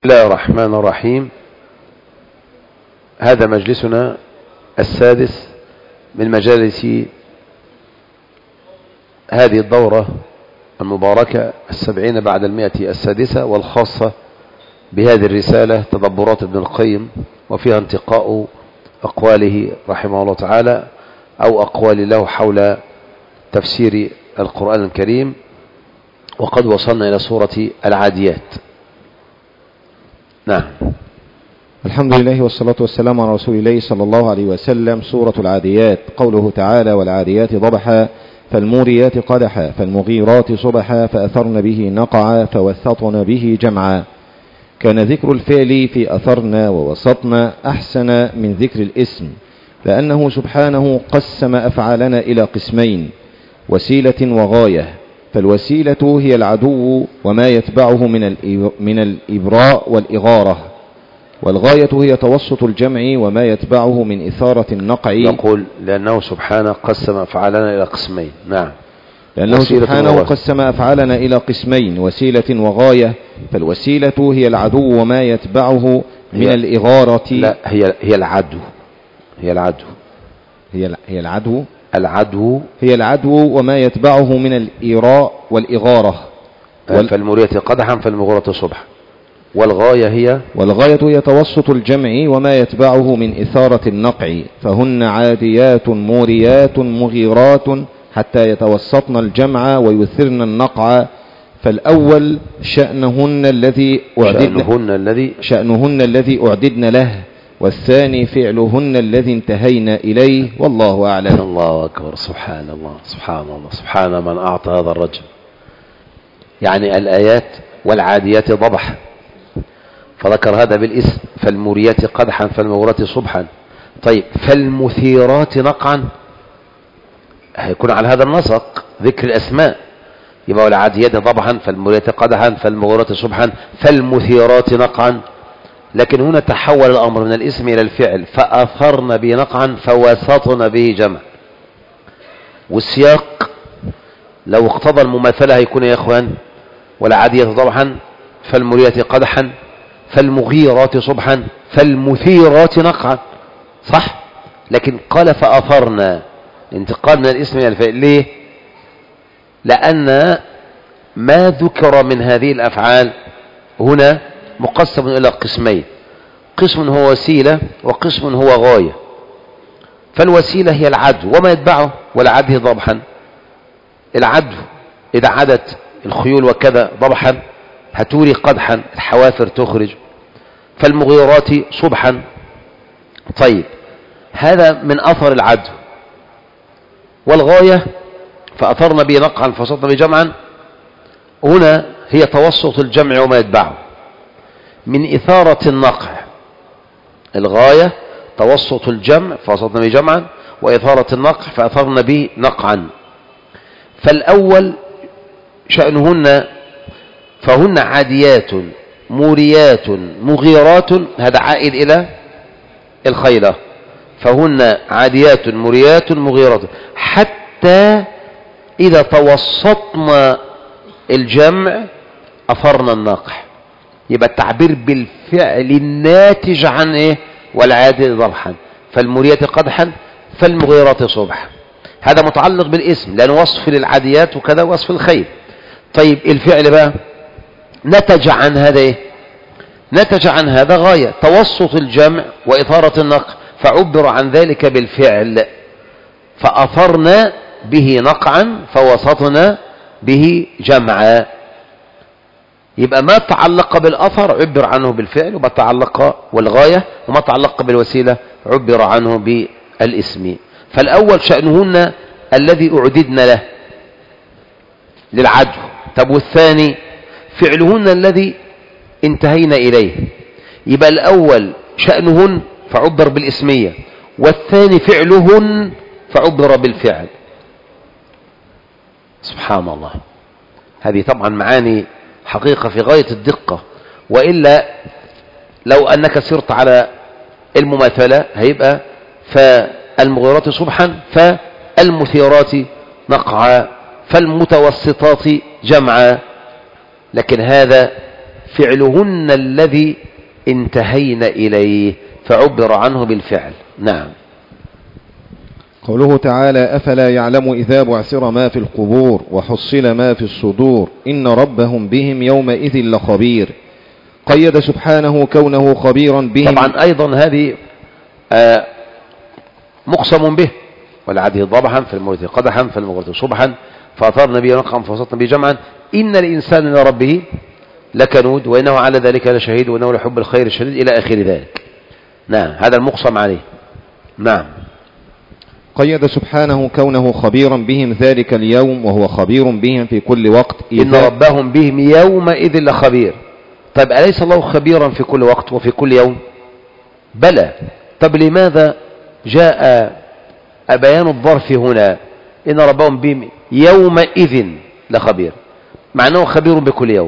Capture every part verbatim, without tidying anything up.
بسم الله الرحمن الرحيم. هذا مجلسنا السادس من مجالس هذه الدورة المباركة السبعين بعد المئة السادسة، والخاصة بهذه الرسالة تدبرات ابن القيم، وفيها انتقاء أقواله رحمه الله تعالى أو أقوال له حول تفسير القرآن الكريم. وقد وصلنا إلى سورة العاديات. نعم. الحمد لله والصلاة والسلام على رسول الله صلى الله عليه وسلم. سورة العاديات، قوله تعالى: والعاديات ضبحا فالموريات قدحا فالمغيرات صبحا فأثرن به نقعا فوسطن به جمعا. كان ذكر الفعل في أثرنا ووسطنا أحسن من ذكر الاسم، لأنه سبحانه قسم أفعالنا إلى قسمين: وسيلة وغاية. فالوسيلة هي العدو وما يتبعه من من الإبراء والإغارة، والغاية هي توسط الجمع وما يتبعه من إثارة النقع. نقول لأنه سبحانه قسم أفعالنا إلى قسمين. نعم. لأنه سبحانه قسم أفعالنا إلى قسمين: وسيلة وغاية. فالوسيلة هي العدو وما يتبعه من الإغارة. لا، هي هي العدو هي العدو هي هي العدو العدو هي العدو وما يتبعه من الإيراء والإغارة. وال... فالموريات قدحا فالمغيرات صبحا. والغاية هي والغاية هي توسط الجمع وما يتبعه من إثارة النقع. فهن عاديات موريات مغيرات حتى يتوسطن الجمع ويثرن النقع. فالأول شأنهن الذي أعددن شأنهن الذي شأنهن الذي أعددن له، والثاني فعلهن الذي انتهينا إليه، والله أعلم. الله أكبر. سبحان الله سبحان الله سبحان من أعطى هذا الرجل. يعني الآيات: والعاديات ضبحا، فذكر هذا بالاسم، فالموريات قدحا فالمغيرات صبحا. طيب، فالمثيرات نقعا، هيكون على هذا النسق ذكر الأسماء، يبقى والعاديات ضبحا فالموريات قدحا فالمغيرات صبحا فالمثيرات نقعا. لكن هنا تحول الأمر من الاسم إلى الفعل: فأثرن به نقعا فوسطن به جمع. والسياق لو اقتضى المماثلة هيكون يا إخوان: والعاديات ضبحا فالموريات قدحا فالمغيرات صبحا فالمثيرات نقعا، صح؟ لكن قال فأثرنا، انتقال من الاسم إلى الفعل. ليه؟ لأن ما ذكر من هذه الأفعال هنا مقسم إلى قسمين: قسم هو وسيلة وقسم هو غاية. فالوسيلة هي العدو وما يتبعه، والعدو ضبحا. العدو إذا عدت الخيول وكذا ضبحا هتوري قدحا، الحوافر تخرج. فالمغيرات صبحا. طيب، هذا من أثر العدو. والغاية فأثرنا به نقعا فوسطنا به جمعا، هنا هي توسط الجمع وما يتبعه من إثارة النقع. الغاية توسط الجمع فوسطنا به جمعا، وإثارة النقع فأثرنا به نقعا. فالأول شأنهن فهن عاديات موريات مغيرات، هذا عائد إلى الخيلة. فهن عاديات موريات مغيرات حتى إذا توسطنا الجمع أثرنا النقع. يبقى التعبير بالفعل الناتج عن إيه؟ والعاديات ضبحا فالموريات قدحا فالمغيرات صبحا. هذا متعلق بالاسم، لأن وصف للعاديات وكذا وصف الخيل. طيب، الفعل بقى نتج عن هذا إيه؟ نتج عن هذا غاية توسط الجمع وإثارة النقع، فعبر عن ذلك بالفعل: فأثرنا به نقعا فوسطنا به جمعا. يبقى ما تعلق بالأثر عبر عنه بالفعل، وما تعلق والغاية وما تعلق بالوسيلة عبر عنه بالاسم. فالأول شأنهن الذي أعددن له للعدو. طب والثاني فعلهن الذي انتهينا إليه. يبقى الأول شأنهن فعبر بالاسمية، والثاني فعلهن فعبر بالفعل. سبحان الله. هذه طبعا معاني حقيقة في غاية الدقة، وإلا لو أنك سرت على المماثلة هيبقى فالمغيرات صبحا فالمثيرات نقعا فالمتوسطات جمعا. لكن هذا فعلهن الذي انتهينا إليه، فعبر عنه بالفعل. نعم. قوله تعالى أفلا يعلم إذا بعثر ما في القبور وحصل ما في الصدور إن ربهم بهم يومئذ لخبير. قيد سبحانه كونه خبيرا بهم. طبعا أيضا هذه آه مقسم به، والعاده ضبحا فالموت قدحا فالمغرة صبحا فأثرنا به نقعا فوسطنا به جمعا إن الإنسان لربه لكنود وإنه على ذلك لشهيد وإنه لحب الخير الشديد إلى آخر ذلك. نعم، هذا المقسم عليه. نعم. قيد سبحانه كونه خبيرا بهم ذلك اليوم وهو خبير بهم في كل وقت. إن ربهم بهم يومئذ لخبير. طيب أليس الله خبيرا في كل وقت وفي كل يوم؟ بلى. طب لماذا جاء بيان الظرف هنا إن ربهم بهم يومئذ لخبير مع أنه خبير بكل يوم؟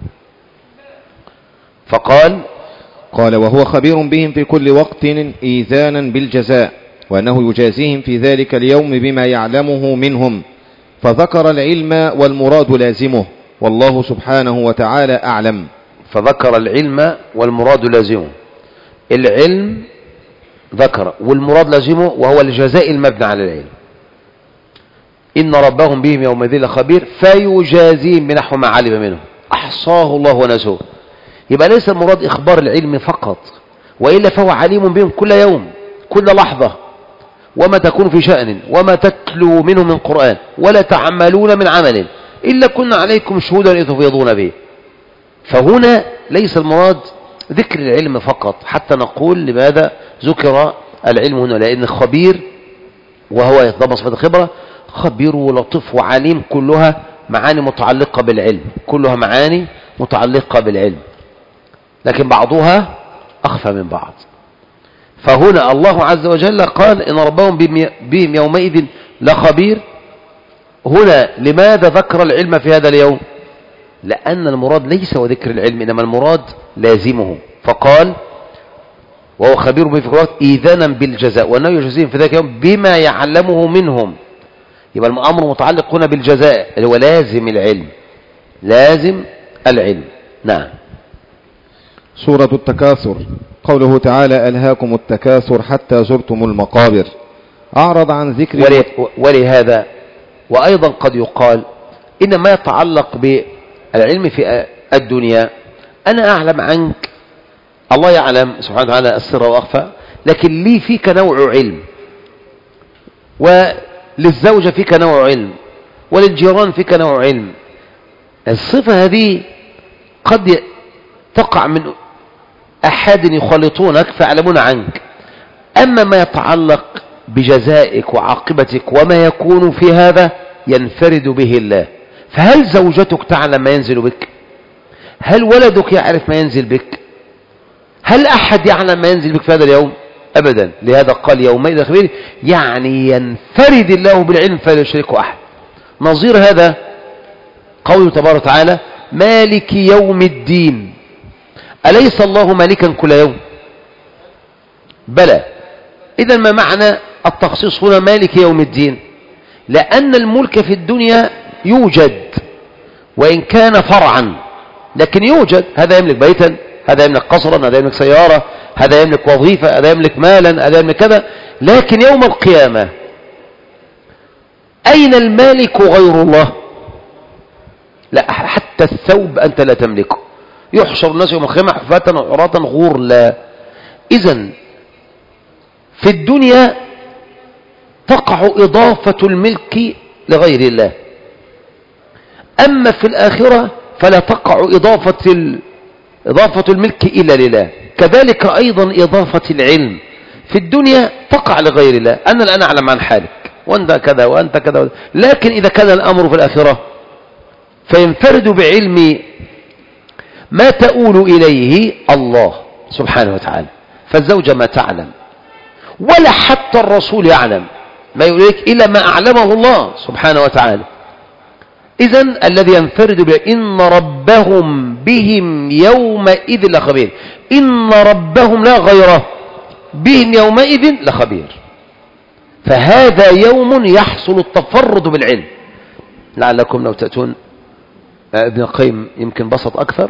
فقال قال وهو خبير بهم في كل وقت إيذانا بالجزاء وأنه يجازيهم في ذلك اليوم بما يعلمه منهم، فذكر العلم والمراد لازمه والله سبحانه وتعالى أعلم. فذكر العلم والمراد لازمه. العلم ذكر والمراد لازمه وهو الجزاء المبنى على العلم. إن ربهم بهم يومئذ لخبير فيجازيهم بنحو ما علم منهم أحصاه الله ونسوه. يبقى ليس المراد إخبار العلم فقط، وإلا فهو عليم بهم كل يوم كل لحظة وما تكون في شأن وما تتلو منه من قرآن ولا تعملون من عمل إلا كنا عليكم شهودا إذ تفيضون به. فهنا ليس المراد ذكر العلم فقط حتى نقول لماذا ذكر العلم هنا، لأن خبير وهو يتضمن صفة الخبرة خبير ولطيف وعليم كلها معاني متعلقة بالعلم، كلها معاني متعلقة بالعلم لكن بعضها أخفى من بعض. فهنا الله عز وجل قال إن ربهم بهم يومئذ لخبير. هنا لماذا ذكر العلم في هذا اليوم؟ لأن المراد ليس وذكر العلم إنما المراد لازمه، فقال وهو خبير بهم في كل وقت إيذانا بالجزاء وأنه يجزيهم في ذلك اليوم بما يعلمه منهم. يبقى الأمر متعلق هنا بالجزاء اللي هو لازم العلم، لازم العلم. نعم. سورة التكاثر. قوله تعالى ألهاكم التكاثر حتى زرتم المقابر. أعرض عن ذكر ولي ولهذا وأيضا قد يقال إن ما يتعلق بالعلم في الدنيا أنا أعلم عنك، الله يعلم سبحانه وتعالى السر وأخفى، لكن لي فيك نوع علم، وللزوجة فيك نوع علم، وللجيران فيك نوع علم. الصفة هذه قد تقع من أحد يخالطونك فيعلمون عنك. أما ما يتعلق بجزائك وعاقبتك وما يكون في هذا ينفرد به الله. فهل زوجتك تعلم ما ينزل بك؟ هل ولدك يعرف ما ينزل بك؟ هل أحد يعلم ما ينزل بك في هذا اليوم؟ أبدا. لهذا قال يومئذ خبير، يعني ينفرد الله بالعلم فلا يشركه أحد. نظير هذا قوله تبارك وتعالى مالك يوم الدين. أليس الله مالكا كل يوم؟ بلى. إذا ما معنى التخصيص هنا مالك يوم الدين؟ لأن الملك في الدنيا يوجد وإن كان فرعا، لكن يوجد. هذا يملك بيتا، هذا يملك قصرا، هذا يملك سيارة، هذا يملك وظيفة، هذا يملك مالا، هذا يملك كذا. لكن يوم القيامة أين المالك غير الله؟ لا، حتى الثوب أنت لا تملكه. يحشر الناس يوم القيامة حفاة وعراة غرلا. إذن في الدنيا تقع إضافة الملك لغير الله، أما في الآخرة فلا تقع إضافة إضافة الملك إلا لله. كذلك أيضا إضافة العلم في الدنيا تقع لغير الله. أنا الآن أعلم عن حالك وأنت كذا وأنت كذا، لكن إذا كان الأمر في الآخرة فينفرد بعلم ما تؤول إليه الله سبحانه وتعالى. فالزوجة ما تعلم ولا حتى الرسول يعلم ما يقول لك إلا ما أعلمه الله سبحانه وتعالى. إذن الذي ينفرد بإن ربهم بهم يومئذ لخبير. إن ربهم لا غيره بهم يومئذ لخبير. فهذا يوم يحصل التفرد بالعلم. لعلكم لو تأتون ابن القيم يمكن بسط أكثر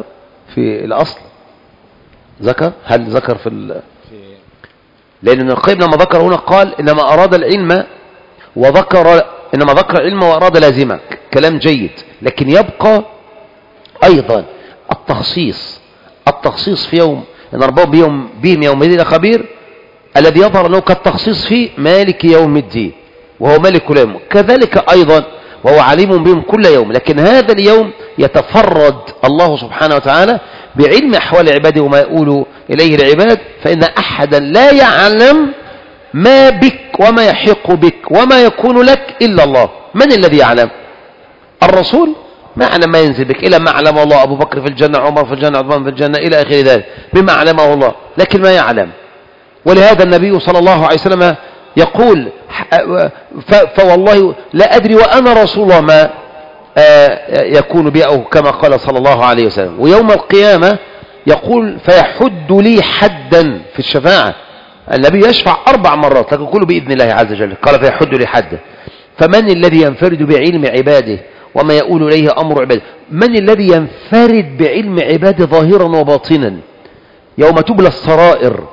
في الأصل ذكر؟ هل ذكر في ال... لأن ابن القيم لما ذكر هنا قال إنما أراد العلم وذكر إنما ذكر العلم وأراد لازمة، كلام جيد، لكن يبقى أيضا التخصيص التخصيص في يوم إن ربهم بيوم بهم يوم الدين خبير، الذي يظهر له كالتخصيص في مالك يوم الدين وهو مالك كل يوم، كذلك أيضا وهو عليم بهم كل يوم، لكن هذا اليوم يتفرد الله سبحانه وتعالى بعلم أحوال عباده وما يقول إليه العباد، فإن أحدا لا يعلم ما بك وما يحق بك وما يكون لك إلا الله. من الذي يعلم؟ الرسول ما يعلم ما ينزل بك إلا ما علمه الله، أبو بكر في الجنة، عمر في الجنة، عثمان في الجنة، إلى آخر ذلك بما علمه الله، لكن ما يعلم. ولهذا النبي صلى الله عليه وسلم يقول فوالله لا أدري وأنا رسول الله ما يكون بي، أو كما قال صلى الله عليه وسلم. ويوم القيامة يقول فيحد لي حدا في الشفاعة، النبي يشفع أربع مرات لكن كله بإذن الله عز وجل، قال فيحد لي حدا. فمن الذي ينفرد بعلم عباده وما يقول إليه أمر عباده؟ من الذي ينفرد بعلم عباده ظاهرا وباطنا يوم تبلى السرائر؟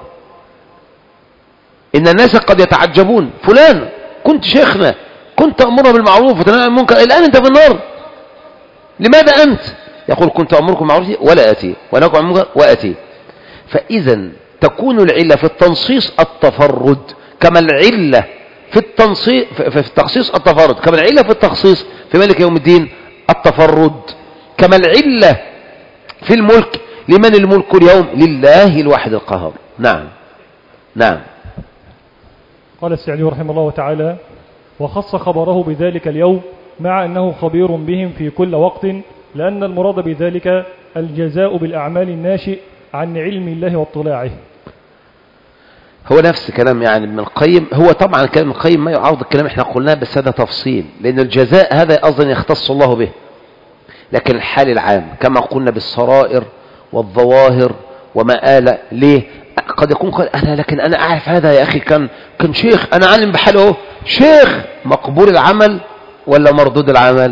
إن الناس قد يتعجبون، فلان كنت شيخنا، كنت أمرنا بالمعروف وتنهى عن المنكر، الآن أنت في النار، لماذا أنت؟ يقول كنت أمركم بالمعروف ولا أتي ونهاكم عن المنكر وأتي. فإذا تكون العلة في التنصيص التفرد كما العلة في التنصيص في التخصيص التفرد كما العلة في التخصيص في مالك يوم الدين التفرد، كما العلة في الملك لمن الملك اليوم؟ لله الواحد القهار. نعم نعم. قال السعدي رحمه الله تعالى: وخص خبره بذلك اليوم مع أنه خبير بهم في كل وقت، لأن المراد بذلك الجزاء بالأعمال الناشئ عن علم الله واطلاعه. هو نفس كلام يعني ابن القيم، هو طبعا كلام ابن القيم ما يعارض الكلام احنا قلناه، بس هذا تفصيل، لأن الجزاء هذا أصلا يختص الله به، لكن الحال العام كما قلنا بالسرائر والظواهر وما آل ليه قد يكون قال أنا لكن أنا أعرف هذا يا أخي، كان كان شيخ، أنا عالم بحاله، شيخ مقبول العمل ولا مردود العمل؟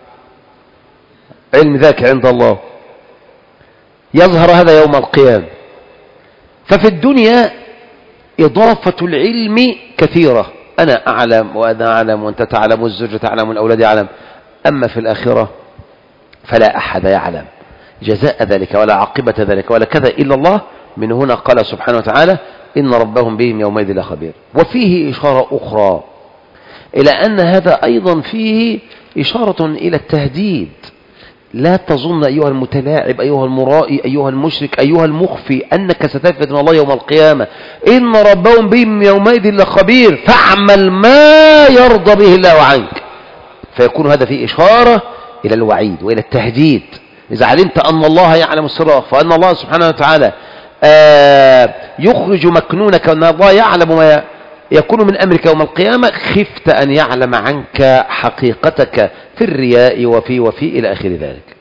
علم ذاك عند الله يظهر هذا يوم القيامة. ففي الدنيا إضافة العلم كثيرة، أنا أعلم وأنا أعلم وأنت تعلم والزوجة تعلم والأولاد يعلم، أما في الآخرة فلا أحد يعلم جزاء ذلك ولا عاقبة ذلك ولا كذا إلا الله. من هنا قال سبحانه وتعالى إن ربهم بهم يومئذ لخبير. وفيه إشارة أخرى إلى أن هذا أيضا فيه إشارة إلى التهديد. لا تظن أيها المتلاعب أيها المرائي أيها المشرك أيها المخفي أنك ستفد من الله يوم القيامة، إن ربهم بهم يومئذ لخبير فاعمل ما يرضى به الله عنك. فيكون هذا فيه إشارة إلى الوعيد وإلى التهديد. إذا علمت أن الله يعلم السر فأن الله سبحانه وتعالى آه يخرج مكنونك وأن الله يعلم ما يكون من أمرك يوم القيامة، خفت أن يعلم عنك حقيقتك في الرياء وفي وفي إلى آخر ذلك.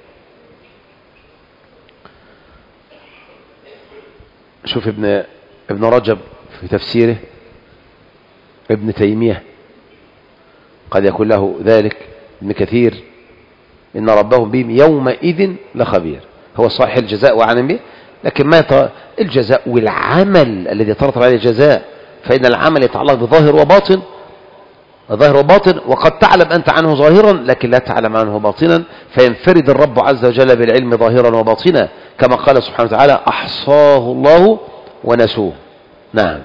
شوف ابن ابن رجب في تفسيره، ابن تيمية قد يكون له ذلك، ابن كثير إن ربهم بهم يومئذ لخبير، هو صحيح الجزاء وعلم به، لكن ما الجزاء والعمل الذي يترتب عليه الجزاء، فإن العمل يتعلق بظاهر وباطن، ظاهر وباطن، وقد تعلم أنت عنه ظاهرا لكن لا تعلم عنه باطنا، فينفرد الرب عز وجل بالعلم ظاهرا وباطنا كما قال سبحانه وتعالى أحصاه الله ونسوه. نعم.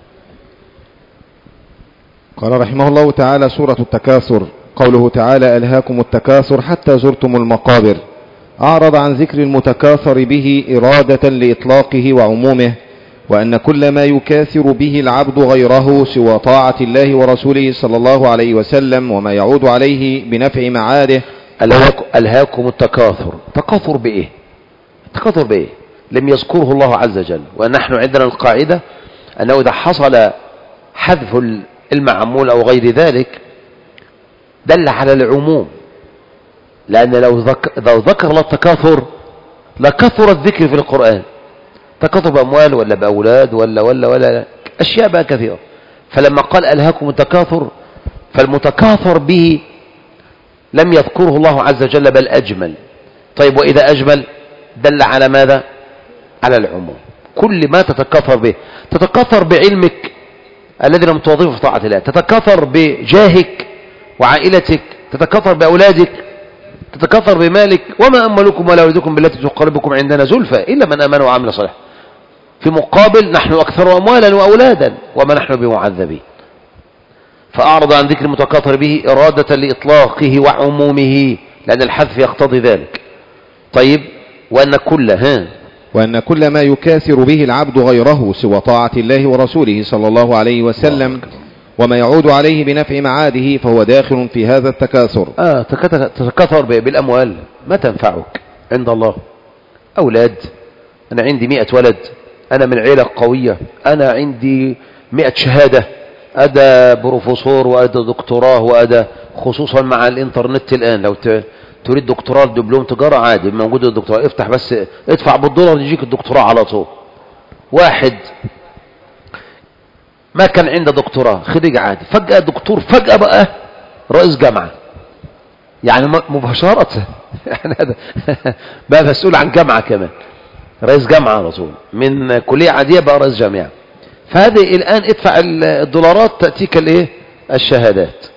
قال رحمه الله تعالى: سورة التكاثر، قوله تعالى: ألهاكم التكاثر حتى زرتم المقابر، أعرض عن ذكر المتكاثر به إرادة لإطلاقه وعمومه، وأن كل ما يكاثر به العبد غيره سوى طاعة الله ورسوله صلى الله عليه وسلم وما يعود عليه بنفع معاده. ألهاكم التكاثر، تكاثر بإيه؟ التكاثر بإيه؟ لم يذكره الله عز وجل. ونحن عندنا القاعدة أنه إذا حصل حذف المعمول أو غير ذلك دل على العموم، لأن لو ذكر, لو ذكر الله التكاثر لكثر الذكر في القرآن، تكاثر بأموال ولا بأولاد ولا ولا ولا أشياء بقى كثيرة. فلما قال ألهاكم التكاثر فالمتكاثر به لم يذكره الله عز وجل بل أجمل. طيب وإذا أجمل دل على ماذا؟ على العموم. كل ما تتكاثر به، تتكاثر بعلمك الذي لم توظفه في طاعة الله، تتكاثر بجاهك وعائلتك، تتكاثر بأولادك، تتكاثر بمالك. وما أموالكم ولا أولادكم بالتي تقربكم عندنا زلفى إلا من آمن وعمل صالحا. في مقابل نحن أكثر أموالا وأولادا وما نحن بمعذبين. فأعرض عن ذكر المتكاثر به إرادة لإطلاقه وعمومه، لأن الحذف يقتضي ذلك. طيب، وأن كل ها وأن كل ما يكاثر به العبد غيره سوى طاعة الله ورسوله صلى الله عليه وسلم وما يعود عليه بنفع معاده فهو داخل في هذا التكاثر. آه تتكاثر بالأموال ما تنفعك عند الله. أولاد، أنا عندي مئة ولد، أنا من عيلة قوية، أنا عندي مئة شهادة، أدى بروفيسور وأدى دكتوراه وأدى، خصوصا مع الإنترنت الآن. لو تريد دكتوراه دبلوم تجارة عادي موجود الدكتوراه، افتح بس ادفع بالدولار يجيك الدكتوراه على طول. واحد ما كان عنده دكتوراه خريج عادي، فجأة دكتور، فجأة بقى رئيس جامعة، يعني مباشرة يعني هذا بقى مسؤول عن جامعة كمان، رئيس جامعة على طول، من كلية عادية بقى رئيس جامعة. فهذه الآن ادفع الدولارات تأتيك الايه؟ الشهادات.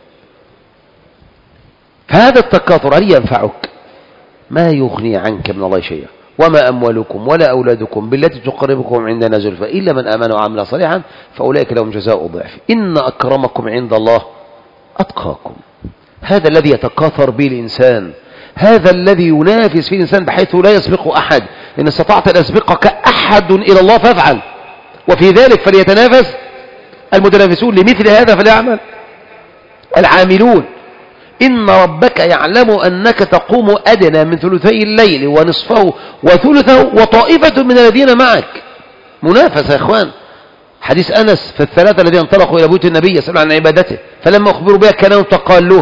فهذا التكاثر هل ينفعك؟ ما يغني عنك من الله شيئا. وما أموالكم ولا أولادكم بالتي تقربكم عندنا زلفى إلا من آمن وعمل صالحا فأولئك لهم جزاء ضعف إن أكرمكم عند الله أتقاكم. هذا الذي يتكاثر به الإنسان، هذا الذي ينافس فيه الإنسان بحيث لا يسبقه أحد. إن استطعت أن يسبقك أحد إلى الله فافعل، وفي ذلك فليتنافس المتنافسون. لمثل هذا فليعمل العاملون. إن ربك يعلم أنك تقوم أدنى من ثلثي الليل ونصفه وثلثه وطائفة من الذين معك. منافسة يا إخوان. حديث أنس في الثلاثة الذين انطلقوا إلى بيوت النبي يسألون عن عبادته فلما أخبروا بها كانوا تقالوه.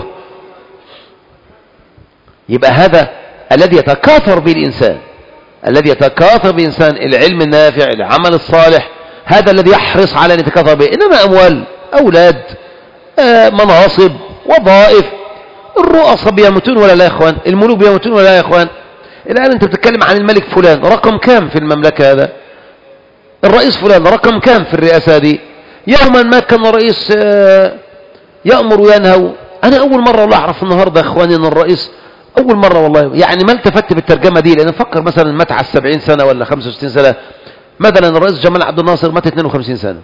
يبقى هذا الذي يتكاثر به الإنسان، الذي يتكاثر به الإنسان العلم النافع، العمل الصالح، هذا الذي يحرص على أن يتكاثر به. إنما أموال، أولاد، آه مناصب، وظائف. الرؤساء بيموتون ولا لا يا إخوان؟ الملوك بيموتون ولا لا يا إخوان؟ الآن أنت بتتكلم عن الملك فلان، رقم كام في المملكة هذا؟ الرئيس فلان رقم كام في الرئاسة دي؟ يوما ما كان الرئيس يأمر وينهو. أنا أول مرة والله أعرف النهاردة يا إخواني أن الرئيس أول مرة والله يعني ما التفت بالترجمة دي، لأن أفكر مثلا مات على السبعين سنة ولا خمسة وستين سنة. مثلا الرئيس جمال عبد الناصر مات اثنين وخمسين سنة،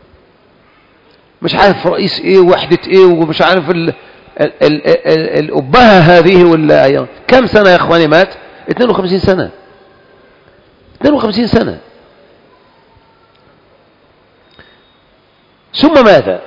مش عارف رئيس إيه ووحدة إيه ومش عارف ال ال ال ال الأبهة هذه ولا كم سنة يا إخواني مات؟ اثنين وخمسين سنة. اثنين وخمسين سنة. ثم ماذا؟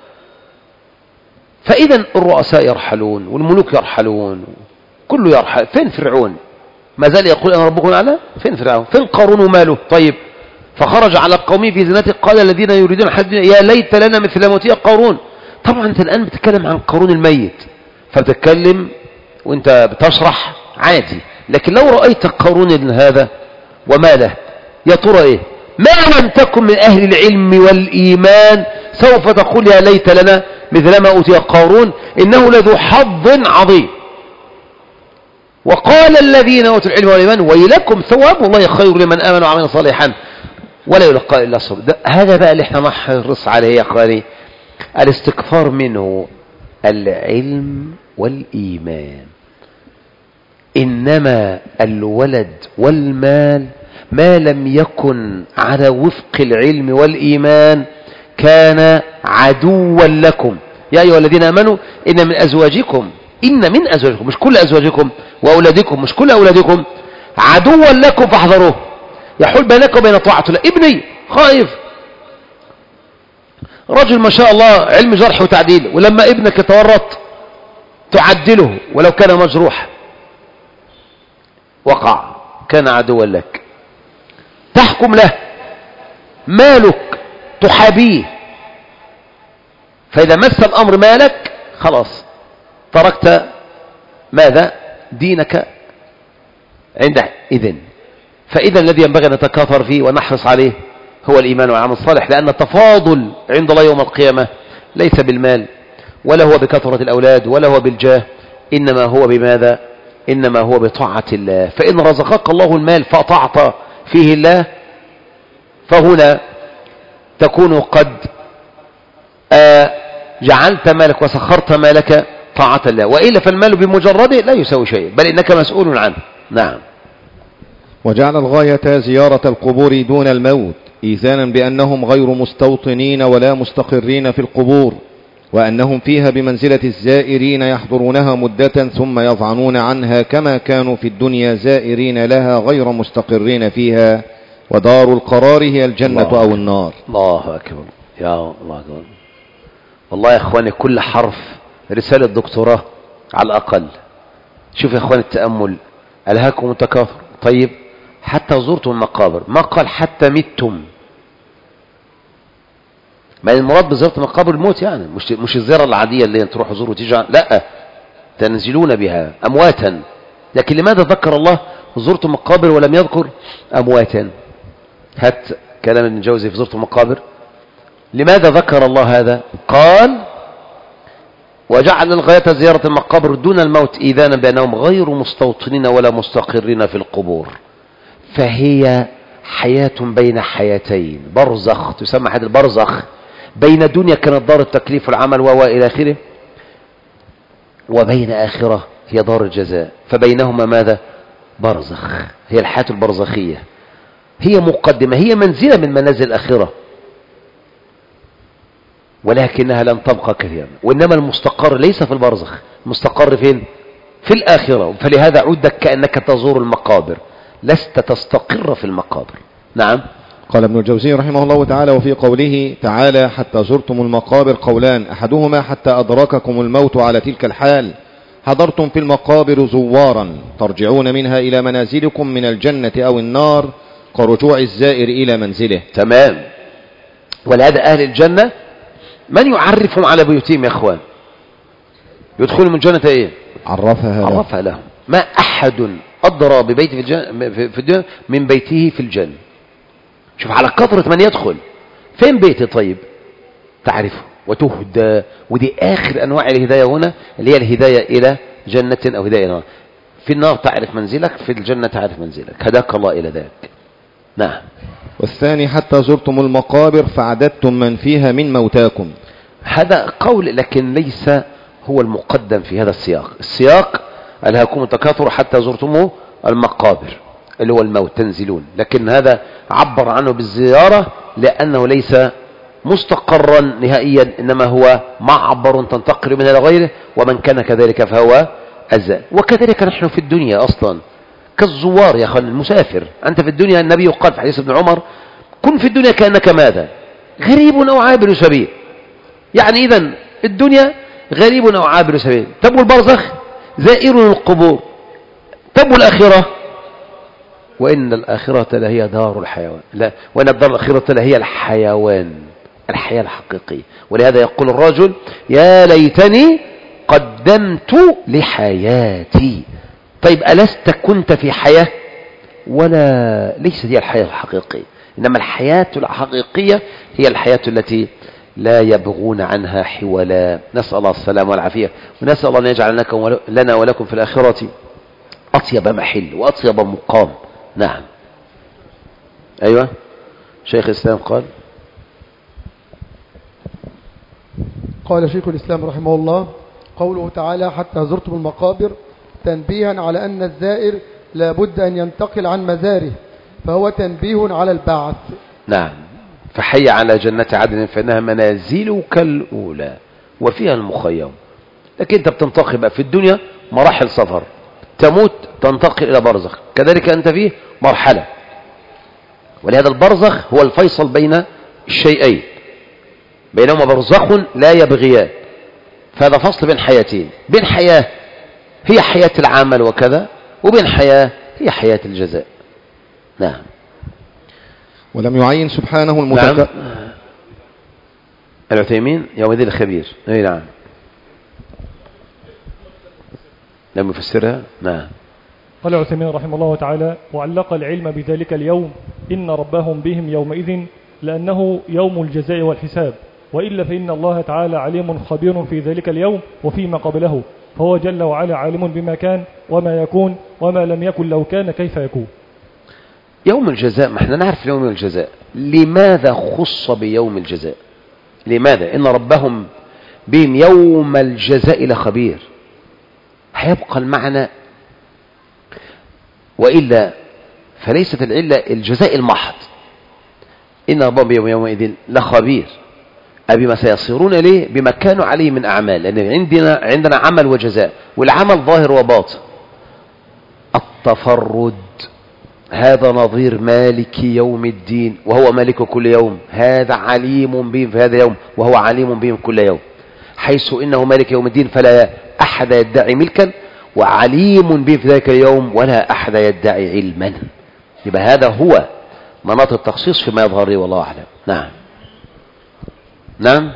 فإذا الرؤساء يرحلون والملوك يرحلون، كله يرحل. فين فرعون؟ ما زال يقول أنا ربكم الأعلى. فين فرعون؟ فين قارون وماله؟ طيب فخرج على قومه في زينته قال الذين يريدون حج يا ليت لنا مثل ما أوتي قارون. طبعا أنت الآن بتتكلم عن قارون الميت، فبتتكلم وأنت بتشرح عادي، لكن لو رأيت قارون هذا وماله يا ترى إيه؟ ما لم تكن من أهل العلم والإيمان سوف تقول يا ليت لنا مثل ما أوتي قارون إنه لذو حظ عظيم. وقال الذين أوتوا العلم والإيمان ويلكم ثواب الله خير لمن آمن وعمل صالحا ولا يلقى إلا الصبر. هذا بقى اللي احنا نحرص عليه يا أخواني، الاستكثار منه، العلم والإيمان. إنما الولد والمال ما لم يكن على وفق العلم والإيمان كان عدوا لكم. يا أيها الذين آمنوا إن من أزواجكم إن من أزواجكم مش كل أزواجكم وأولادكم مش كل أولادكم عدوا لكم فاحذروه يحول بينك وبين طاعة الله. ابني خائف، رجل ما شاء الله علم جرح وتعديل، ولما ابنك يتورط تعدله ولو كان مجروح وقع كان عدوا لك. تحكم له، مالك تحابيه، فإذا مس الأمر مالك خلاص تركت ماذا؟ دينك عند إذن. فإذا الذي ينبغي أن نتكاثر فيه ونحرص عليه هو الإيمان والعمل الصالح، لأن التفاضل عند الله يوم القيامة ليس بالمال ولا هو بكثرة الأولاد ولا هو بالجاه، إنما هو بماذا؟ إنما هو بطاعة الله. فإن رزقك الله المال فأطعت فيه الله، فهنا تكون قد آه جعلت مالك وسخرت مالك طاعة الله، وإلا فالمال بمجرده لا يساوي شيء، بل إنك مسؤول عنه. نعم. وجعل الغاية زيارة القبور دون الموت، إيذانا بأنهم غير مستوطنين ولا مستقرين في القبور، وأنهم فيها بمنزلة الزائرين يحضرونها مدة ثم يضعنون عنها كما كانوا في الدنيا زائرين لها غير مستقرين فيها، ودار القرار هي الجنة الله أو النار. الله أكبر، يا الله أكبر. والله يا إخواني كل حرف رسالة دكتوراه على الأقل. شوف يا إخواني التأمل، ألهاكم التكاثر. طيب حتى زرتم المقابر، ما قال حتى متم. ما المراد بزيارة المقابر الموت يعني، مش مش الزيارة العادية اللي تروح زور وتيجي، لا، تنزلون بها أمواتا. لكن لماذا ذكر الله زرتم المقابر ولم يذكر أمواتا؟ هات كلام ابن الجوزي في زرتم المقابر. لماذا ذكر الله هذا؟ قال وجعل الغاية زيارة المقابر دون الموت، إيذانا بأنهم غير مستوطنين ولا مستقرين في القبور. فهي حياة بين حياتين، برزخ، تسمى حياة البرزخ، بين دنيا كانت دار التكليف والعمل وإلى آخره، وبين آخرة هي دار الجزاء، فبينهما ماذا؟ برزخ. هي الحياة البرزخية، هي مقدمة، هي منزلة من منازل الآخرة، ولكنها لن تبقى كثيرا. وإنما المستقر ليس في البرزخ، المستقر فين؟ في الآخرة. فلهذا عدك كأنك تزور المقابر، لست تستقر في المقابر. نعم. قال ابن الجوزي رحمه الله تعالى: وفي قوله تعالى حتى زرتم المقابر قولان، أحدهما حتى أدرككم الموت على تلك الحال، حضرتم في المقابر زوارا ترجعون منها إلى منازلكم من الجنة أو النار كرجوع الزائر إلى منزله. تمام. ولهذا أهل الجنة من يعرفهم على بيوتهم يا أخوان؟ يدخلوا من الجنة إيه؟ عرفها عرفها لهم. ما أحد أدرى ببيت في الجنة في الدنيا من بيته في الجنة. شوف على كثرة من يدخل. فين بيتي؟ طيب تعرفه وتهدى. ودي آخر أنواع الهداية هنا، اللي هي الهداية إلى جنة أو هداية إلى نار. في النار تعرف منزلك، في الجنة تعرف منزلك، هداك الله إلى ذلك. نعم. والثاني حتى زرتم المقابر فعددتم من فيها من موتاكم. هذا قول لكن ليس هو المقدم في هذا السياق. السياق ألهاكم التكاثر حتى زرتم المقابر اللي هو الموت، تنزلون. لكن هذا عبر عنه بالزيارة لأنه ليس مستقرا نهائيا، إنما هو معبر تنتقل من إلى غيره، ومن كان كذلك فهو أزال. وكذلك نحن في الدنيا أصلا كالزوار يا أخوان، المسافر. أنت في الدنيا، النبي قال في حديث ابن عمر: كن في الدنيا كأنك ماذا؟ غريب أو عابر سبيل. يعني إذن الدنيا غريب أو عابر سبيل. طب والبرزخ؟ زائر القبور. طب والآخرة؟ وإن الآخرة لهي دار الحيوان. لا، وإن الدار الآخرة لهي الحيوان، الحياة الحقيقية. ولهذا يقول الرجل: يا ليتني قدمت لحياتي. طيب ألست كنت في حياة؟ ولا، ليست هي الحياة الحقيقية، إنما الحياة الحقيقية هي الحياة التي لا يبغون عنها حولا. نسأل الله السلام والعافية، ونسأل الله أن يجعل لنا ولكم في الآخرة أطيب محل وأطيب مقام. نعم. أيوة، شيخ الإسلام قال قال شيخ الإسلام رحمه الله: قوله تعالى حتى زرتم المقابر تنبيها على أن الزائر لا بد أن ينتقل عن مزاره، فهو تنبيه على البعث. نعم. فحي على جنة عدن فإنها منازلك الأولى وفيها المخيم. لكن أنت بتنتقل بقى في الدنيا مراحل سفر، تموت تنتقل إلى برزخ، كذلك أنت فيه مرحلة. ولهذا البرزخ هو الفيصل بين الشيئين، بينهما برزخ لا يبغيان. فهذا فصل بين حياتين، بين حياة هي حياة العمل وكذا، وبين حياة هي حياة الجزاء. نعم. ولم يعين سبحانه المتكبر. نعم. العثيمين يومئذ الخبير. اي نعم، لم يفسرها. نعم. قال العثيمين رحمه الله تعالى: وعلق العلم بذلك اليوم إن ربهم بهم يومئذ لأنه يوم الجزاء والحساب، وإلا فإن الله تعالى عليم خبير في ذلك اليوم وفيما قبله، فهو جل وعلا عالم بما كان وما يكون، وما لم يكن لو كان كيف يكون. يوم الجزاء، ما احنا نعرف يوم الجزاء، لماذا خص بيوم الجزاء؟ لماذا؟ إن ربهم بهم يوم الجزاء لخبير. هيبقى المعنى، وإلا فليست العلة الجزاء المحض. إن ربهم بهم يومئذ لخبير، أبي ما سيصيرون إليه بما كانوا عليه من أعمال، لأن عندنا عندنا عمل وجزاء، والعمل ظاهر وباطن. التفرد هذا نظير مالك يوم الدين، وهو مالك كل يوم، هذا عليم بهم في هذا اليوم، وهو عليم بهم كل يوم، حيث إنه مالك يوم الدين فلا أحد يدعي ملكا، وعليم بهم في ذلك اليوم ولا أحد يدعي علما. يبقى هذا هو مناط التخصيص فيما يظهر لي والله أعلم. نعم نعم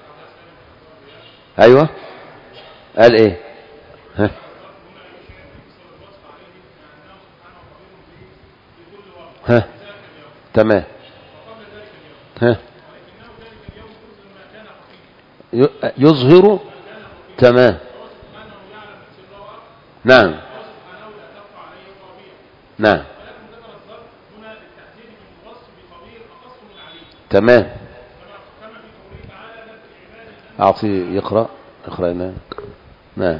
أيوة. قال إيه؟ ها ها تمام. ها يظهر. تمام. نعم نعم تمام. أعطي يقرأ اقرأ لنا. نعم.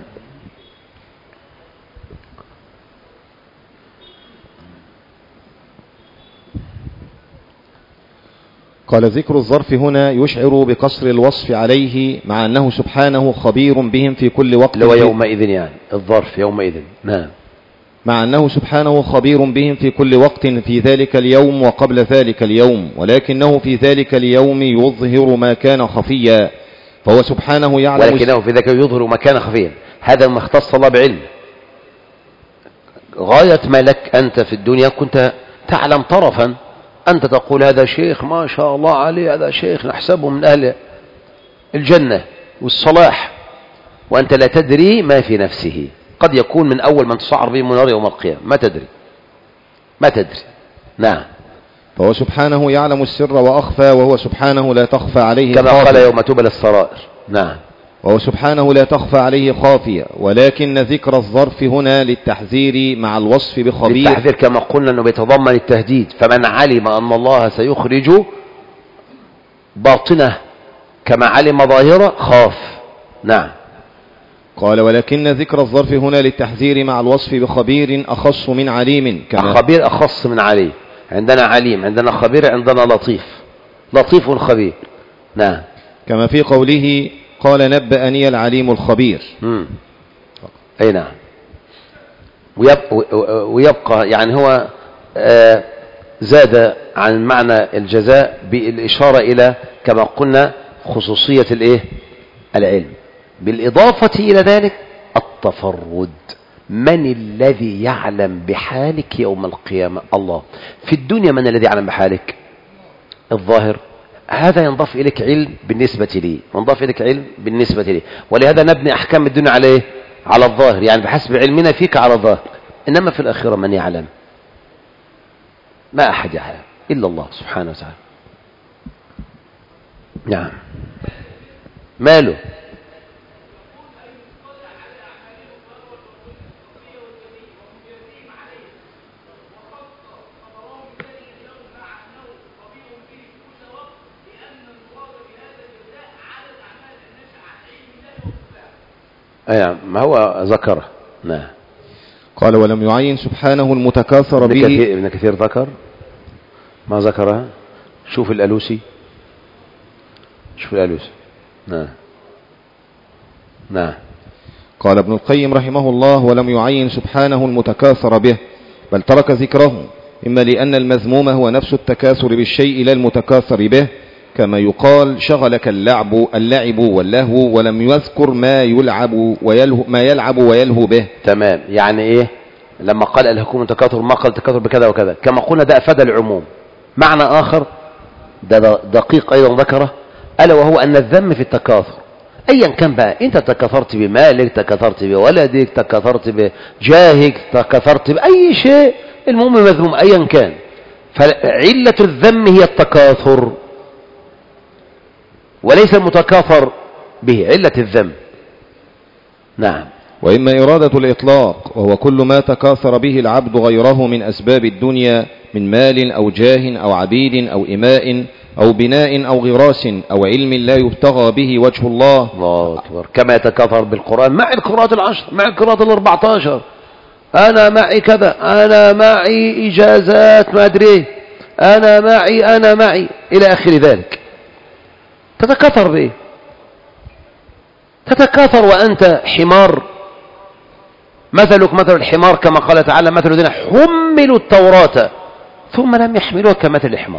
قال ذكر الظرف هنا يشعر بقصر الوصف عليه، مع أنه سبحانه خبير بهم في كل وقت. لو يومئذ يعني الظرف يومئذ. نعم. مع أنه سبحانه خبير بهم في كل وقت في ذلك اليوم وقبل ذلك اليوم، ولكنه في ذلك اليوم يظهر ما كان خفيا، فهو سبحانه يعلم. ولكنه في ذلك يظهر ما كان خفيا، هذا ما اختص الله بعلم. غاية ما لك أنت في الدنيا كنت تعلم طرفا، أنت تقول هذا شيخ ما شاء الله عليه، هذا شيخ نحسبه من أهل الجنة والصلاح، وأنت لا تدري ما في نفسه. قد يكون من أول من تصعر به النار يوم القيامة، ما تدري ما تدري. نعم. فهو سبحانه يعلم السر وأخفى، وهو سبحانه لا تخفى عليه كما خافية. قال يوم تبلى السرائر. نعم. وهو سبحانه لا تخفى عليه خافية، ولكن ذكر الظرف هنا للتحذير مع الوصف بخبير. للتحذير كما قلنا أنه بيتضمن التهديد، فمن علم أن الله سيخرج باطنه كما علم ظاهره خاف. نعم. قال ولكن ذكر الظرف هنا للتحذير مع الوصف بخبير أخص من عليم. كما خبير أخص من عليم. عندنا عليم، عندنا خبير، عندنا لطيف. لطيف خبير. نعم. كما في قوله قال نبأني العليم الخبير. مم. أي نعم. ويبقى, ويبقى يعني هو آه زاد عن معنى الجزاء بالإشارة إلى كما قلنا خصوصية الإيه؟ العلم، بالإضافة إلى ذلك التفرد. من الذي يعلم بحالك يوم القيامة؟ الله. في الدنيا من الذي يعلم بحالك؟ الظاهر. هذا ينضاف إليك علم بالنسبة لي، ينضاف إليك علم بالنسبة لي، ولهذا نبني أحكام الدنيا على إيه؟ على الظاهر، يعني بحسب علمنا فيك على الظاهر. إنما في الآخرة من يعلم؟ ما أحد يعلم إلا الله سبحانه وتعالى. نعم. ماله؟ أي ما هو ذكره. نعم. قال ولم يعين سبحانه المتكاثر به. ابن كثير ذكر ما ذكرها. شوف الألوسي، شوف الألوسي. نعم نعم. قال ابن القيم رحمه الله ولم يعين سبحانه المتكاثر به، بل ترك ذكره، إما لأن المذموم هو نفس التكاثر بالشيء لا المتكاثر به، كما يقال شغلك اللعب اللعب واللهو، ولم يذكر ما يلعب ويلهو ما يلعب ويلهو به. تمام. يعني ايه لما قال الهكم التكاثر ما قال التكاثر بكذا وكذا، كما قلنا ده افاد العموم. معنى اخر ده دقيق ايضا ذكره، الا وهو ان الذم في التكاثر ايا كان بقى، انت تكاثرت بمالك، تكاثرت بولدك، تكاثرت بجاهك، تكاثرت باي شيء، المهم مذموم ايا كان. فعلة الذم هي التكاثر وليس المتكاثر به، علة الذم. نعم. وإما إرادة الإطلاق وهو كل ما تكاثر به العبد غيره من أسباب الدنيا من مال أو جاه أو عبيد أو إماء أو بناء أو غراس أو علم لا يبتغى به وجه الله. الله أكبر. كما يتكاثر بالقرآن مع القراءات العشر، مع القراءات الأربعتاشر، أنا معي كذا، أنا معي إجازات ما أدري، أنا معي أنا معي إلى آخر ذلك. تتكاثر بإيه؟ تتكاثر وأنت حمار. مثلك مثل الحمار كما قال تعالى مثل الذين حملوا التوراة ثم لم يحملوها كمثل الحمار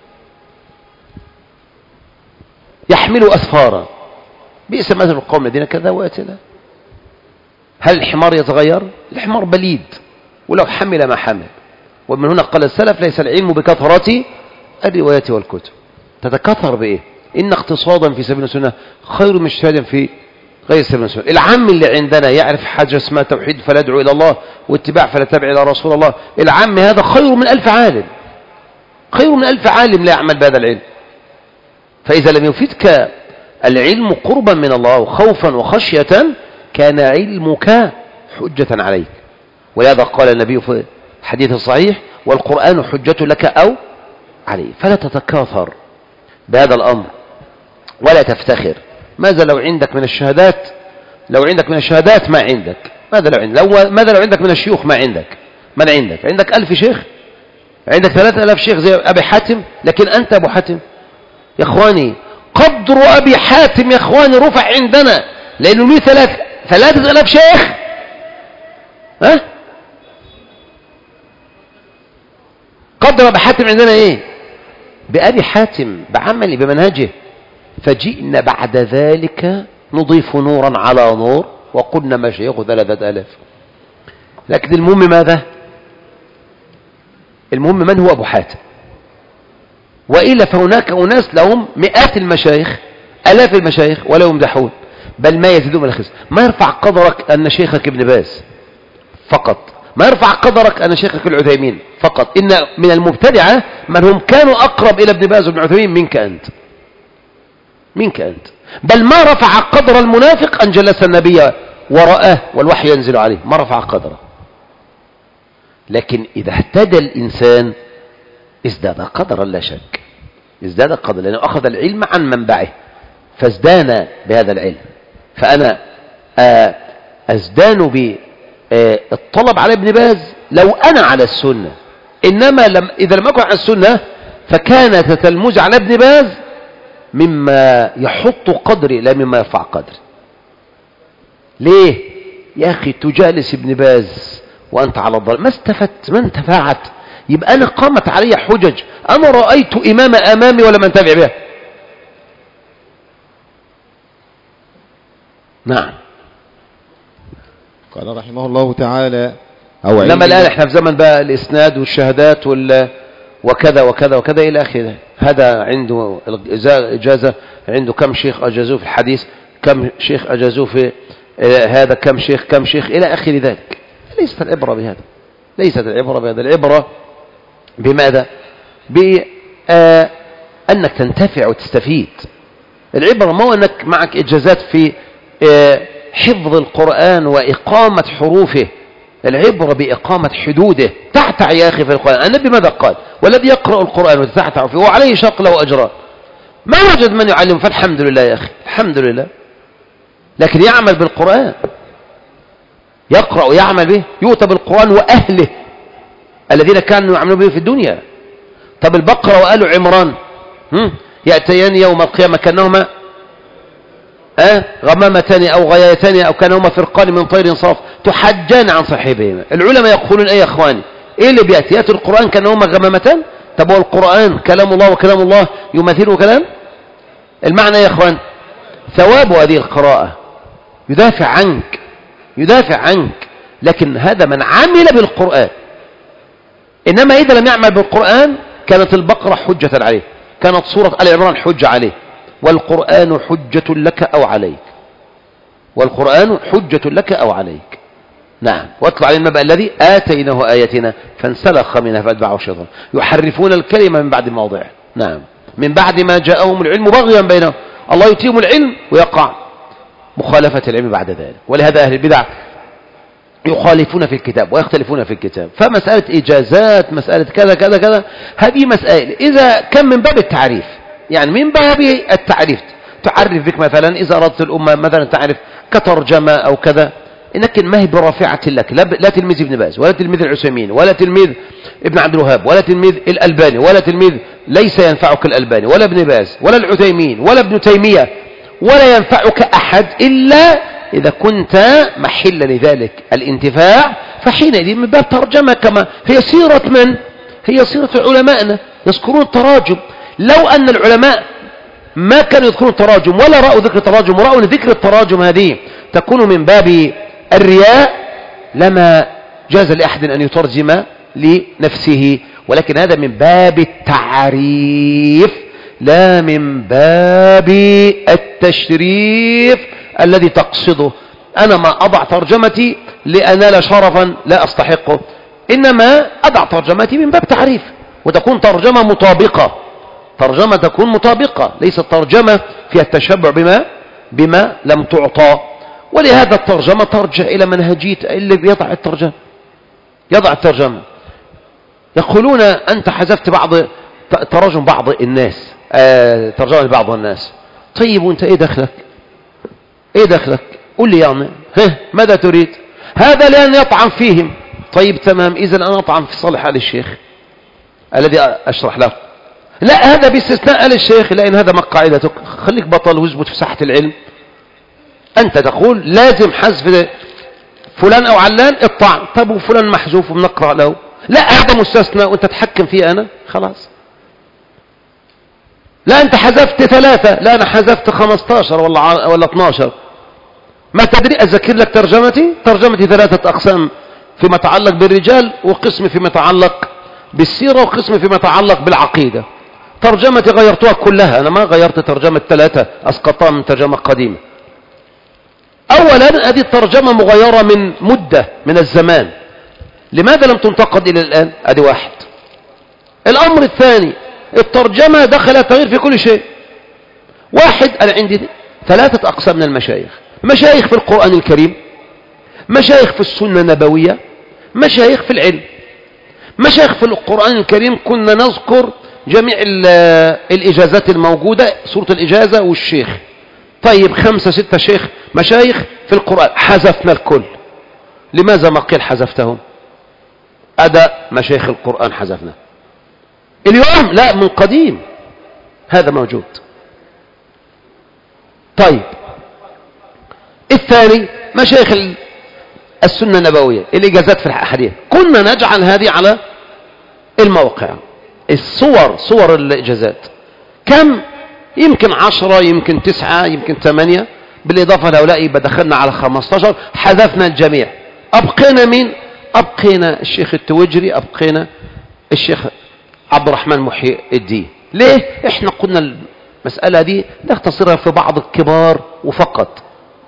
يحملوا أسفارا بئس مثل القوم الذين كذبوا آياتنا. هل الحمار يتغير؟ الحمار بليد ولو حمل ما حمل. ومن هنا قال السلف ليس العلم بكثرة الروايات والكتب. تتكاثر بإيه؟ إن اقتصادا في سبيل السنة خير من اجتهاد في غير سبيل السنة. العام اللي عندنا يعرف حاجة اسمها توحيد فلا يدعو إلى الله واتباع فلا تبع إلى رسول الله، العام هذا خير من ألف عالم، خير من ألف عالم لا يعمل بهذا العلم. فإذا لم يفيدك العلم قربا من الله وخوفا وخشية كان علمك حجة عليك. ولهذا قال النبي في الحديث الصحيح والقرآن حجة لك أو عليه. فلا تتكاثر بهذا الأمر ولا تفتخر. ماذا لو عندك من الشهادات لو عندك من الشهادات ما عندك؟ ماذا لو عندك لو ماذا لو عندك من الشيوخ ما عندك؟ من عندك؟ عندك ألف شيخ، عندك ثلاثة ألاف شيخ زي أبي حاتم، لكن أنت أبو حاتم يا إخواني قدر أبي حاتم يا إخواني رفع عندنا لأنه له ثلاث ثلاثة ألاف شيخ. ها قدر أبي حاتم عندنا إيه؟ بأبي حاتم بعمل بمنهجه. فجئنا بعد ذلك نضيف نورا على نور وقلنا مشايخ ثلاثة ألاف. لكن المهم ماذا؟ المهم من هو أبو حاتم. وإلا فهناك أناس لهم مئات المشايخ ألاف المشايخ ولا يمدحون بل ما يزيدون من الخزي. ما يرفع قدرك أن شيخك ابن باز فقط، ما يرفع قدرك أن شيخك العثيمين فقط. إن من المبتدعة من هم كانوا أقرب إلى ابن باز وابن عثيمين منك أنت منك أنت. بل ما رفع قدر المنافق أن جلس النبي ورآه والوحي ينزل عليه، ما رفع قدره. لكن إذا اهتدى الإنسان ازداد قدرا لا شك، ازداد قدرا لأنه أخذ العلم عن منبعه فازدان بهذا العلم. فأنا أزدان بالطلب على ابن باز لو أنا على السنة، إنما لم إذا لم أكن على السنة فكانت تتلمذ على ابن باز مما يحط قدري لا مما يرفع قدري. ليه يا أخي تجالس ابن باز وأنت على الضلال؟ ما استفدت، ما انتفعت. يبقى أنا قامت علي حجج، أنا رأيت إمام أمامي ولم أنتفع بها. نعم. قال رحمه الله تعالى أو لما الآن احنا في زمن بقى الإسناد والشهادات وال وكذا وكذا وكذا إلى آخره. هذا عنده إجازة، عنده كم شيخ أجازوه في الحديث، كم شيخ أجازوه في هذا، كم شيخ كم شيخ إلى آخر ذلك. ليست العبرة بهذا، ليست العبرة بهذا. العبرة بماذا؟ بأنك تنتفع وتستفيد. العبرة مو أنك معك إجازات في حفظ القرآن وإقامة حروفه، العبرة بإقامة حدوده. تعتع يا أخي في القرآن. النبي ماذا قال؟ والذي يقرأ القرآن وتتعتع فيه وعليه شق له أجران. ما وجد من يعلم فالحمد لله يا أخي، الحمد لله. لكن يعمل بالقرآن، يقرأ ويعمل به، يؤتى بالقرآن وأهله الذين كانوا يعملون به في الدنيا. طب البقرة وآل عمران يأتيان يوم القيامة كأنهما أه؟ غمامتان أو غيايتان أو كانهما فرقان من طير صاف تحجان عن صاحبهما. العلماء يقولون ايه يا اخواني؟ ايه اللي بيأتي؟ يأتي القرآن كأنهما غمامتان؟ طب هو القرآن كلام الله وكلام الله يمثله كلام؟ المعنى يا اخوان ثواب هذه القراءة يدافع عنك، يدافع عنك. لكن هذا من عمل بالقرآن. إنما إذا لم يعمل بالقرآن كانت البقرة حجة عليه، كانت سورة آل عمران حجة عليه. والقرآن حجة لك أو عليك، والقرآن حجة لك أو عليك. نعم. واطلع على النبأ الذي آتيناه آياتنا فانسلخ منها فأتبعه الشيطان يحرفون الكلمة من بعد مواضعه. نعم. من بعد ما جاءهم العلم بغيا بينهم. الله يتيهم العلم ويقع مخالفة العلم بعد ذلك. ولهذا أهل البدع يخالفون في الكتاب ويختلفون في الكتاب. فمسألة إجازات، مسألة كذا كذا كذا، هذه مسائل إذا كان من باب التعريف، يعني من باب التعريف تعرف بك مثلا إذا أردت الأمة مثلا تعرف كترجمة أو كذا، لكن ما هي برافعة لك، لا تلميذ ابن باز ولا تلميذ العثيمين ولا تلميذ ابن عبد الوهاب ولا تلميذ الألباني ولا تلميذ ليس ينفعك الألباني ولا ابن باز ولا العثيمين ولا ابن تيمية، ولا ينفعك أحد إلا إذا كنت محل لذلك الانتفاع، فحينئذ من باب ترجمة. كما هي سيرة من؟ هي سيرة علمائنا يذكرون التراجم. لو أن العلماء ما كانوا يذكرون التراجم ولا رأوا ذكر التراجم ورأوا ذكر التراجم هذه تكون من باب الرياء لما جاز لأحد أن يترجم لنفسه، ولكن هذا من باب التعريف لا من باب التشريف الذي تقصده. أنا ما أضع ترجمتي لأنال شرفا لا أستحقه، إنما أضع ترجمتي من باب تعريف، وتكون ترجمة مطابقة، ترجمة تكون مطابقة، ليست ترجمة فيها التشبع بما بما لم تعطى. ولهذا الترجمة ترجع إلى منهجية اللي يضع الترجمة، يضع الترجمة. يقولون أنت حذفت بعض تراجم بعض الناس، آه ترجمة لبعض الناس. طيب وانت ايه دخلك؟ ايه دخلك؟ قل لي يعني ها ماذا تريد؟ هذا لأن يطعن فيهم. طيب تمام، إذن أنا أطعن في صالح آل الشيخ الذي أشرح له. لا، هذا باستثناء آل الشيخ، لأن هذا ما قاعدتك. خليك بطل واثبت في ساحة العلم. أنت تقول لازم حذف فلان أو علان الطعن. طب وفلان محذوف وبنقرأ له. لا، هذا مستثنى وأنت تحكم فيه أنا خلاص. لا أنت حذفت ثلاثة، لا أنا حذفت خمستاشر ولا ولا اثناشر. ما تدري أذكر لك ترجمتي؟ ترجمتي ثلاثة أقسام فيما يتعلق بالرجال، وقسم فيما يتعلق بالسيرة، وقسم فيما يتعلق بالعقيدة. ترجمتي غيرتها كلها، أنا ما غيرت ترجمة ثلاثة أسقطها من ترجمة قديمة. أولا هذه الترجمة مغيرة من مدة من الزمان، لماذا لم تنتقد إلى الآن؟ هذه واحد. الأمر الثاني، الترجمة دخل تغيير في كل شيء. واحد، أنا عندي ثلاثة أقسام من المشايخ: مشايخ في القرآن الكريم، مشايخ في السنة النبوية، مشايخ في العلم. مشايخ في القرآن الكريم كنا نذكر جميع الإجازات الموجودة، سورة الإجازة والشيخ. طيب خمسة ستة شيخ مشايخ في القرآن، حذفنا الكل. لماذا ما قيل حذفتهم؟ أداء مشايخ القرآن حذفنا. اليوم لا، من قديم هذا موجود. طيب الثاني مشايخ السنة النبوية، الإجازات في الحديث، كنا نجعل هذه على الموقع. الصور، صور الإجازات كم؟ يمكن عشرة، يمكن تسعة، يمكن ثمانية، بالإضافة لهؤلاء يبقى دخلنا على خمستاشر. حذفنا الجميع. أبقينا مين؟ أبقينا الشيخ التوجري، أبقينا الشيخ عبد الرحمن محي الدين. ليه؟ احنا قلنا المسألة دي نختصرها في بعض الكبار وفقط.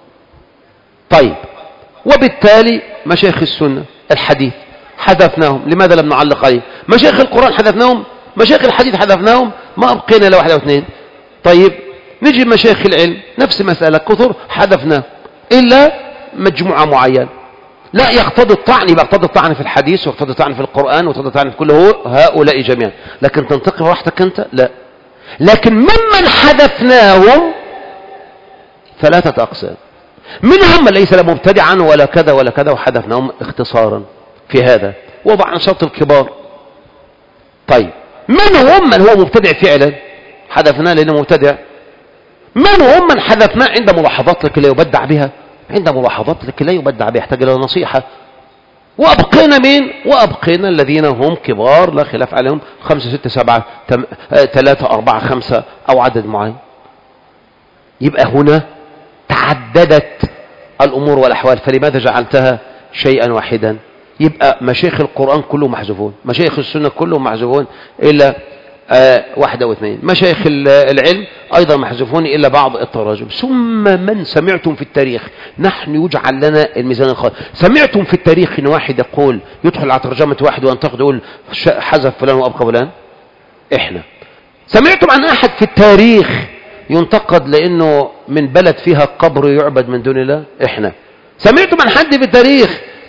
طيب، وبالتالي مشايخ السنة الحديث حذفناهم. لماذا لم نعلق عليه؟ مشايخ القرآن حذفناهم، مشايخ الحديث حذفناهم، ما أبقينا إلا واحد أو اثنين. طيب نجي مشايخ العلم، نفس مسألة كثر، حذفنا إلا مجموعة معينة. لا يقتضي الطعن، يبقى يقتضي الطعن في الحديث، ويقتضي الطعن في القرآن، ويقتضي الطعن في كل هؤلاء جميعا. لكن تنتقل راحتك أنت؟ لا. لكن ممن حذفناهم ثلاثة أقسام. منهم من ليس مبتدعا ولا كذا ولا كذا، وحذفناهم اختصارا في هذا، وضعنا شرط الكبار. طيب منهم من هو مبتدع فعلا، حذفناه لأنه مبتدع. منهم من حذفناه عند ملاحظات لكي لا يبدع بها، عند ملاحظات لكي لا يبدع بها، يحتاج إلى نصيحة. وأبقينا مين؟ وأبقينا الذين هم كبار لا خلاف عليهم، خمسة ستة سبعة تم... ثلاثة أربعة خمسة أو عدد معين. يبقى هنا تعددت الأمور والأحوال، فلماذا جعلتها شيئا واحدا؟ يبقى مشايخ القرآن كلهم محذوفون، مشايخ السنة كلهم محذوفون إلا آه واحدة او اثنين. مشايخ العلم أيضا محذوفون إلا بعض التراجم. ثم من سمعتم في التاريخ، نحن يجعل لنا الميزان الخاص. سمعتم في التاريخ إن واحد يقول يدخل على ترجمة واحد وينتقد يقول حذف فلان وأبقى فلان؟ إحنا. سمعتم عن أحد في التاريخ ينتقد لأنه من بلد فيها قبر يعبد من دون الله؟ إحنا. سمعتم عن حد في التاريخ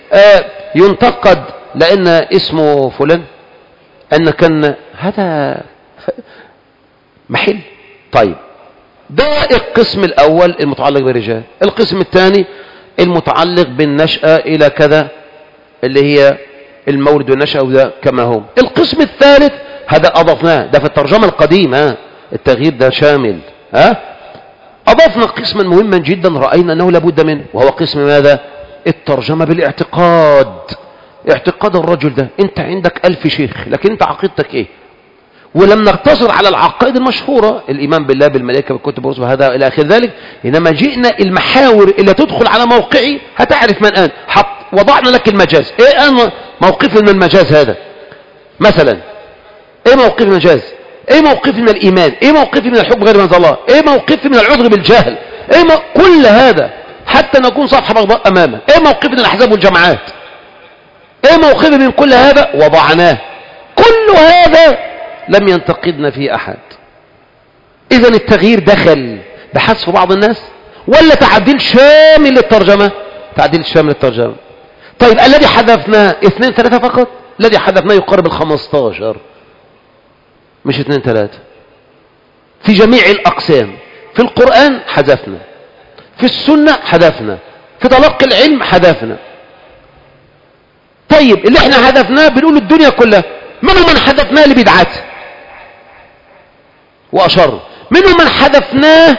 آه ينتقد لأن اسمه فلان، أن كان هذا محل. طيب ده القسم الأول المتعلق بالرجال. القسم الثاني المتعلق بالنشأة إلى كذا اللي هي المولد والنشأة وده كما هو. القسم الثالث هذا أضفناه، ده في الترجمة القديمة، التغيير ده شامل. ها أضفنا قسما مهما جدا رأينا أنه لابد منه، وهو قسم ماذا؟ الترجمة بالاعتقاد. اعتقاد الرجل ده، انت عندك ألف شيخ لكن انت عقيدتك ايه؟ ولم نقتصر على العقائد المشهورة، الإيمان بالله بالملائكة بالكتب والرسل هذا إلى آخر ذلك، إنما جئنا المحاور اللي تدخل على موقعي هتعرف من أنت. حط وضعنا لك المجاز. إيه أنا موقفي من المجاز هذا؟ مثلا إيه موقفي من المجاز؟ إيه موقفي من الإيمان؟ إيه موقفي من الحب غير من الله؟ إيه موقفي من العذر بالجهل؟ إيه مو... كل هذا حتى نكون صفحة بغضاء أمامه. إيه موقفي من الأحزاب والجماعات؟ إيه موقفي من كل هذا؟ وضعناه. كل هذا لم ينتقدنا فيه أحد. إذا التغيير دخل بحذف بعض الناس ولا تعديل شامل للترجمة؟ تعديل شامل للترجمة. طيب الذي حذفناه اثنين ثلاثة فقط؟ الذي حذفناه يقارب الخمستاشر، مش اثنين ثلاثة. في جميع الأقسام. في القرآن حذفنا، في السنة حذفنا، في تلقي العلم حذفنا. طيب اللي احنا حذفناه بنقول الدنيا كلها. منهم من حذفناه لبدعته وأشر، منهم من حذفناه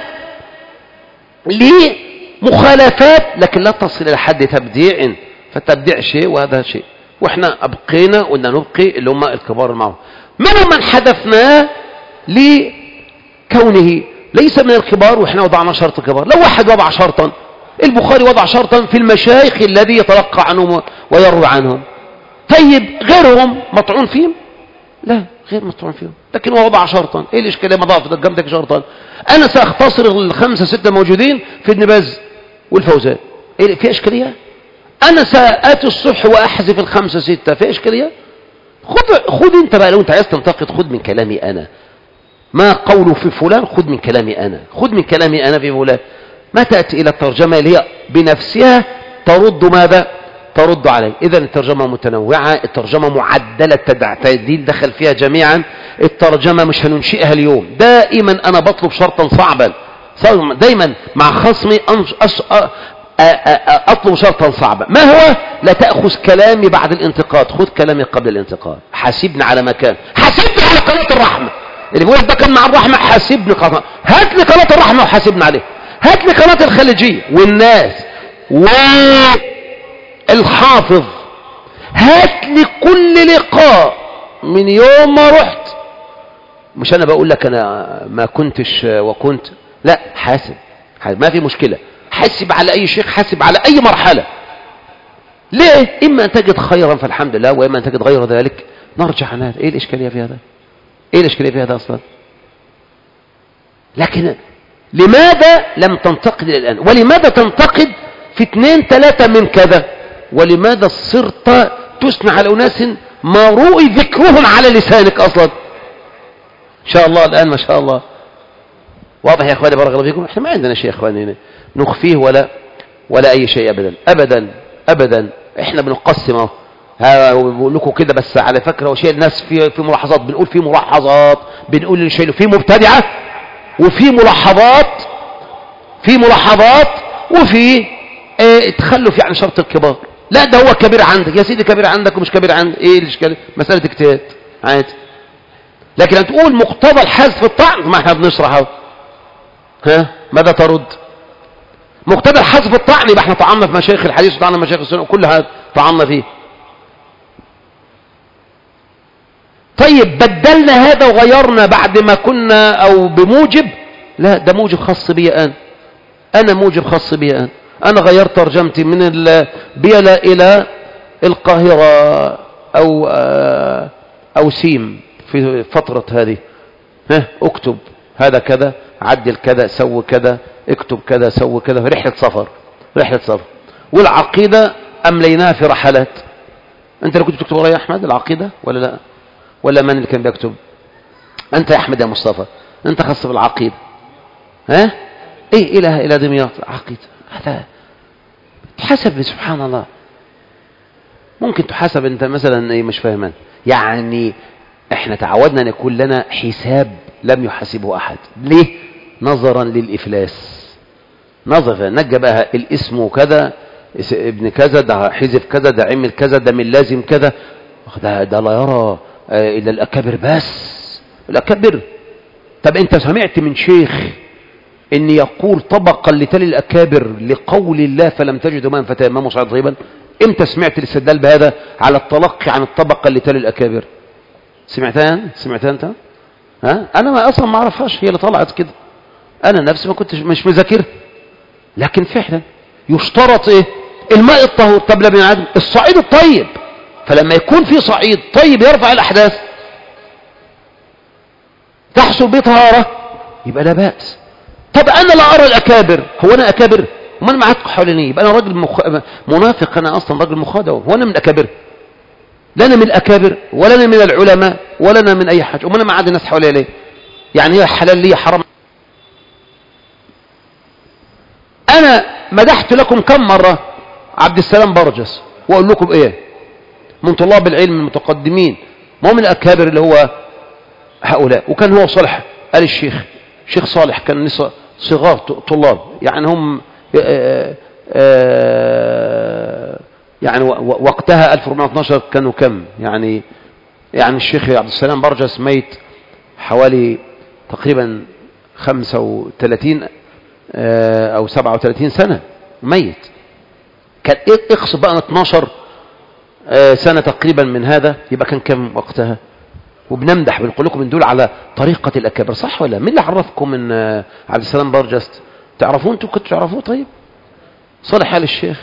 لمخالفات لكن لا تصل إلى حد تبديع، فالتبديع شيء وهذا شيء، واحنا أبقينا قلنا نبقي اللي هم الكبار المعروف. منهم من حذفناه لكونه ليس من الكبار واحنا وضعنا شرط كبار. لو واحد وضع شرطا، البخاري وضع شرطا في المشايخ الذي يتلقى عنهم ويروي عنهم، طيب غيرهم مطعون فيهم؟ لا، غير مطعون فيهم، لكن هو وضع شرطا. ايه الاشكاليه؟ ما ضاف جنبك شرطا. انا ساختصر الخمسه سته موجودين في ابن باز والفوزان. ايه في اشكاليه؟ انا ساتي الصبح واحذف الخمسه سته، في اشكاليه؟ خد خد انت بقى، لو انت عايز تنتقد خد من كلامي انا، ما قوله في فلان خد من كلامي انا، خد من كلامي انا في فلان. ما تاتي الى الترجمه اللي هي بنفسها ترد ماذا؟ ترد عليه. إذا الترجمة متنوعة، الترجمة معدلة التعديل دخل فيها جميعا. الترجمة مش هننشئها اليوم، دائما أنا بطلب شرطا صعبا، دائما مع خصمي أطلب شرطا صعبا. ما هو؟ لا تأخذ كلامي بعد الانتقاد، خذ كلامي قبل الانتقاد. حاسبني على مكان، حاسبني على قناة الرحمة اللي بيقول ده كان مع الرحمة، حاسبني قناة، هات لي قناة الرحمة وحاسبني عليه، هات لي قناة الخليجية والناس و الحافظ، هات لي كل لقاء من يوم ما رحت. مش انا بقول لك انا ما كنتش وكنت، لا، حاسب, حاسب. ما في مشكلة، حاسب على اي شيخ، حاسب على اي مرحلة. ليه؟ اما ان تجد خيرا فالحمد لله، واما ان تجد غير ذلك نرجع عن هذا. ايه الاشكالية في هذا؟ ايه الاشكالية في هذا اصلا؟ لكن لماذا لم تنتقد الان؟ ولماذا تنتقد في اثنين ثلاثة من كذا؟ ولماذا صرت تثنى على أناس ما روئي ذكرهم على لسانك أصلا؟ إن شاء الله الآن ما شاء الله واضح يا أخواني، بارك الله فيكم. إحنا ما عندنا شيء يا أخواني نخفيه ولا ولا أي شيء أبدا أبدا أبدا. إحنا بنقسمه بقول لكم كده بس على فكرة، وشيء الناس في في ملاحظات، بنقول في ملاحظات، بنقول شيء في مبتدعة، وفي ملاحظات في ملاحظات وفي اه تخلف يعني شرط الكبار. لا ده هو كبير عندك يا سيدي، كبير عندك ومش كبير عندك، ايه الاشكال؟ مسألة اجتهاد عادي. لكن ان تقول مقتضى الحذف الطعن، ما احنا بنشرحه. ها ماذا ترد؟ مقتضى الحذف الطعن يبقى احنا طعنا في مشايخ الحديث وطعنا في مشايخ السنة وكل هذا طعنا فيه. طيب بدلنا هذا وغيرنا بعد ما كنا او بموجب؟ لا ده موجب خاص بي انا انا موجب خاص بي انا انا غيرت ترجمتي من البيلة الى القاهرة او او سيم في فترة هذه. ها اكتب هذا كذا، عدل كذا، سوي كذا، اكتب كذا، سوي كذا، رحلة سفر رحلة سفر. والعقيدة امليناها في رحلات. انت اللي كنت بتكتب ورايا يا احمد العقيدة ولا لا؟ ولا من اللي كان بيكتب؟ انت يا احمد يا مصطفى، انت خاص بالعقيدة. ها ايه اله الى دمياط عقيدة، هذا حسب سبحان الله. ممكن تحاسب انت مثلا ايه مش فاهمان. يعني احنا تعودنا ان يكون لنا حساب لم يحاسبه احد. ليه؟ نظرا للافلاس. نظرا نجى بقى الاسم كذا، ابن كذا، ده حزب كذا، ده عمل كذا، ده من لازم كذا، ده, ده لا يرى الا الاكابر بس. الاكابر. طب انت سمعت من شيخ ان يقول طبقا لتالي الاكابر لقول الله فلم تجدوا ماء فتيمموا صعيدا طيبا؟ امتى سمعت الاستدلال بهذا على التلقي عن الطبقه لتالي الاكابر؟ سمعتها سمعتها انت؟ ها؟ انا ما اصلا ما اعرفهاش، هي اللي طلعت كده. انا نفسي ما كنتش مش مذاكرها، لكن فعلا يشترط ايه؟ الماء الطهور. طب لابن عدم الصعيد الطيب، فلما يكون في صعيد طيب يرفع الاحداث تحصل به طهاره يبقى لا باس. طب انا لا ارى الاكابر. هو انا اكابر؟ وما انا معاك حواليني يبقى انا راجل مخ... منافق. انا اصلا راجل مخادع. هو انا من الاكابر؟ لا انا من الاكابر ولا انا من العلماء ولا انا من اي حاجه. وما انا معاد الناس حواليا ليه؟ يعني هي حلال لي حرام؟ انا مدحت لكم كم مره عبد السلام برجس واقول لكم ايه من طلاب العلم المتقدمين، ما هو من الاكابر اللي هو هؤلاء. وكان هو صالح قال الشيخ شيخ صالح كان لسه صغار طلاب، يعني هم آآ آآ يعني وقتها ألف وأربعمائة واثناشر كانوا كم يعني يعني الشيخ عبد السلام برجس ميت حوالي تقريبا خمسة وثلاثين او سبعة وثلاثين سنة ميت. كان اقصد بقى اثناشر سنة تقريبا من هذا، يبقى كان كم وقتها؟ وبنمدح بنقول لكم من دول على طريقة الأكابر، صح ولا؟ مين اللي عرفكم من عبد السلام برجس؟ تعرفون انتوا كنتوا تعرفوه؟ طيب صالح آل الشيخ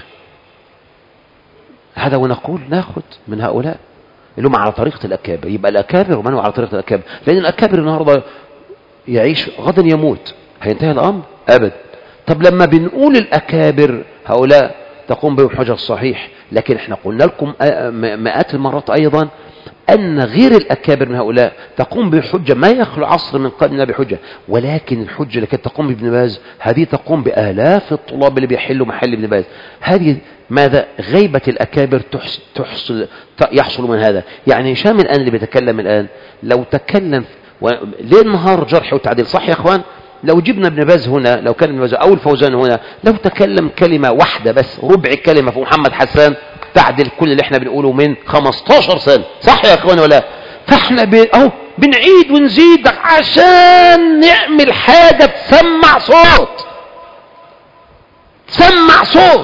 هذا، ونقول ناخذ من هؤلاء اللي هم على طريقة الأكابر. يبقى الأكابر ومن هو على طريقة الأكابر؟ لأن الأكابر النهارده يعيش غدا يموت، هينتهي الأمر أبدا. طب لما بنقول الأكابر هؤلاء تقوم بهم حجة الصحيح، لكن احنا قلنا لكم مئات المرات أيضا أن غير الأكابر من هؤلاء تقوم بحجة ما يخلو عصر من قبلنا بحجة، ولكن الحجة اللي كانت تقوم بابن باز هذه تقوم بآلاف الطلاب اللي بيحلوا محل ابن باز. هذه ماذا؟ غيبة الأكابر تحصل, تحصل يحصل من هذا. يعني هشام الآن اللي بيتكلم الآن لو تكلم و... ليه النهار جرح وتعديل، صح يا أخوان؟ لو جبنا ابن باز هنا، لو كان ابن باز أو الفوزان هنا، لو تكلم كلمة واحدة بس، ربع كلمة في محمد حسان تعدل كل اللي احنا بنقوله من خمستاشر سنة، صح يا اخوان ولا؟ فاحنا ب... اهو بنعيد ونزيد عشان نعمل حاجة تسمع صوت، تسمع صوت.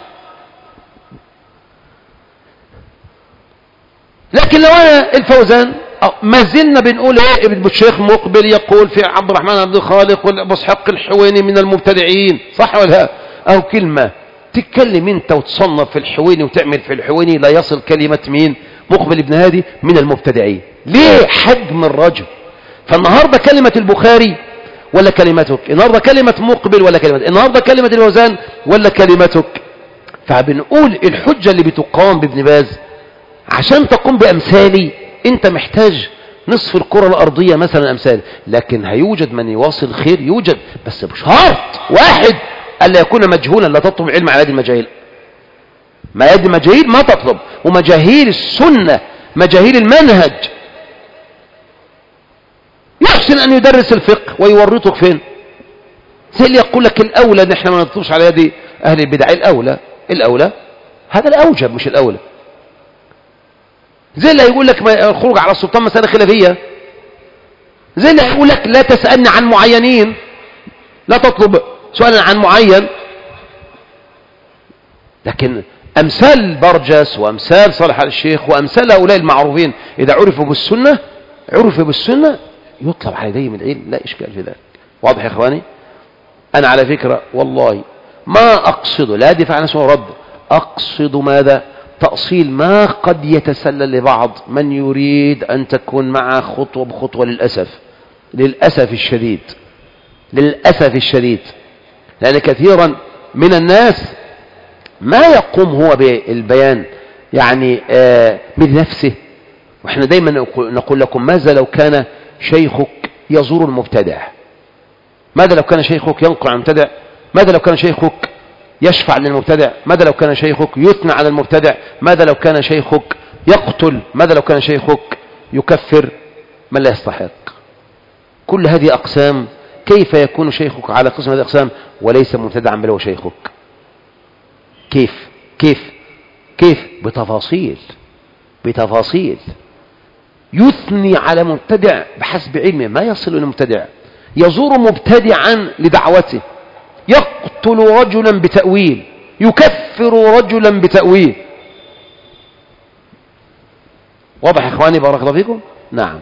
لكن لو انا الفوزان ما زلنا بنقول ايه؟ ابن الشيخ مقبل يقول في عبد الرحمن عبد الخالق وابو اسحاق الحويني من المبتدعين، صح ولا؟ او كلمة تتكلم انت وتصنف في الحويني وتعمل في الحويني لا يصل كلمة مين؟ مقبل ابن هادي من المبتدعين. ليه؟ حجم الرجل. فالنهاردة كلمة البخاري ولا كلمتك؟ النهاردة كلمة مقبل ولا كلمتك؟ النهاردة كلمة الوزان ولا كلمتك؟ فبنقول الحجة اللي بتقام بابن باز عشان تقوم بأمثالي انت محتاج نصف الكرة الأرضية مثلا أمثال، لكن هيوجد من يواصل خير، يوجد، بس بشرط واحد ألا يكون مجهولا. لا تطلب العلم على يد المجاهيل، ما يد المجاهيل ما تطلب، ومجاهيل السنة مجاهيل المنهج يحسن أن يدرس الفقه ويورطك فين؟ زي اللي يقول لك الأولى ان احنا ما نطلبش على يد أهل البدع. الأولى الأولى هذا الأوجب مش الأولى. زي اللي يقول لك الخروج على السلطان مسألة خلافية، زي اللي يقول لك لا تسألني عن معينين، لا تطلب سؤالا عن معين. لكن أمثال برجس وأمثال صالح آل الشيخ وأمثال هؤلاء المعروفين إذا عرفوا بالسنة عرفوا بالسنة يطلب على يديهم العلم، لا إشكال في ذلك. واضح يا إخواني؟ أنا على فكرة والله ما أقصد، لا دفع عن نفسه ورد، أقصد ماذا؟ تأصيل ما قد يتسلل لبعض من يريد أن تكون معه خطوة بخطوة. للأسف للأسف الشديد للأسف الشديد لأن كثيرا من الناس ما يقوم هو بالبيان يعني آه من نفسه. وإحنا دايما نقول لكم ماذا لو كان شيخك يزور المبتدع؟ ماذا لو كان شيخك ينقل عن المبتدع؟ ماذا لو كان شيخك يشفع للمبتدع؟ ماذا لو كان شيخك يثنى على المبتدع؟ ماذا لو كان شيخك يقتل؟ ماذا لو كان شيخك يكفر من لا يستحق؟ كل هذه أقسام. كيف يكون شيخك على قسم هذه الأقسام وليس مبتدعا بل هو شيخك؟ كيف كيف كيف بتفاصيل بتفاصيل يثني على مبتدع بحسب علمه، ما يصل إلى مبتدع، يزور مبتدعا لدعوته، يقتل رجلا بتأويل، يكفر رجلا بتأويل. واضح يا إخواني بارك الله فيكم؟ نعم.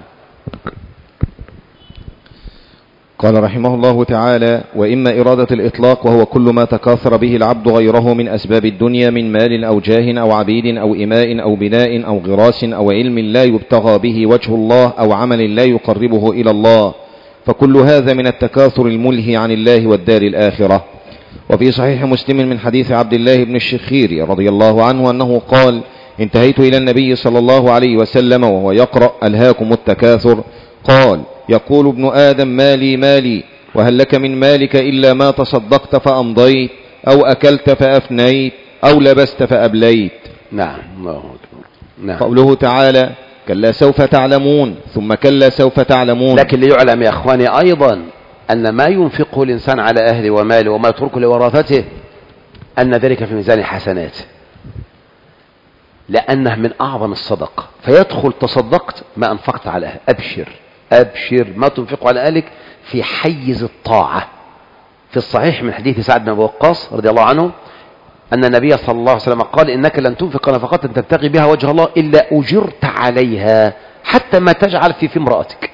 قال رحمه الله تعالى: وإما إرادة الإطلاق وهو كل ما تكاثر به العبد غيره من أسباب الدنيا من مال أو جاه أو عبيد أو إماء أو بناء أو غراس أو علم لا يبتغى به وجه الله أو عمل لا يقربه إلى الله، فكل هذا من التكاثر الملهي عن الله والدار الآخرة. وفي صحيح مسلم من حديث عبد الله بن الشخير رضي الله عنه أنه قال: انتهيت إلى النبي صلى الله عليه وسلم وهو يقرأ: ألهاكم التكاثر. قال: يقول ابن آدم: مالي مالي، وهل لك من مالك إلا ما تصدقت فأمضيت، أو أكلت فأفنيت، أو لبست فأبليت. نعم الله أكبر. نعم. قوله تعالى: كلا سوف تعلمون، ثم كلا سوف تعلمون. لكن ليعلم يا أخواني أيضا أن ما ينفقه الإنسان على أهله وماله وما يتركه لورثته أن ذلك في ميزان حسناته، لأنه من أعظم الصدقة. فيدخل تصدقت ما أنفقت على أهل. أبشر أبشر ما تنفق على أهلك في حيز الطاعة. في الصحيح من حديث سعد بن أبي وقاص رضي الله عنه أن النبي صلى الله عليه وسلم قال: إنك لن تنفق نفقة تبتغي بها وجه الله إلا أجرت عليها حتى ما تجعل في في امرأتك.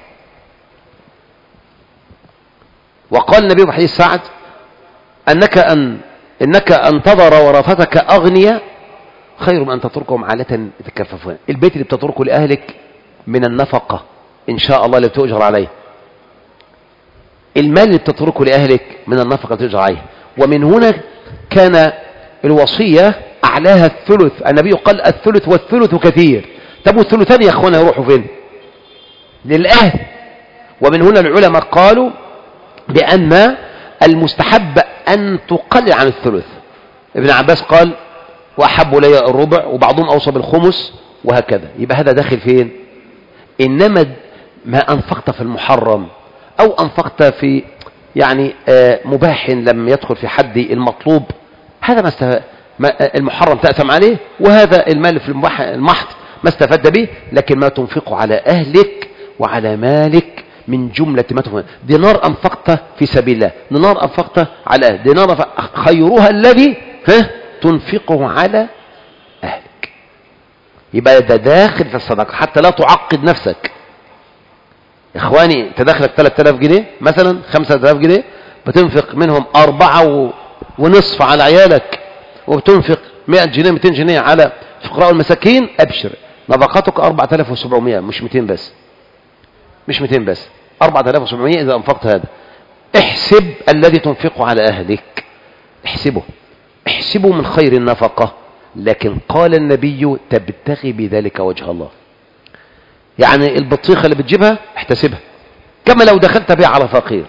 وقال النبي في حديث سعد: أنك أن إنك أن تذر ورثتك أغنياء خير من أن تتركهم عالة يتكففون. البيت اللي بتتركه لأهلك من النفقة إن شاء الله اللي بتؤجر عليه، المال اللي بتتركه لأهلك من النفقة اللي بتؤجر عليه. ومن هنا كان الوصية أعلاها الثلث. النبي قال: الثلث والثلث كثير. طب والثلثان يا أخوانا يروحوا فين؟ للأهل. ومن هنا العلماء قالوا بأن المستحب أن تقلل عن الثلث. ابن عباس قال: وأحب لي الربع، وبعضهم أوصى بالخمس، وهكذا. يبقى هذا داخل فين؟ إنما ما أنفقت في المحرم أو أنفقت في يعني مباح لم يدخل في حد المطلوب، هذا ما است... ما المحرم تأثم عليه، وهذا المال في المباح المحض ما استفاد به. لكن ما تنفقه على أهلك وعلى مالك من جملة ما تنفقه. دينار أنفقته في سبيل الله، دينار أنفقته على أهل، دينار أنفق... خيرها الذي ها تنفقه على أهلك. يبقى ده داخل في الصدقة حتى لا تعقد نفسك. إخواني أنت داخلك ثلاثة آلاف جنيه مثلا، خمسة آلاف جنيه، بتنفق منهم أربعة ونصف على عيالك، وبتنفق مئة جنيه مئتين جنيه على الفقراء والمساكين. أبشر، نفقتك أربعة آلاف وسبعمائة، مش مئتين بس، مش مئتين بس، أربعة آلاف وسبعمائة إذا أنفقت هذا. احسب الذي تنفقه على أهلك، احسبه احسبه من خير النفقة. لكن قال النبي: تبتغي بذلك وجه الله. يعني البطيخة اللي بتجيبها احتسبها كما لو دخلت بها على فقير.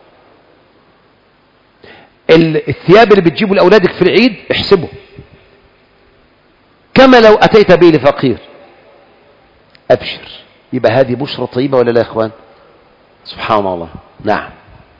الثياب اللي بتجيبه لأولادك في العيد احسبه كما لو أتيت به لفقير. أبشر. يبقى هذه بشرة طيبة ولا لا يا إخوان؟ سبحان الله. نعم.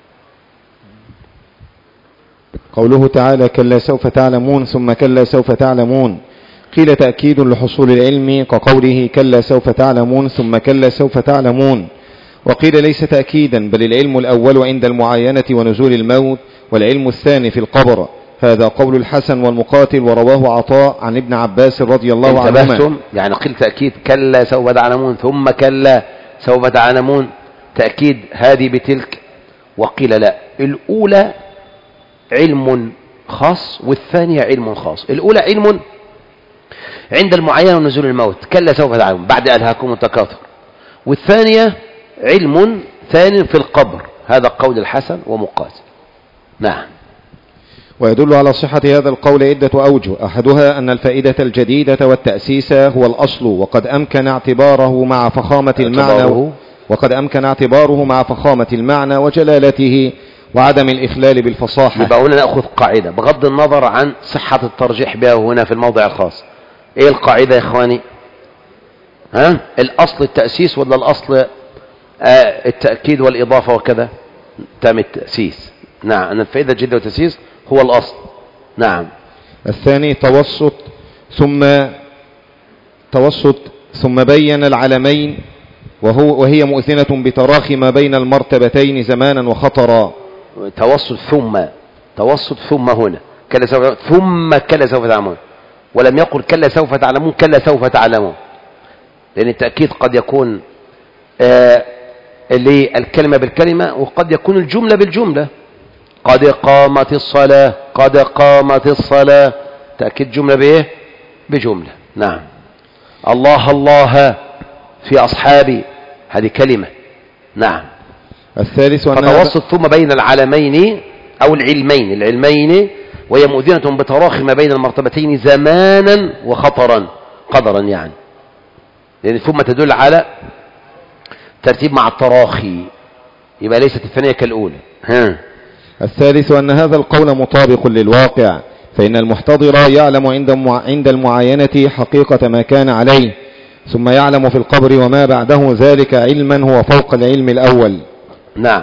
قوله تعالى: كلا سوف تعلمون، ثم كلا سوف تعلمون. قيل تأكيد لحصول العلم كقوله: كلا سوف تعلمون ثم كلا سوف تعلمون. وقيل ليس تأكيدا، بل العلم الأول عند المعاينة ونزول الموت، والعلم الثاني في القبر. هذا قول الحسن والمقاتل، ورواه عطاء عن ابن عباس رضي الله عنهما. يعني قيل تأكيد كلا سوف تعلمون ثم كلا سوف تعلمون، تأكيد هذه بتلك. وقيل لا، الأولى علم خاص والثانية علم خاص. الأولى علم عند المعاينة ونزول الموت، كلا سوف تعلمون، بعد ألهاكم التكاثر. والثانية علم ثاني في القبر، هذا قول الحسن ومقاتل. نعم. ويدل على صحة هذا القول عدة أوجه. أحدها أن الفائدة الجديدة والتأسيس هو الأصل، وقد أمكن اعتباره مع فخامة المعنى وقد أمكن اعتباره مع فخامة المعنى وجلالته وعدم الإخلال بالفصاحة. يبقى هنا نأخذ قاعدة بغض النظر عن صحة الترجيح بها هنا في الموضع الخاص. ايه القاعدة يا اخواني؟ ها؟ الأصل التأسيس ولا الأصل آه التأكيد والإضافة وكذا؟ تم التأسيس. نعم، أن الفائدة جدا والتأسيس هو الأصل. نعم. الثاني توسط ثم توسط ثم بين العلمين وهو وهي مؤذنة بتراخي ما بين المرتبتين زمانا وخطرا. توسط ثم توسط ثم هنا كلا سوف ثم كلا سوف تعلمون، ولم يقل كلا سوف تعلمون كلا سوف تعلمون، لأن التأكيد قد يكون آه للكلمة بالكلمة وقد يكون الجملة بالجملة. قد قامت الصلاة قد قامت الصلاة، تأكيد جملة بإيه؟ بجملة. نعم. الله الله في أصحابي، هذه كلمة. نعم. الثالث فتوسط ثم بين العلمين أو العلمين العلمين وهي مؤذنة بتراخي ما بين المرتبتين زمانا وخطرا قدرا، يعني لأن ثم تدل على ترتيب مع التراخي، يبقى ليست الثانية كالأولى. ها. الثالث أن هذا القول مطابق للواقع، فإن المحتضر يعلم عند المعاينة حقيقة ما كان عليه، ثم يعلم في القبر وما بعده ذلك علما هو فوق العلم الأول. نعم.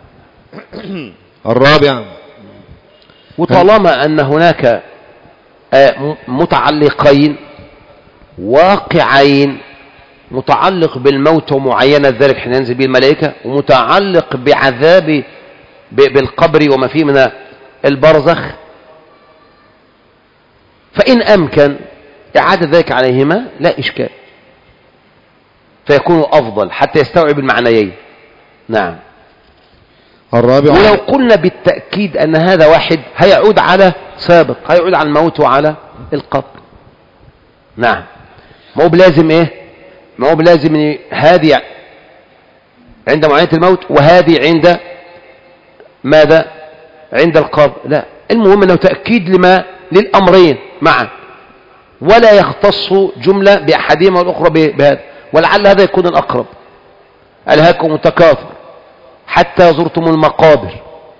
الرابع، وطالما أن هناك متعلقين واقعين، متعلق بالموت ومعاينة ذلك حين ينزل به الملائكة، ومتعلق بعذاب بالقبر وما فيه من البرزخ، فإن أمكن إعادة ذلك عليهما لا إشكال، فيكون أفضل حتى يستوعب المعنيين. نعم. الرابع، ولو قلنا بالتأكيد أن هذا واحد هيعود على سابق، هيعود على الموت وعلى القبر. نعم. ما هو بلازم إيه؟ ما هو بلازم إن هذه عند معاينة الموت وهذه عند ماذا؟ عند القبر. لا، المهم أنه تأكيد لما للأمرين معا، ولا يختص جملة بأحدهما والأخرى بهذا، ولعل هذا يكون الأقرب. ألهاكم التكاثر حتى زرتم المقابر.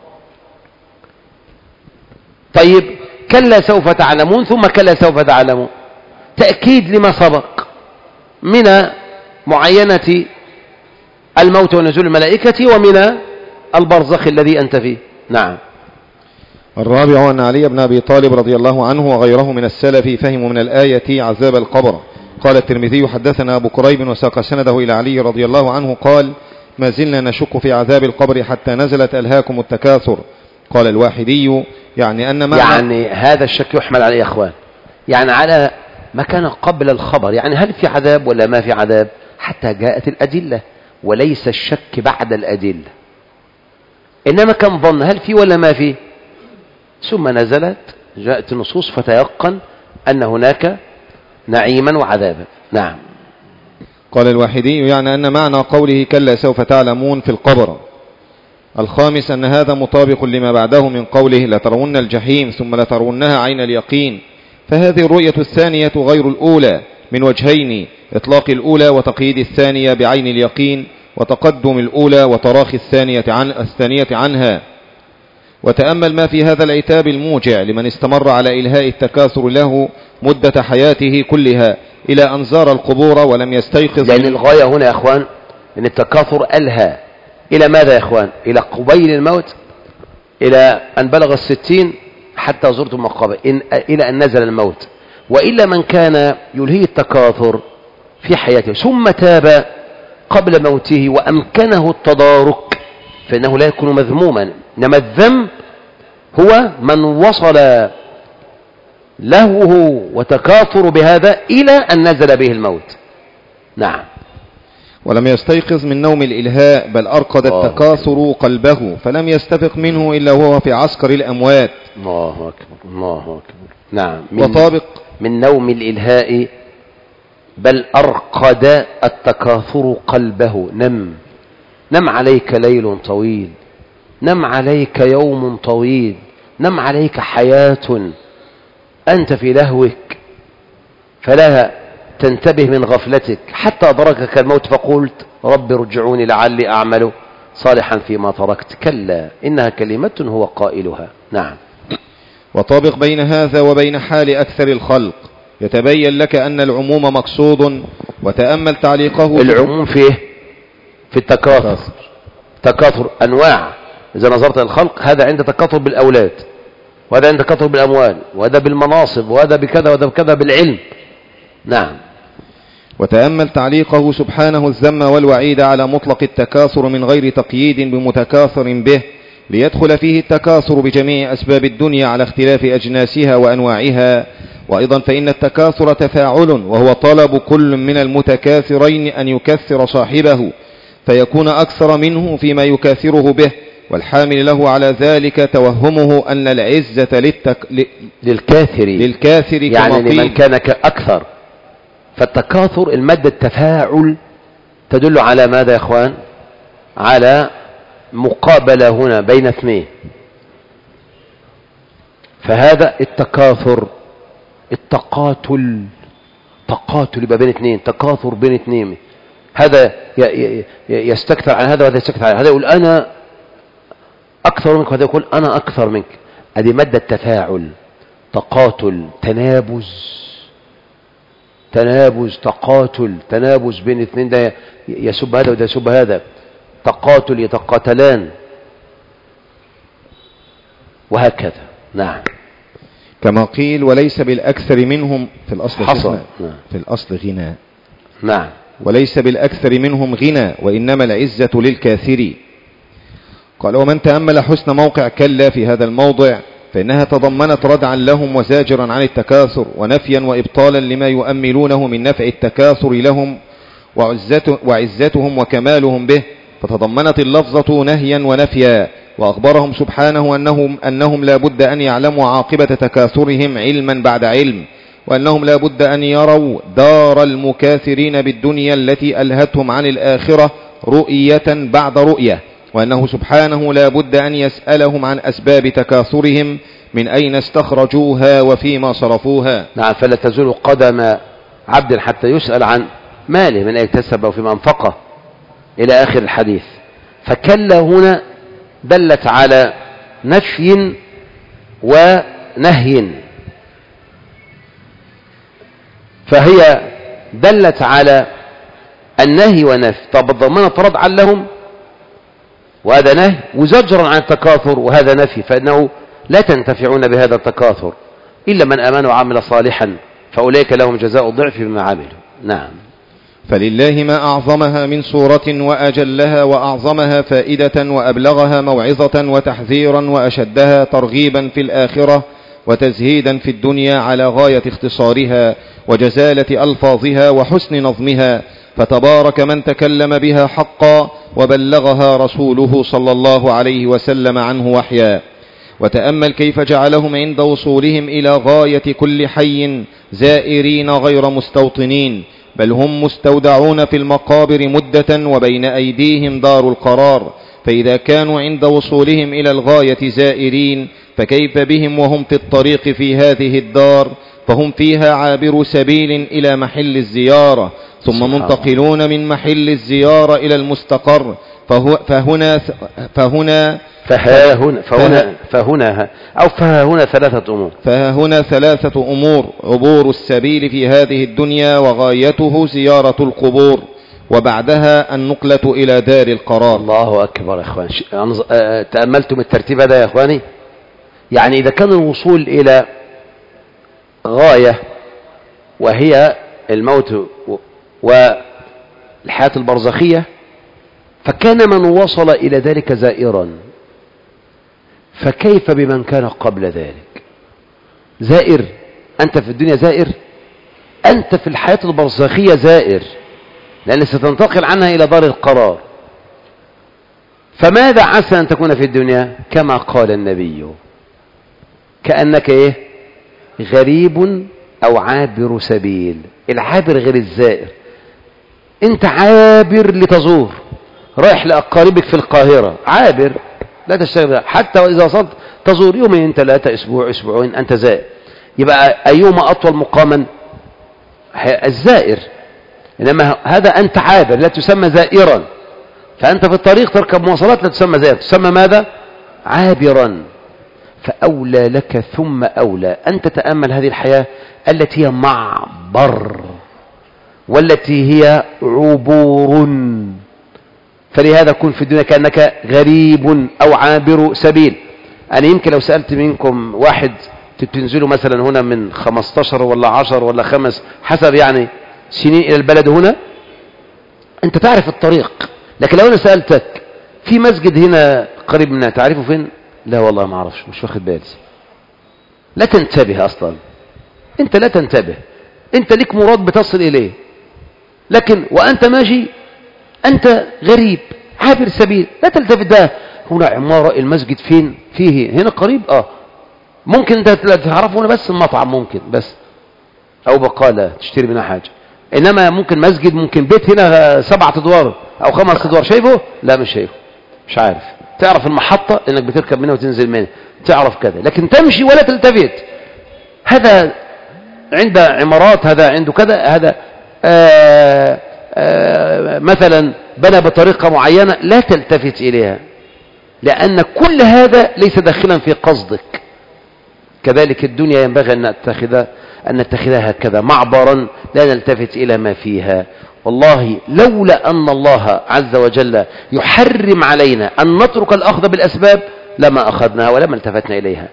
طيب، كلا سوف تعلمون ثم كلا سوف تعلمون، تأكيد لما سبق من معاينة الموت ونزول الملائكة ومن البرزخ الذي أنت فيه. نعم. الرابع أن علي بن أبي طالب رضي الله عنه وغيره من السلف فهموا من الآية عذاب القبر. قال الترمذي حدثنا أبو كريب وساق سنده إلى علي رضي الله عنه قال ما زلنا نشك في عذاب القبر حتى نزلت ألهاكم التكاثر. قال الواحدي يعني أن معنى يعني هذا الشك يحمل عليه يا أخوان، يعني على ما كان قبل الخبر، يعني هل في عذاب ولا ما في عذاب، حتى جاءت الأدلة، وليس الشك بعد الأدلة، إنما كان ظن هل في ولا ما في، ثم نزلت جاءت النصوص فتيقن أن هناك نعيما وعذابا. نعم. قال الواحدي يعني أن معنى قوله كلا سوف تعلمون في القبر. الخامس أن هذا مطابق لما بعده من قوله لترون الجحيم ثم لترونها عين اليقين، فهذه الرؤية الثانية غير الأولى من وجهين، إطلاق الأولى وتقييد الثانية بعين اليقين، وتقدم الأولى وتراخي الثانية, عن الثانية عنها. وتأمل ما في هذا العتاب الموجع لمن استمر على إلهاء التكاثر له مدة حياته كلها إلى أن زار القبور ولم يستيقظ. لأن الغاية هنا يا أخوان أن التكاثر ألهى إلى ماذا يا أخوان؟ إلى قبيل الموت، إلى أن بلغ الستين حتى زرت المقابر، إن إلى أن نزل الموت. وإلا من كان يلهي التكاثر في حياته ثم تاب قبل موته وأمكنه التدارك فإنه لا يكون مذموما، إنما الذنب هو من وصل لهوه وتكاثر بهذا إلى أن نزل به الموت. نعم. ولم يستيقظ من نوم الإلهاء بل أرقد التكاثر قلبه فلم يستفق منه إلا وهو في عسكر الأموات. الله أكبر الله أكبر. نعم. من وطابق من نوم الإلهاء بل أرقد التكاثر قلبه. نم نم عليك ليل طويل، نم عليك يوم طويل، نم عليك حياة أنت في لهوك، فلا تنتبه من غفلتك حتى أدركك الموت فقلت رب ارجعوني لعلي أعمل صالحا فيما تركت. كلا إنها كلمة هو قائلها. نعم. وطابق بين هذا وبين حال أكثر الخلق يتبين لك أن العموم مقصود. وتأمل تعليقه. العموم فيه في التكاثر، تكاثر أنواع. إذا نظرت إلى الخلق هذا عند تكاثر بالأولاد، وهذا عند تكاثر بالأموال، وهذا بالمناصب، وهذا بكذا وهذا بكذا بالعلم. نعم. وتأمل تعليقه سبحانه الذم والوعيد على مطلق التكاثر من غير تقييد بمتكاثر به، ليدخل فيه التكاثر بجميع أسباب الدنيا على اختلاف أجناسها وأنواعها. وأيضا فإن التكاثر تفاعل، وهو طلب كل من المتكاثرين أن يكثر صاحبه فيكون أكثر منه فيما يكاثره به، والحامل له على ذلك توهمه أن العزة للتك... للكاثر للكاثر يعني لمن كان أكثر. فالتكاثر المادة التفاعل تدل على ماذا يا أخوان؟ على مقابلة هنا بين اثنين. فهذا التكاثر التقاتل، تقاتل يبقى بين اثنين، تكاثر بين اثنين. هذا يستكثر عن هذا وهذا يستكثر عن هذا، يقول أنا أكثر منك وهذا يقول أنا أكثر منك. هذه مادة تفاعل، تقاتل، تنابز، تنابز، تقاتل، تنابز بين اثنين، ده يسب هذا وده يسب هذا، تقاتل، يتقاتلان، وهكذا. نعم. كما قيل وليس بالأكثر منهم في الأصل حصل. نعم. في الأصل غنى. نعم. وليس بالأكثر منهم غنى وإنما العزة للكاثر. قال ومن تأمل حسن موقع كلا في هذا الموضع فإنها تضمنت ردعا لهم وزاجرا عن التكاثر، ونفيا وإبطالا لما يؤملونه من نفع التكاثر لهم وعزتهم وكمالهم به. فتضمنت اللفظة نهيا ونفيا، وأخبرهم سبحانه أنهم, أنهم لا بد أن يعلموا عاقبة تكاثرهم علما بعد علم، وأنهم لا بد أن يروا دار المكاثرين بالدنيا التي ألهتهم عن الآخرة رؤية بعد رؤية، وأنه سبحانه لا بد أن يسألهم عن أسباب تكاثرهم من أين استخرجوها وفيما صرفوها. نعم. فلا تزول قدم عبد حتى يسأل عن ماله من أين اكتسب وفيما أنفقه إلى آخر الحديث. فكلا هنا دلت على نفي ونهي، فهي دلت على النهي ونفي. طب ضمنت ردعا لهم وهذا نهي، وزجرا عن التكاثر وهذا نفي، فإنه لا تنتفعون بهذا التكاثر إلا من آمن وعمل صالحا فأولئك لهم جزاء الضعف بما عملوا. نعم. فلله ما أعظمها من صورة وأجلها وأعظمها فائدة وأبلغها موعظة وتحذيرا وأشدها ترغيبا في الآخرة وتزهيدا في الدنيا على غاية اختصارها وجزالة ألفاظها وحسن نظمها. فتبارك من تكلم بها حقا وبلغها رسوله صلى الله عليه وسلم عنه وحيا. وتأمل كيف جعلهم عند وصولهم إلى غاية كل حي زائرين غير مستوطنين، بل هم مستودعون في المقابر مدة وبين أيديهم دار القرار. فإذا كانوا عند وصولهم إلى الغاية زائرين فكيف بهم وهم في الطريق في هذه الدار، فهم فيها عابر سبيل إلى محل الزيارة، ثم منتقلون من محل الزيارة إلى المستقر. فهو فهنا فهنا فها هنا فهنا فهنا أو فها هنا ثلاثة أمور فها هنا ثلاثة أمور: عبور السبيل في هذه الدنيا، وغايته زيارة القبور، وبعدها النقلة إلى دار القرار. الله أكبر يا إخوان. تأملتم الترتيب هذا يا إخواني؟ يعني إذا كان الوصول إلى غاية وهي الموت والحياة البرزخية، فكان من وصل إلى ذلك زائرا، فكيف بمن كان قبل ذلك؟ زائر، أنت في الدنيا زائر، أنت في الحياة البرزخية زائر، لأن ستنتقل عنها إلى دار القرار. فماذا عسى أن تكون في الدنيا؟ كما قال النبي: كأنك إيه؟ غريب أو عابر سبيل. العابر غير الزائر. أنت عابر لتزور، رايح لأقاربك في القاهرة، عابر لا تشتغل، حتى وإذا وصلت تزور يومين ثلاثة أسبوع أسبوعين، أنت زائر. يبقى أيهما أطول مقاما؟ الزائر. إنما هذا أنت عابر، لا تسمى زائرا. فأنت في الطريق تركب مواصلات لا تسمى زائر، تسمى ماذا؟ عابرا. فأولى لك ثم أولى أن تتأمل هذه الحياة التي هي معبر والتي هي عبور. فلهذا كن في الدنيا كأنك غريب أو عابر سبيل. أنا يمكن لو سألت منكم واحد تنزلوا مثلا هنا من خمستاشر ولا عشر ولا خمس حسب يعني سنين إلى البلد هنا، أنت تعرف الطريق. لكن لو أنا سألتك في مسجد هنا قريب منها تعرفه فين؟ لا والله ما أعرفش، مش واخد بالي. لا تنتبه أصلا، أنت لا تنتبه، أنت لك مراد بتصل إليه، لكن وأنت ماشي أنت غريب عابر سبيل. لا تلتفت ده هنا عمارة المسجد فين؟ فيه هنا قريب. آه ممكن أنت تعرفه هنا بس المطعم ممكن بس، أو بقالة تشتري منها حاجة. إنما ممكن مسجد، ممكن بيت هنا سبعة أدوار أو خمس أدوار، شايفه؟ لا مش شايفه، مش عارف. تعرف المحطة إنك بتركب منها وتنزل منها، تعرف كذا، لكن تمشي ولا تلتفت. هذا عند عمارات، هذا عنده كذا، هذا آآ آآ مثلا بنى بطريقة معينة لا تلتفت إليها، لأن كل هذا ليس داخلا في قصدك. كذلك الدنيا ينبغي أن نتخذ أن نتخذها هكذا معبرا لا نلتفت إلى ما فيها. والله لولا أن الله عز وجل يحرم علينا أن نترك الأخذ بالأسباب لما أخذناها ولما التفتنا إليها،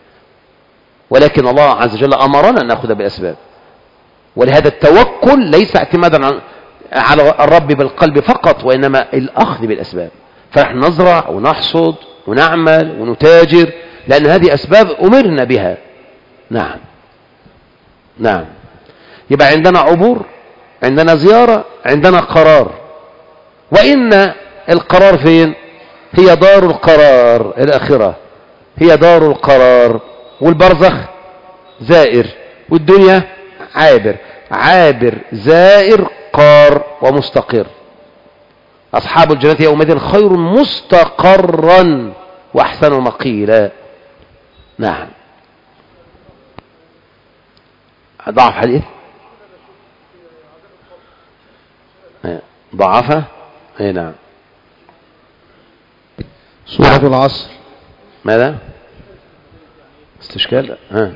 ولكن الله عز وجل أمرنا أن نأخذ بالأسباب. ولهذا التوكل ليس اعتمادا على الرب بالقلب فقط، وإنما الأخذ بالأسباب. فنحن نزرع ونحصد ونعمل ونتاجر لأن هذه أسباب أمرنا بها. نعم نعم. يبقى عندنا عبور، عندنا زيارة، عندنا قرار. وإن القرار فين؟ هي دار القرار الآخرة، هي دار القرار. والبرزخ زائر، والدنيا عابر. عابر زائر قار ومستقر. أصحاب الجنة يومئذ خير مستقرا وأحسن مقيلا. نعم. ضعف حديث ضعفه. اي نعم. سورة العصر. ماذا؟ استشكال. ها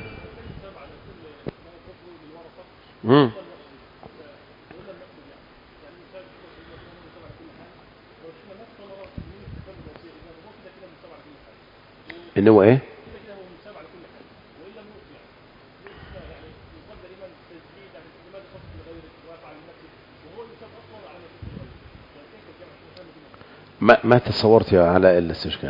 امم ان هو ايه؟ ما ما تصورت يا علاء الاستشكال.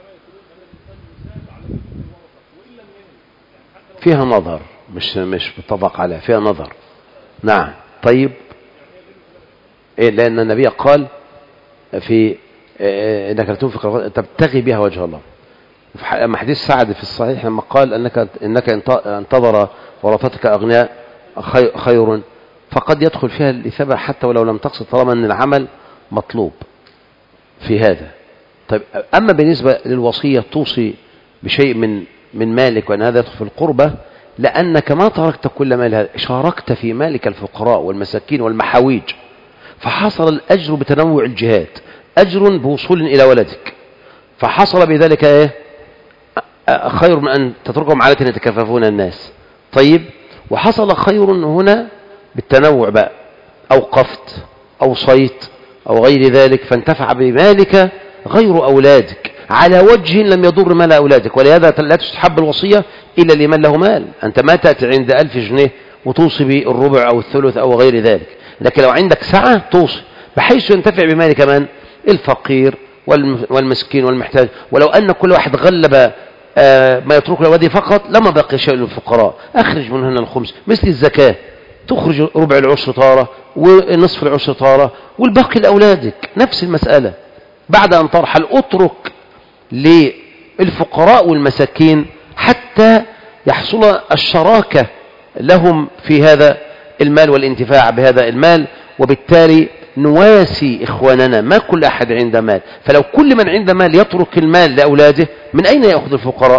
فيها نظر، مش مش متفق عليها، فيها نظر. نعم. طيب إيه؟ لأن النبي قال في إيه انك لتنفق تبتغي بها وجه الله. في حديث سعد في الصحيح لما قال انك انك انتظر ورثتك اغنياء خير، فقد يدخل فيها الاثابه حتى ولو لم تقصد، طالما ان العمل مطلوب في هذا. طيب اما بالنسبه للوصيه توصي بشيء من من مالك، وان هذا يدخل في القربه، لانك ما تركت كل مال هذا، شاركت في مالك الفقراء والمساكين والمحاويج، فحصل الاجر بتنوع الجهات، اجر بوصول الى ولدك، فحصل بذلك ايه؟ خير من ان تتركهم عالة يتكففون الناس. طيب وحصل خير هنا بالتنوع بقى، اوقفت اوصيت او غير ذلك، فانتفع بمالك غير اولادك على وجه لم يضر مال اولادك. ولهذا لا تستحب الوصيه الا لمن له مال. انت ما تاتي عند ألف جنيه وتوصي بالربع او الثلث او غير ذلك، لكن لو عندك سعه توصي بحيث ينتفع بمالك من؟ الفقير والمسكين والمحتاج. ولو ان كل واحد غلب ما يترك لأولاده فقط لما بقي شيء للفقراء. أخرج من هنا الخمس، مثل الزكاة تخرج ربع العشر طارة ونصف العشر طارة والباقي لأولادك. نفس المسألة بعد أن ترحل اترك للفقراء والمساكين حتى يحصل الشراكة لهم في هذا المال والانتفاع بهذا المال. وبالتالي نواسي إخواننا، ما كل أحد عنده مال، فلو كل من عنده مال يترك المال لأولاده من أين يأخذ الفقراء؟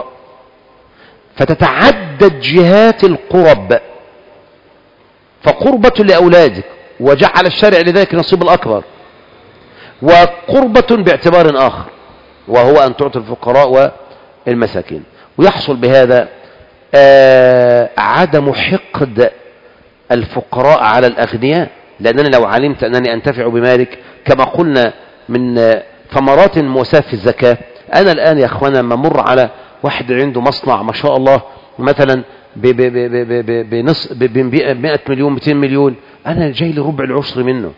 فتتعدد جهات القرب، فقربة لأولادك وجعل الشارع لذلك نصيب الأكبر، وقربة باعتبار آخر، وهو أن تعطي الفقراء والمساكين. ويحصل بهذا آه عدم حقد الفقراء على الأغنياء، لأنني لو علمت أنني أنتفع بمالك كما قلنا من آه ثمرات موساة في الزكاة. أنا الآن يا أخوانا لما مر على واحد عنده مصنع ما شاء الله مثلا بنص بمئة مليون مئتين مليون، أنا جاي لي ربع العشر منه،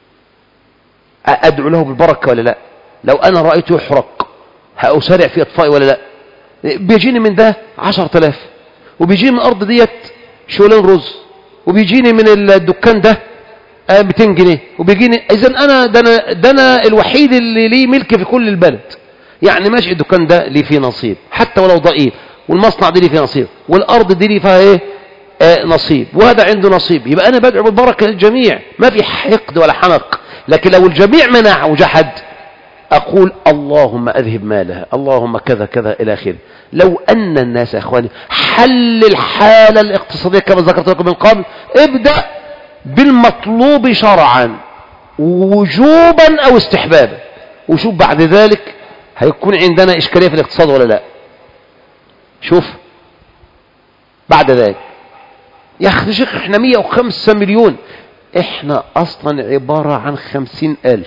أدعو له بالبركة ولا لا؟ لو أنا رأيته يحرق هأسارع في إطفائه ولا لا؟ بيجيني من ده عشرة آلاف، وبيجيني من الأرض ديت شولين رز، وبيجيني من الدكان ده مئتين جنيه، وبيجيني إذن أنا ده أنا ده أنا الوحيد اللي ليه ملك في كل البلد. يعني ماشي الدكان ده ليه فيه نصيب حتى ولو ضئيل، والمصنع دي ليه فيه نصيب، والأرض دي ليه فيها إيه آه نصيب، وهذا عنده نصيب. يبقى أنا بدعو بالبركة للجميع، ما في حقد ولا حنق. لكن لو الجميع منع وجحد أقول اللهم أذهب مالها، اللهم كذا كذا إلى آخره. لو أن الناس يا أخواني حل الحالة الاقتصادية كما ذكرت لكم من قبل، ابدأ بالمطلوب شرعا وجوبا أو استحبابا، وشوف بعد ذلك هيكون عندنا إشكالية في الاقتصاد ولا لا. شوف بعد ذلك يا أخي شيخ احنا مئة وخمسة مليون، احنا أصلا عبارة عن خمسين ألف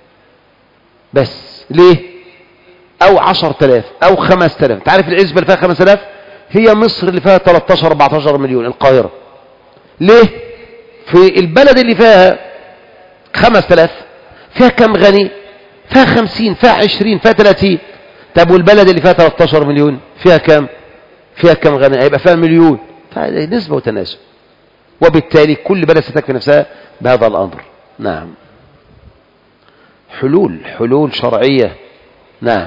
بس. ليه؟ أو عشرة آلاف أو خمسة آلاف. تعرف العزبة اللي فيها خمسة آلاف هي مصر اللي فيها ثلاثة عشر أربعة عشر مليون، القاهرة. ليه؟ في البلد اللي فيها خمسة آلاف فيها كم غني؟ فيها خمسين، فيها عشرين، فيها ثلاثين. طب والبلد اللي فيها ثلاثة عشر مليون فيها كم؟ فيها كم غني؟ هيبقى فيها مليون. فنسبة وتناسب، وبالتالي كل بلد ستكفي نفسها بهذا الأمر. نعم. حلول حلول شرعية. نعم.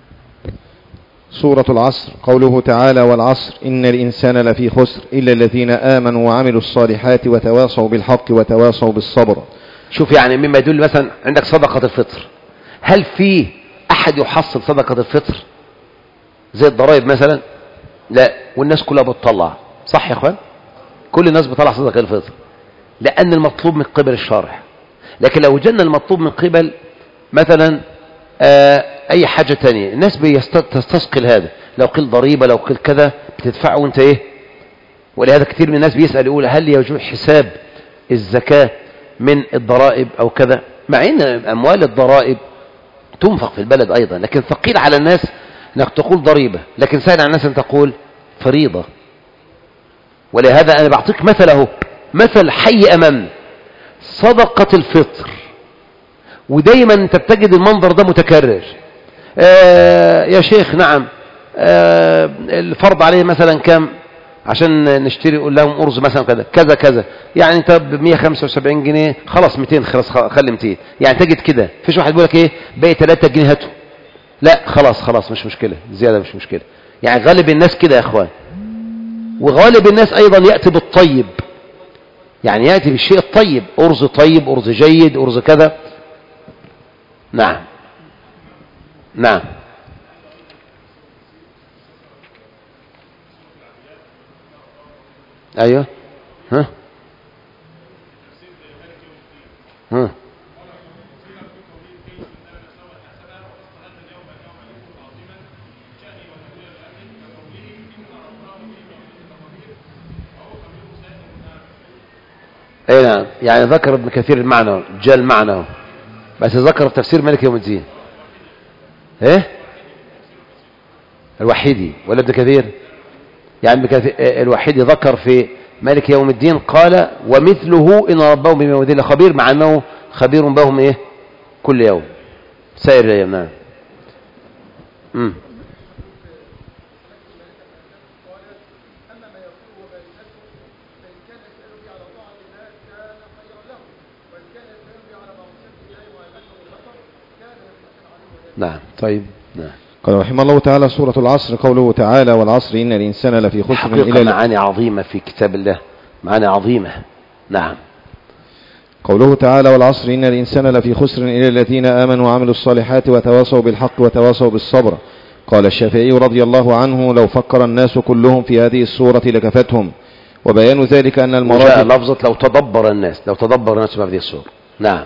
سورة العصر، قوله تعالى والعصر إن الإنسان لفي خسر إلا الذين آمنوا وعملوا الصالحات وتواصوا بالحق وتواصوا بالصبر. شوف يعني مما يدل مثلا عندك صدقة الفطر، هل في أحد يحصل صدقة الفطر زي الضرائب مثلا؟ لا، والناس كلها بتطلع، صح يا أخوان؟ كل الناس بتطلع صدقة الفطر لأن المطلوب من قبل الشارع. لكن لو جن المطلوب من قبل مثلا آه أي حاجة تانية، الناس بتستثقل هذا، لو قل ضريبة لو قل كذا بتدفعه وانت ايه. ولهذا كثير من الناس بيسأل يقول هل يجوز حساب الزكاة من الضرائب أو كذا، مع أن أموال الضرائب تنفق في البلد أيضا، لكن ثقيل على الناس أنك تقول ضريبة، لكن سهل على الناس أن تقول فريضة. ولهذا أنا بعطيك مثله، مثل حي أمامنا، صدقة الفطر. ودايما انت بتجد المنظر ده متكرر. آه يا شيخ نعم آه الفرض عليه مثلا كم عشان نشتري، يقول لهم أرز مثلا كذا كذا كذا، يعني انت ب مئة وخمسة وسبعين جنيه خلاص مئتين، خلاص خلي مئتين. يعني تجد كده فيش واحد بيقول لك ايه باقي ثلاثة جنيه هاتوا، لا خلاص خلاص مش مشكلة، زيادة مش مشكلة. يعني غالب الناس كده يا اخوان. وغالب الناس ايضا يأتي بالطيب، يعني يأتي بالشيء الطيب، أرز طيب، أرز جيد، أرز كذا. نعم نعم. ايوه ها ها اي نعم. يعني ذكر ابن كثير المعنى، جاء المعنى، بس ذكر في تفسير مالك يوم الدين. ايه الوحيدي ولا ابن كثير؟ يعني ابن كثير الوحيدي ذكر في مالك يوم الدين قال ومثله إن ربهم بما يودين خبير، مع أنه خبير بهم إيه كل يوم سائر الأيام. نعم. امم نعم. طيب. نعم. قال رحمه الله تعالى سورة العصر، قوله تعالى والعصر إن الإنسان لفي خسر. حقيقة معاني عظيمة في كتاب الله، معاني عظيمة. نعم. قوله تعالى والعصر إن الإنسان لفي خسر إلا الذين آمنوا وعملوا الصالحات وتواصوا بالحق وتواصوا بالصبر. قال الشافعي رضي الله عنه لو فكر الناس كلهم في هذه السورة لكفتهم، وبيان ذلك أن المراد لفظة لو تدبر الناس، لو تدبر الناس في هذه السورة. نعم.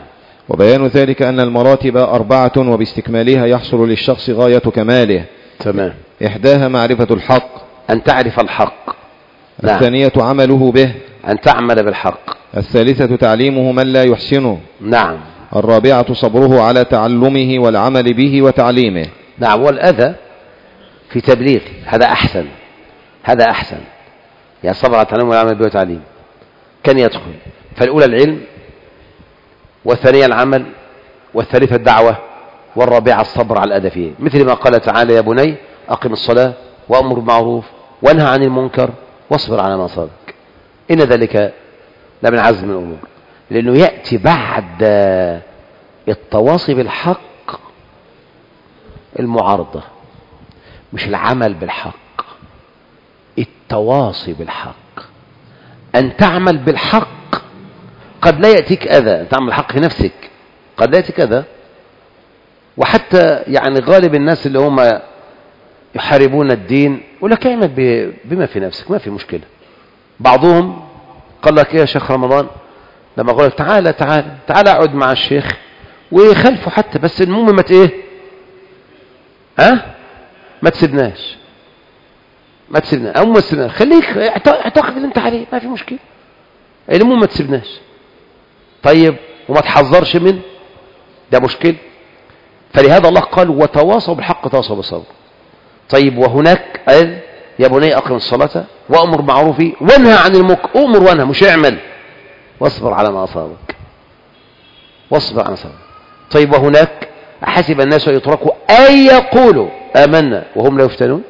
وبيان ذلك أن المراتب أربعة وباستكمالها يحصل للشخص غاية كماله. تمام. إحداها معرفة الحق، أن تعرف الحق. الثانية نعم. عمله به، أن تعمل بالحق. الثالثة تعليمه من لا يحسنه. نعم. الرابعة صبره على تعلمه والعمل به وتعليمه. نعم. والأذى في تبليغ هذا أحسن، هذا أحسن، يا صبر على تعلمه والعمل به وتعليمه كان يدخل. فالأولى العلم، والثانية العمل، والثالثة الدعوة، والرابعة الصبر على الأذى فيه، مثل ما قال تعالى: يا بني أقم الصلاة وأمر بالمعروف وانهى عن المنكر واصبر على ما أصابك إن ذلك لمن عزم الأمور. لأنه يأتي بعد التواصي بالحق المعارضة، مش العمل بالحق، التواصي بالحق. أن تعمل بالحق قد لا يأتيك أذى، أن تعمل الحق في نفسك قد لا يأتيك أذى. وحتى يعني غالب الناس اللي هم يحاربون الدين يقول لك اعمل بما في نفسك، ما في مشكلة. بعضهم قال لك ايه يا شيخ رمضان لما قال لك تعالى تعالى تعالى اقعد مع الشيخ ويخلفوا حتى، بس المهم ما ايه ها أه؟ ما تسيبناش ما تسيبناش او ما تسيبناش، خليك اعتقد اللي انت عليه، ما في مشكلة، المهم ما تسيبناش. طيب وما تحذرش من ده مشكلة. فلهذا الله قال: وتواصوا بالحق تواصوا بالصبر. طيب وهناك قال: يا بني أقم الصلاة وأمر بالمعروف وانهى عن المنكر. أمر وانهى، مش اعمل. واصبر على ما أصابك، واصبر على ما أصابك. طيب وهناك: أحسب الناس يتركوا أن يقولوا آمنا وهم لا يفتنون.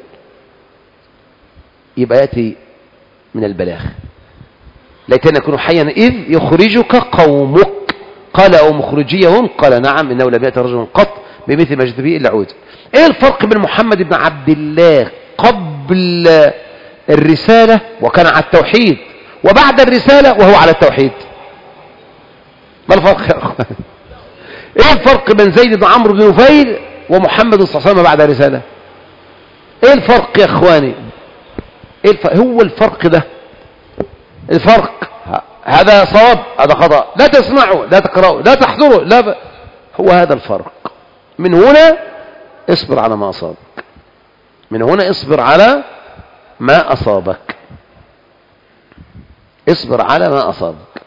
يبقى يأتي من البلاغ: ليتنا يكونوا حيا إذ يخرجك قومك قال أو مخرجيهم قال نعم إنه لم يأتي رجل قط بمثل ما جئت به إلا عود. إيه الفرق بين محمد بن عبد الله قبل الرسالة وكان على التوحيد وبعد الرسالة وهو على التوحيد؟ ما الفرق يا أخوان؟ إيه الفرق بين زيد بن عمرو بن نفيل ومحمد صلى الله عليه وسلم بعد الرسالة؟ إيه الفرق يا أخواني؟ إيه الفرق؟ هو الفرق ده الفرق. هذا صواب هذا خطأ، لا تسمعوا لا تقرأوا لا تحضروا لا ب... هو هذا الفرق. من هنا اصبر على ما أصابك، من هنا اصبر على ما أصابك، اصبر على ما أصابك.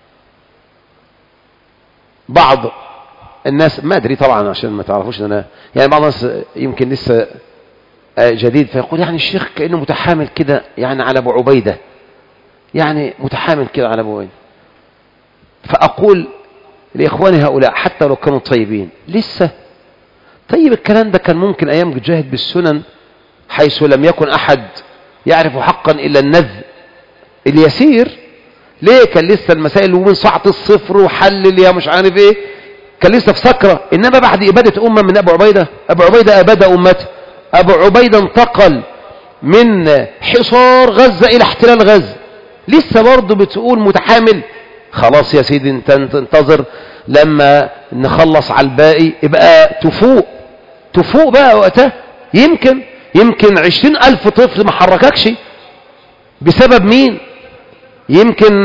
بعض الناس ما أدري طبعا عشان ما تعرفوش أنا يعني بعض الناس يمكن لسه جديد فيقول يعني الشيخ كأنه متحامل كده يعني على أبو عبيدة، يعني متحامل كده على أبو عبيدة. فأقول لإخواني هؤلاء حتى لو كانوا طيبين لسه طيب الكلام ده كان ممكن أيام جاهد بالسنن حيث لم يكن أحد يعرف حقا إلا النذ اليسير. ليه كان لسه المسائل ومن صعة الصفر وحلل يا مش عارف ايه، كان لسه في سكرة. إنما بعد إبادة أمة من أبو عبيدة، أبو عبيدة أباد أمته، أبو عبيدة انتقل من حصار غزة إلى احتلال غزة، لسه برضه بتقول متحامل. خلاص يا سيدي انت انتظر لما نخلص على الباقي يبقى تفوق تفوق بقى وقتها. يمكن يمكن عشرين ألف طفل ما حرككش بسبب مين؟ يمكن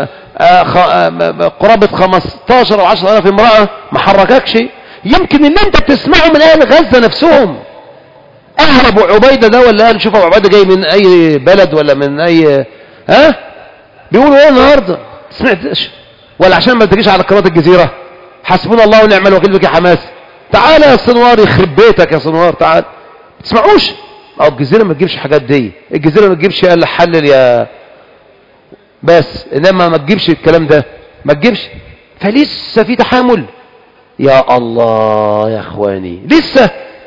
قرابة خمستاشر أو عشرة آلاف امرأة ما حرككش. يمكن اللي انت بتسمعه من أهل غزة نفسهم، أهل أبو عبيدة ده ولا أهل شوف أبو عبيدة جاي من أي بلد ولا من أي ها بيقولوا ايه النهارده سمعتش؟ ولا عشان ما تجيش على قناة الجزيرة حسبنا الله ونعم الوكيل بك يا حماس. تعال يا صنوار يخرب بيتك يا صنوار تعال. ما تسمعوش؟ او الجزيرة ما تجيبش حاجات دي، الجزيرة ما تجيبش الا حلل يا بس، انما ما تجيبش الكلام ده ما تجيبش. فلسه في تحامل يا الله يا اخواني لسه.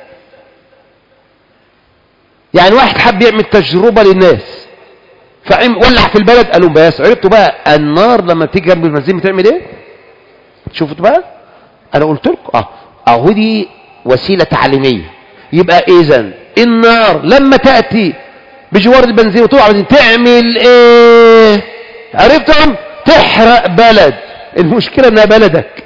يعني واحد حب يعمل تجربة للناس فعم ولع في البلد قالوا بس عرفتوا بقى النار لما بتيجي جنب البنزين بتعمل ايه؟ شوفتوا بقى انا قلت لكم اه اهو دي وسيله تعليميه. يبقى اذا النار لما تاتي بجوار البنزين وتقع تعمل ايه؟ عرفتم؟ تحرق بلد. المشكله انها بلدك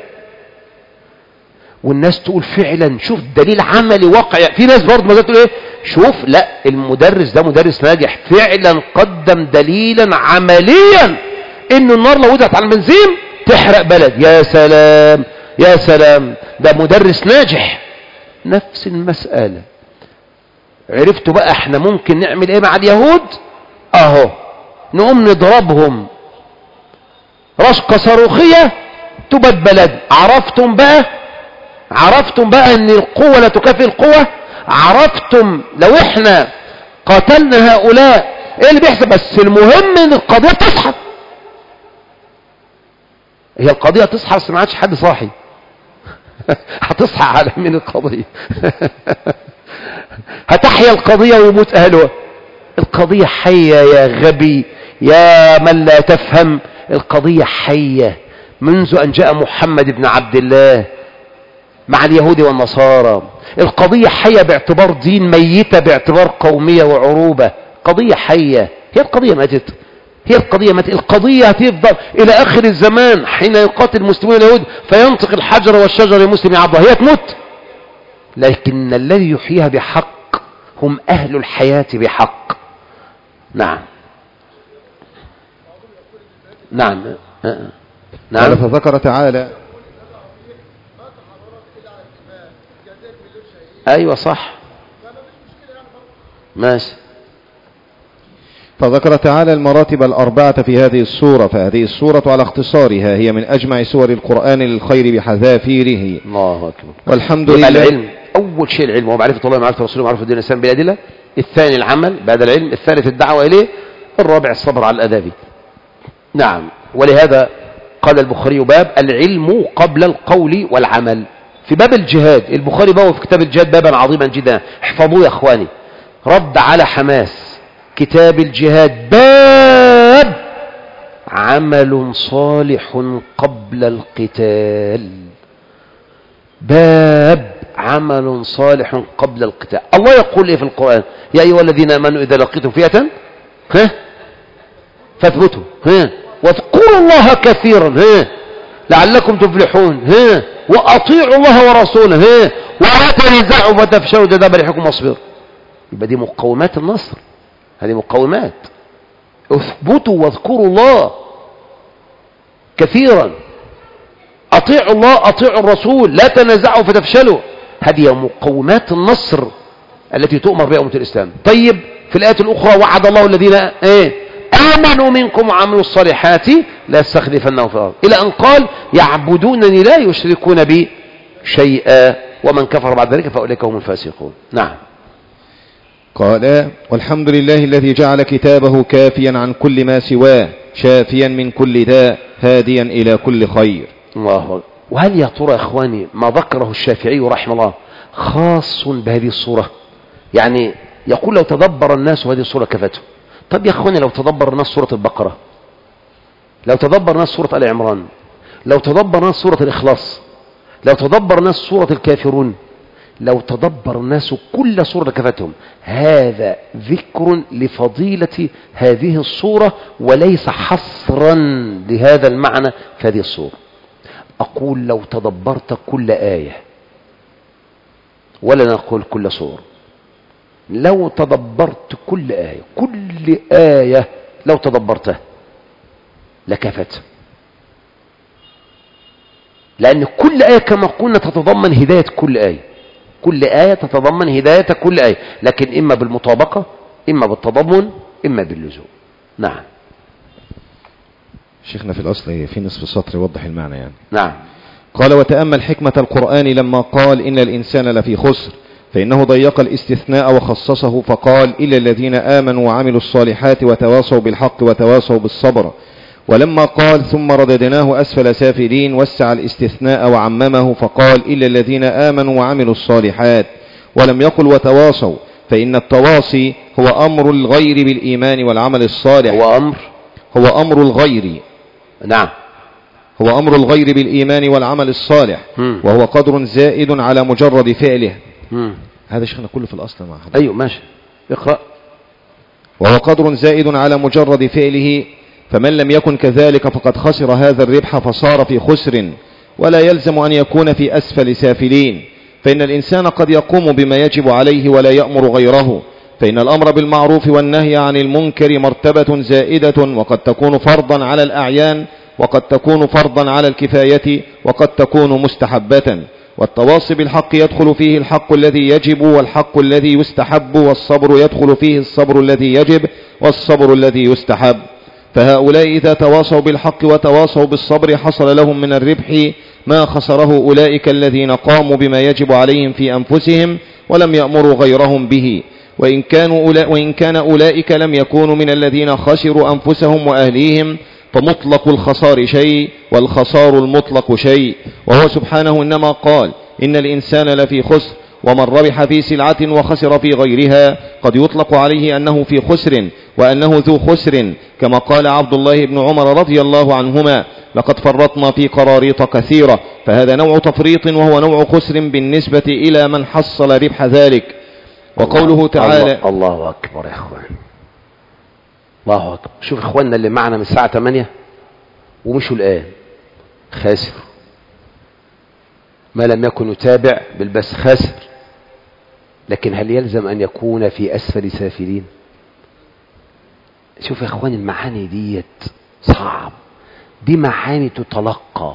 والناس تقول فعلا شوف دليل عملي واقعي. في ناس برضه ما تقول ايه شوف لا المدرس ده مدرس ناجح فعلا قدم دليلا عمليا انه النار لو وضعت على البنزين تحرق بلد. يا سلام يا سلام ده مدرس ناجح. نفس المسألة. عرفتوا بقى احنا ممكن نعمل ايه مع اليهود؟ اهو نقوم نضربهم رشقة صاروخية تبد بلد. عرفتم بقى عرفتم بقى ان القوة لا تكافئ القوة. عرفتم لو احنا قاتلنا هؤلاء ايه اللي بيحصل. بس المهم ان القضية تصحى. هي القضية تصحى بس ما عادش حد صاحي. هتصحى على من القضية. هتحيا القضية ويموت اهلها. القضية حية يا غبي يا من لا تفهم. القضية حية منذ ان جاء محمد بن عبد الله مع اليهود والنصارى. القضية حية باعتبار دين، ميتة باعتبار قومية وعروبة. قضية حية. هي القضية ماتت. هي القضية ماتت. القضية هتفضل إلى آخر الزمان حين يقاتل المسلمون اليهود فينطق الحجر والشجر المسلم عضها. هي تموت. لكن الذي يحييها بحق هم أهل الحياة بحق. نعم نعم نعم. فذكر تعالى ايوه صح ماشي. فذكر تعالى المراتب الأربعة في هذه السورة. فهذه السورة على اختصارها هي من أجمع سور القرآن للخير بحذافيره. الله أكبر. والحمد لله. العلم أول شيء العلم ومعرفة الله ومعرفة رسوله ومعرفة دين الإسلام بالأدلة. الثاني العمل بعد العلم. الثالث الدعوة إليه. الرابع الصبر على الأذى. نعم. ولهذا قال البخاري باب العلم قبل القول والعمل. في باب الجهاد البخاري باب في كتاب الجهاد بابا عظيما جدا احفظوه يا اخواني. رد على حماس كتاب الجهاد باب عمل صالح قبل القتال. باب عمل صالح قبل القتال. الله يقول ايه في القرآن؟ يا ايها الذين امنوا اذا لقيتم فئة ها فاثبتوا ها واذكروا الله كثيرا ها لعلكم تفلحون ها واطيعوا الله ورسوله ها ولا تنازعوا فتفشلوا وتذهب ريحكم واصبروا. يبقى دي مقومات النصر. هذه مقومات. اثبتوا واذكروا الله كثيرا. اطيعوا الله اطيعوا الرسول لا تنازعوا فتفشلوا. هذه مقومات النصر التي تؤمر بها أمة الإسلام. طيب في الآية الأخرى وعد الله الذين ايه آمنوا منكم وعملوا الصالحات لا يستخلفنهم في الأرض إلى أن قال يعبدونني لا يشركون بي شيئا ومن كفر بعد ذلك فأولئك هم الفاسقون. نعم. قال والحمد لله الذي جعل كتابه كافيا عن كل ما سواه شافيا من كل داء هاديا إلى كل خير. الله أكبر. وهل يا ترى إخواني ما ذكره الشافعي رحمه الله خاص بهذه الصورة؟ يعني يقول لو تدبر الناس هذه الصورة كفته. طب يا إخواني لو تدبر الناس سورة البقرة، لو تدبر الناس سورة آل عمران، لو تدبر الناس سورة الإخلاص، لو تدبر الناس سورة الكافرون، لو تدبر الناس كل سورة كفتهم. هذا ذكر لفضيلة هذه الصورة وليس حصرا لهذا المعنى في هذه الصورة. أقول لو تدبرت كل آية ولا نقول كل صورة، لو تدبرت كل آية كل آية لو تدبرتها لكفت. لأن كل آية كما قلنا تتضمن هداية كل آية. كل آية تتضمن هداية كل آية، لكن إما بالمطابقة إما بالتضمن إما باللزوم. نعم. شيخنا في الأصل في نصف السطر يوضح المعنى يعني. نعم. قال وتأمل حكمة القرآن لما قال إن الإنسان لفي خسر، فإنه ضيق الاستثناء وخصصه فقال إلا الذين آمنوا وعملوا الصالحات وتواصوا بالحق وتواصوا بالصبر. ولما قال ثم رددناه أسفل سافلين وسع الاستثناء وعممه فقال إلا الذين آمنوا وعملوا الصالحات، ولم يقل وتواصوا، فإن التواصي هو أمر الغير بالإيمان والعمل الصالح. هو أمر هو أمر الغير نعم هو أمر الغير بالإيمان والعمل الصالح. مم. وهو قدر زائد على مجرد فعله. مم. هذا شيخنا كله في الأصل مع حضرتك. أيوه ماشي اقرأ. وهو قدر زائد على مجرد فعله، فمن لم يكن كذلك فقد خسر هذا الربح فصار في خسر، ولا يلزم أن يكون في أسفل سافلين، فإن الإنسان قد يقوم بما يجب عليه ولا يأمر غيره، فإن الأمر بالمعروف والنهي عن المنكر مرتبة زائدة وقد تكون فرضا على الأعيان وقد تكون فرضا على الكفاية وقد تكون مستحبة. والتواصي بالحق يدخل فيه الحق الذي يجب والحق الذي يستحب، والصبر يدخل فيه الصبر الذي يجب والصبر الذي يستحب. فهؤلاء إذا تواصوا بالحق وتواصوا بالصبر حصل لهم من الربح ما خسره أولئك الذين قاموا بما يجب عليهم في أنفسهم ولم يأمروا غيرهم به. وإن, كانوا أولا وإن كان أولئك لم يكونوا من الذين خسروا أنفسهم وأهليهم، فمطلق الخسار شيء والخسار المطلق شيء. وهو سبحانه إنما قال إن الإنسان لفي خسر، ومن ربح في سلعة وخسر في غيرها قد يطلق عليه أنه في خسر وأنه ذو خسر، كما قال عبد الله بن عمر رضي الله عنهما: لقد فرطنا في قراريط كثيرة. فهذا نوع تفريط وهو نوع خسر بالنسبة إلى من حصل ربح ذلك. وقوله تعالى الله, الله أكبر يا أخوان، الله أكبر. شوف إخواننا اللي معنا من الساعة ثمانية ومشوا الآن خاسر، ما لم يكن يتابع بالبث خاسر. لكن هل يلزم أن يكون في أسفل سافلين؟ شوف يا إخوان المعاني ديت صعب، دي معاني تتلقى،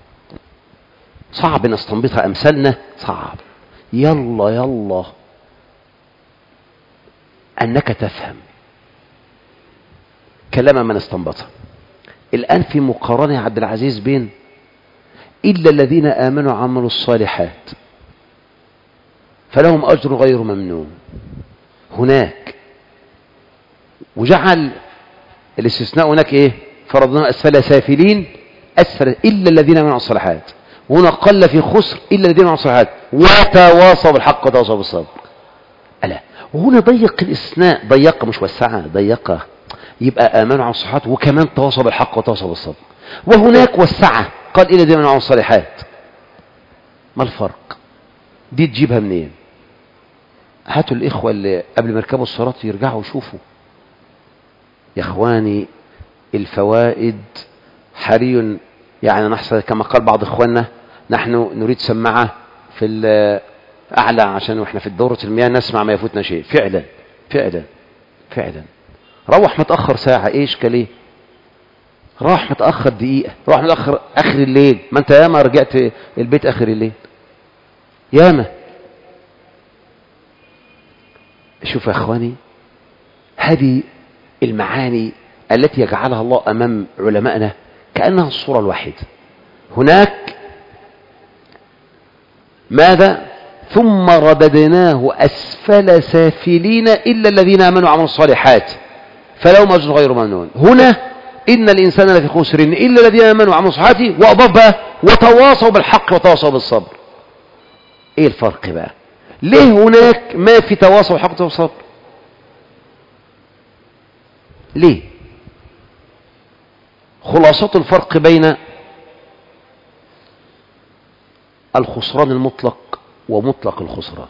صعب نستنبطها، أمثالنا صعب. يلا يلا أنك تفهم كلام من استنبطها. الآن في مقارنة يا عبد العزيز بين إلا الذين آمنوا وعملوا الصالحات فلهم أجر غير ممنون هناك، وجعل الاستثناء هناك إيه؟ فرضنا أسفل سافلين، أسفل إلا الذين آمنوا وعملوا الصالحات. وهنا قل في خسر إلا الذين آمنوا وعملوا الصالحات وتواصوا بالحق وتواصوا بالصبر. ألا وهنا ضيق الاستثناء، ضيقه مش وسعه، ضيقه، يبقى آمنوا وعملوا الصالحات وكمان تواصوا بالحق وتواصوا بالصبر. وهناك وسعه قال إلا الذين آمنوا وعملوا الصالحات. ما الفرق؟ دي تجيبها منين؟ هاتوا الإخوة اللي قبل ما يركبوا الصراط يرجعوا ويشوفوا يا إخواني الفوائد. حري يعني نحصل كما قال بعض إخواننا: نحن نريد سماعة في الأعلى عشان وإحنا في الدورة المياه نسمع ما يفوتنا شيء. فعلا فعلا فعلا. روح متأخر ساعة، إيش كليه؟ روح متأخر دقيقة، روح متأخر آخر الليل، ما أنت ياما رجعت البيت آخر الليل ياما. شوف يا إخواني هذه المعاني التي يجعلها الله أمام علمائنا كأنها الصورة الواحدة. هناك ماذا؟ ثم رددناه أسفل سافلين إلا الذين آمنوا وعملوا الصالحات فلهم أجر غير ممنون. هنا إن الإنسان لفي خسر إلا الذين آمنوا وعملوا الصالحات، وأضاف بقى وتواصوا بالحق وتواصوا بالصبر. إيه الفرق بقى؟ ليه هناك ما في تواصل بالحق وتواصل بالصبر؟ ليه؟ خلاصة الفرق بين الخسران المطلق ومطلق الخسران.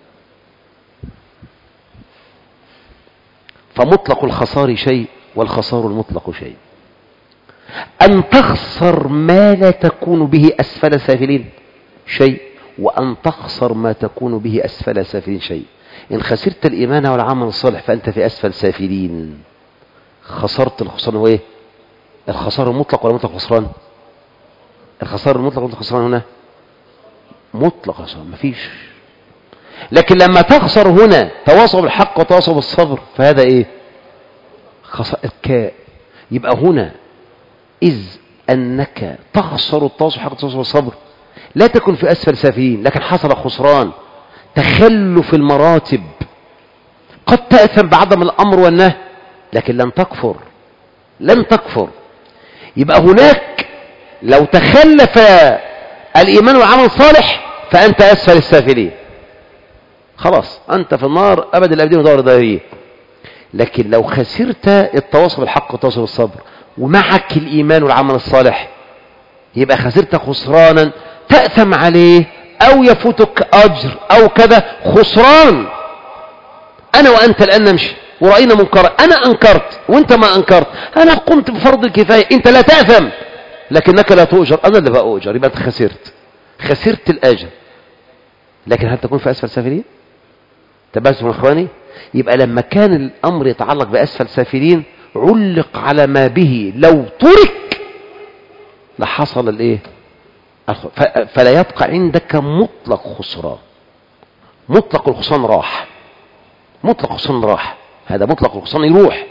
فمطلق الخسار شيء والخسار المطلق شيء. أن تخسر ما لا تكون به أسفل سافلين شيء، وأن تخسر ما تكون به أسفل سافلين شيء. إن خسرت الإيمان والعمل الصالح فأنت في أسفل سافلين، خسرت الخسران. هو إيه؟ الخسار المطلق ولا مطلق الخسران؟ الخسار المطلق ولا الخسران؟ هنا مطلق خسران، مفيش. لكن لما تخسر هنا تواصل بالحق وتواصل بالصبر فهذا إيه؟ خسارة كاء. يبقى هنا إذ أنك تخسر التواصل بالحق وتواصل بالصبر لا تكن في أسفل سافلين، لكن حصل خسران، تخلف المراتب. قد تأثم بعدم الأمر والنهي لكن لن تكفر، لن تكفر. يبقى هناك لو تخلف الإيمان والعمل الصالح فأنت أسفل السافلين، خلاص أنت في النار أبد الأبدين ودار دائرية. لكن لو خسرت التواصل بالحق والتواصل بالصبر ومعك الإيمان والعمل الصالح يبقى خسرت خسرانا تأثم عليه أو يفوتك أجر أو كذا. خسران. أنا وأنت الآن نمشي ورأينا منكرا، أنا أنكرت وأنت ما أنكرت، أنا قمت بفرض الكفاية، أنت لا تأثم لكنك لا تؤجر، أنا اللي بأؤجر. يبقى أنت خسرت، خسرت الأجر. لكن هل تكون في أسفل سافلين؟ تبعتم إخواني؟ يبقى لما كان الأمر يتعلق بأسفل سافلين علق على ما به لو ترك لحصل الايه؟ فلا يبقى عندك مطلق خسران. مطلق الخسران راح، مطلق الخسران راح، هذا مطلق الخسران يروح.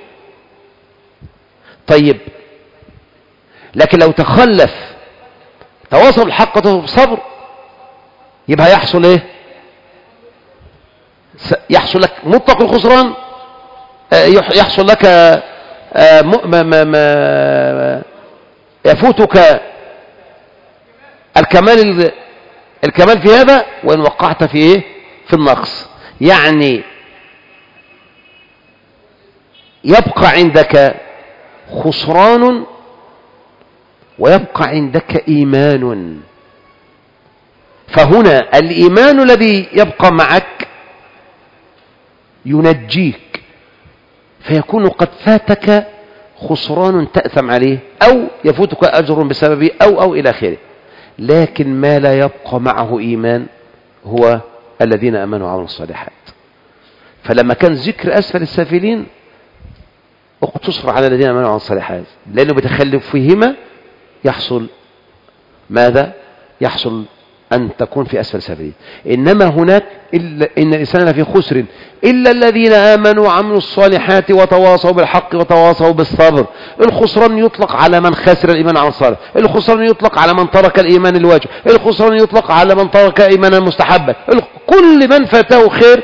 طيب لكن لو تخلف تواصل الحق بالصبر يبقى يحصل ايه؟ يحصل لك مطلق الخسران، يحصل لك ما ما ما يفوتك الكمال الكمال في هذا وإن وقعت في ايه؟ في النقص. يعني يبقى عندك خسران ويبقى عندك إيمان. فهنا الإيمان الذي يبقى معك ينجيك، فيكون قد فاتك خسران تأثم عليه أو يفوتك أجر بسببه أو أو إلى آخره. لكن ما لا يبقى معه إيمان هو الذين آمنوا وعملوا الصالحات. فلما كان ذكر أسفل السافلين اقتصر على الذين آمنوا وعملوا الصالحات، لأنه بتخلف فيهما يحصل ماذا؟ يحصل أن تكون في أسفل السافلين. إنما هناك إلا إن الإنسان لفي خسر إلا الذين آمنوا وعملوا الصالحات وتواصوا بالحق وتواصوا بالصبر. الخسران يطلق على من خسر الإيمان عن الصالح، الخسران يطلق على من ترك الإيمان الواجب، الخسران يطلق على من ترك إيمانا مستحبا. كل من فاته خير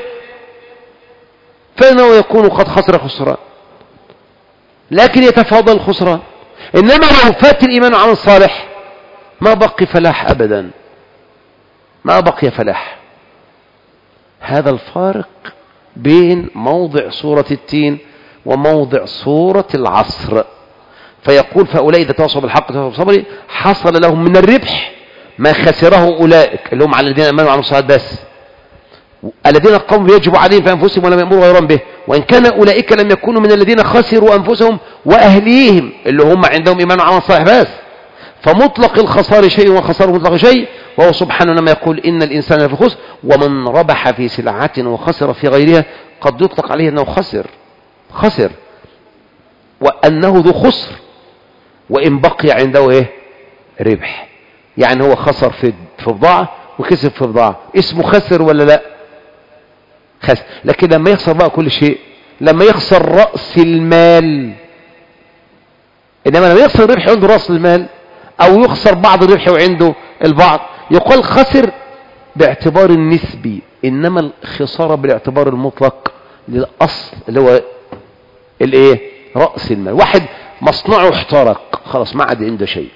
فإنه يكون قد خسر خسران، لكن يتفاضل الخسران. إنما لو فات الإيمان عن الصالح ما بقي فلاح أبدا، ما بقي فلاح. هذا الفارق بين موضع سورة التين وموضع سورة العصر. فيقول فأولئك إذا تواصوا بالحق وتواصوا بالصبر حصل لهم من الربح ما خسره أولئك اللي هم على الذين آمنوا وعملوا الصالحات بس، الذين قاموا يجب عليهم في أنفسهم ولم يأمروا غيرهم به. وإن كان أولئك لم يكونوا من الذين خسروا أنفسهم وأهليهم اللي هم عندهم إيمان وعمل صالح بس. فمطلق الخسار شيء وخساره مطلق شيء، وهو سبحانه لما يقول إن الإنسان لفي خسر ومن ربح في سلعة وخسر في غيرها قد يطلق عليه أنه خسر خسر وأنه ذو خسر وإن بقي عنده إيه؟ ربح. يعني هو خسر في في بضاعة وكسب في بضاعة، اسمه خسر ولا لا؟ خسر. لكن لما يخسر بقى كل شيء، لما يخسر رأس المال، إنما لما يخسر الربح عنده رأس المال أو يخسر بعض الربح وعنده البعض يقال خسر باعتبار النسبي، إنما الخسارة بالاعتبار المطلق للأصل اللي هو الايه؟ رأس المال. واحد مصنعه احترق خلاص ما عاد عنده شيء،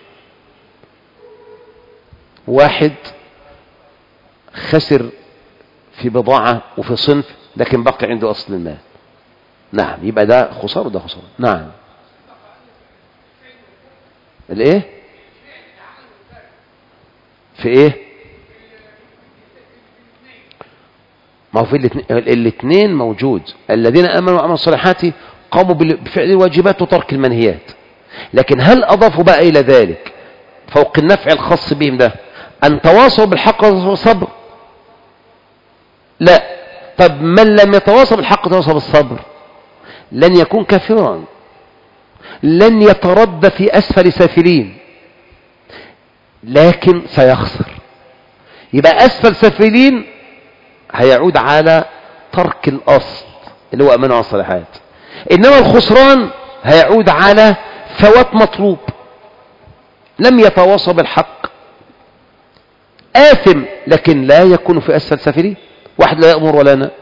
واحد خسر في بضاعة وفي صنف لكن بقي عنده أصل المال. نعم، يبقى ده خسارة وده خسارة. نعم. الايه؟ في ايه؟ ما هو في الاثنين موجود. الذين آمنوا وعملوا الصالحات قاموا بفعل الواجبات وترك المنهيات. لكن هل أضافوا بقى إلى ذلك فوق النفع الخاص بهم ده أن تواصوا بالحق والصبر؟ لا. طب من لم يتواصى بالحق وتواصى بالصبر لن يكون كافرا، لن يتردى في أسفل سافلين، لكن سيخسر. يبقى أسفل سافلين هيعود على ترك الأصل اللي هو أمانة الصالحات، إنما الخسران هيعود على فوات مطلوب. لم يتواصى بالحق آثم لكن لا يكون في أسفل سافلين. واحد لا يأمر ولا نهى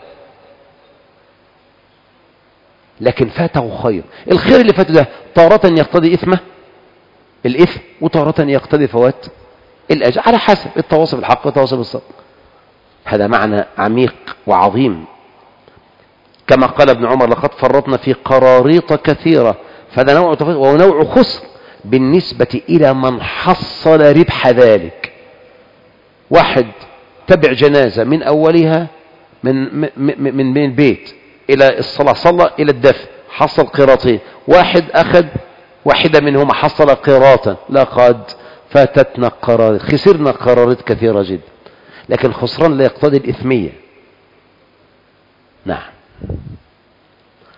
لكن فاته خير. الخير اللي فاته ده تارة يقتضي إثمه الإثم وتارة يقتضي فوات الأجر على حسب التواصي بالحق والتواصي بالصبر. هذا معنى عميق وعظيم. كما قال ابن عمر لقد فرطنا في قراريط كثيرة، فهذا نوع ونوع خسر بالنسبة إلى من حصل ربح ذلك. واحد تبع جنازة من أولها من من من, من البيت إلى الصلاة، صلى إلى الدفن، حصل قراطين. واحد أخذ واحدة منهما حصل قراطا، لقد فاتتنا قرارات، خسرنا قرارات كثيرة جدا. لكن الخسران لا يقتضي الإثمية. نعم.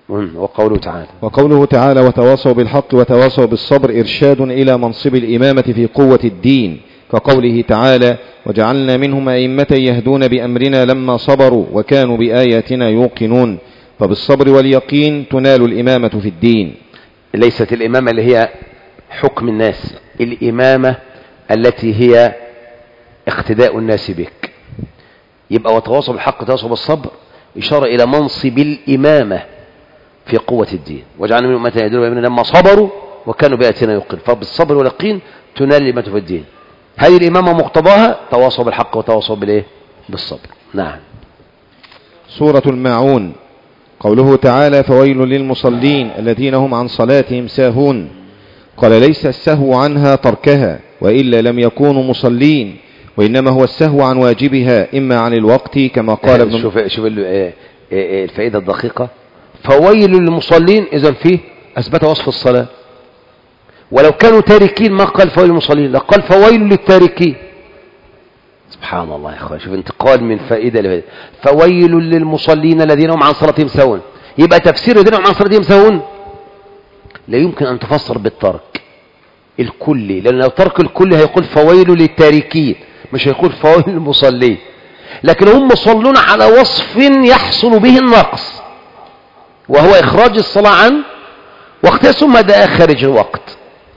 وقوله تعالى وقوله تعالى وتواصوا بالحق وتواصوا بالصبر إرشاد إلى منصب الإمامة في قوة الدين، كقوله تعالى وجعلنا منهم أئمة يهدون بأمرنا لما صبروا وكانوا بآياتنا يوقنون. فبالصبر واليقين تنال الإمامة في الدين. ليست الإمامة اللي هي حكم الناس، الإمامة التي هي اقتداء الناس بك. يبقى وتواصوا بالحق وتواصوا بالصبر إشارة إلى منصب الإمامة في قوة الدين. وجعلنا منهم أئمة يهدون بأمرنا لما صبروا وكانوا بآياتنا يوقنون. فبالصبر واليقين تنال الإمامة في الدين. هذه الإمامة مقتضاها تواصوا بالحق وتواصوا بالإيه؟ بالصبر. نعم. سورة الماعون. قوله تعالى فويل للمصلين الذين هم عن صلاتهم ساهون. قال ليس السهو عنها تركها وإلا لم يكونوا مصلين، وإنما هو السهو عن واجبها إما عن الوقت كما قال ابن شوف شوف الفائدة الدقيقة. فويل للمصلين إذن فيه أثبت وصف الصلاة، ولو كانوا تاركين ما قال فويل للمصلين، لقال فويل للتاركين. سبحان الله يا أخوان، شوف انتقال من فائدة لفائدة. فويل للمصلين الذين هم عن صلاتهم ساهون. يبقى تفسير الذين هم عن صلاتهم ساهون لا يمكن أن تفسر بالترك الكلي، لأن لو ترك الكلي هيقول فويل للتاركين، مش هيقول فويل للمصلين. لكن هم مصلون على وصف يحصل به النقص، وهو إخراج الصلاة عن وقتها ثم دعاء خارج الوقت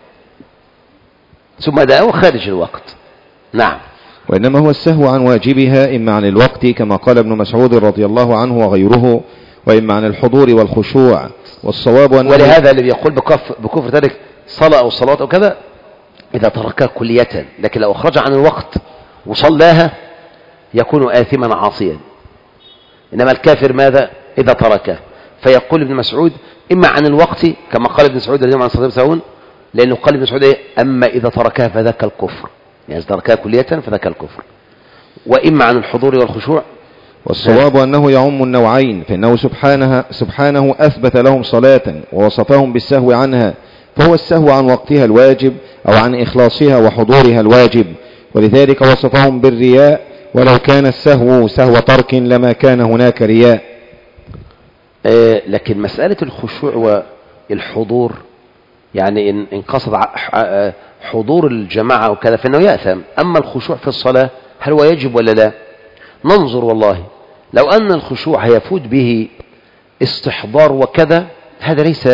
ثم دعاء خارج الوقت. نعم. وإنما هو السهو عن واجبها إما عن الوقت كما قال ابن مسعود رضي الله عنه وغيره، وإما عن الحضور والخشوع. والصواب أنه ولهذا اللي يقول بكفر, بكفر ذلك صلاة أو صلاة أو كذا إذا تركها كلية، لكن لو أخرج عن الوقت وصلاها يكون آثما عاصيا. إنما الكافر ماذا إذا تركه؟ فيقول ابن مسعود إما عن الوقت كما قال ابن مسعود الذين عن صلاة ساهون، لأنه قال ابن مسعود إيه؟ أما إذا تركها فذاك الكفر، يعني إذا تركها كلية فذاك الكفر. وإما عن الحضور والخشوع. والصواب أنه يعم النوعين، فإنه سبحانه, سبحانه أثبت لهم صلاة ووصفهم بالسهو عنها، فهو السهو عن وقتها الواجب أو عن إخلاصها وحضورها الواجب، ولذلك وصفهم بالرياء، ولو كان السهو سهو ترك لما كان هناك رياء. آه لكن مسألة الخشوع والحضور يعني إن, إن قصد حضور الجماعة وكذا فإنه يأثم. أما الخشوع في الصلاة هل هو يجب ولا لا؟ ننظر والله، لو أن الخشوع هيفوت به استحضار وكذا هذا ليس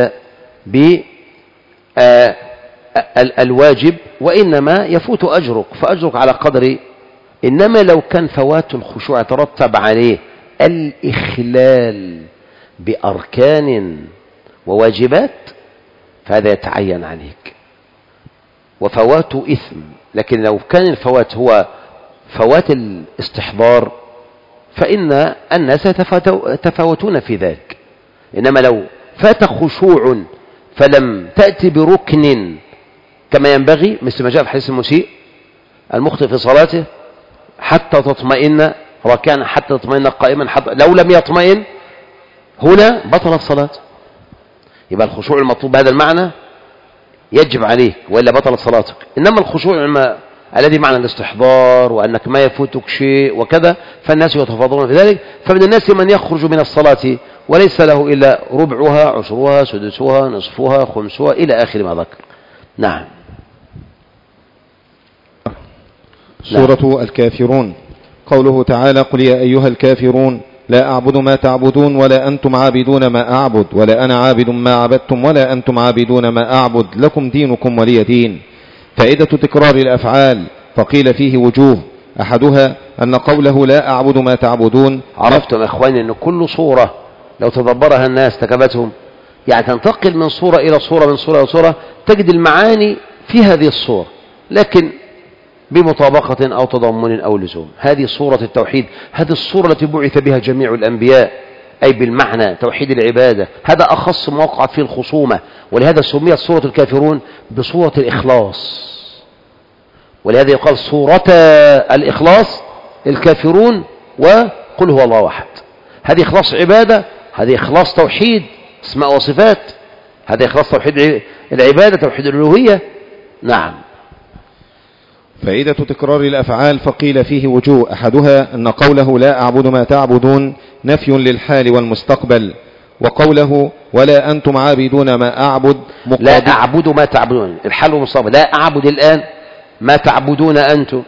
بالواجب، وإنما يفوت أجرك، فأجرك على قدر. إنما لو كان فوات الخشوع يترتب عليه الإخلال بأركان وواجبات فهذا يتعين عليك وفوات إثم. لكن لو كان الفوات هو فوات الاستحضار فإن الناس يتفاوتون في ذلك. إنما لو فات خشوع فلم تأتي بركن كما ينبغي، مثل ما جاء في حديث المسيء المخطئ في صلاته حتى تطمئن راكعا حتى تطمئن قائما، حتى لو لم يطمئن هنا بطلت صلاته. يبقى الخشوع المطلوب بهذا المعنى يجب عليك وإلا بطلت صلاتك. إنما الخشوع الذي معنى الاستحضار وأنك ما يفوتك شيء وكذا فالناس يتفاضلون في ذلك. فمن الناس من يخرج من الصلاة وليس له إلا ربعها عشرها سدسها نصفها خمسها إلى آخر ما ذكر. نعم. سورة الكافرون. قوله تعالى قل يا أيها الكافرون لا أعبد ما تعبدون ولا أنتم عابدون ما أعبد ولا أنا عابد ما عبدتم ولا أنتم عابدون ما أعبد لكم دينكم ولي دين. فائدة تكرار الأفعال فقيل فيه وجوه، أحدها أن قوله لا أعبد ما تعبدون. عرفتم إخواني أن كل صورة لو تدبرها الناس تكبتهم، يعني تنتقل من صورة إلى صورة من صورة إلى صورة تجد المعاني في هذه الصورة لكن بمطابقة أو تضمن أو لزوم. هذه صورة التوحيد، هذه الصورة التي بعث بها جميع الأنبياء أي بالمعنى توحيد العبادة. هذا أخص ما وقعت فيه الخصومة، ولهذا سميت صورة الكافرون بصورة الإخلاص، ولهذا يقال صورة الإخلاص الكافرون وقل هو الله أحد. هذه إخلاص عبادة، هذه إخلاص توحيد اسماء وصفات، هذا إخلاص توحيد العبادة توحيد الألوهية. نعم. فائدة تكرار الأفعال فقيل فيه وجوه، أحدها أن قوله لا أعبد ما تعبدون نفي للحال والمستقبل، وقوله ولا أنتم عابدون ما أعبد لا أعبد ما تعبدون، الحال والمستقبل. لا أعبد الآن ما تعبدون أنتم.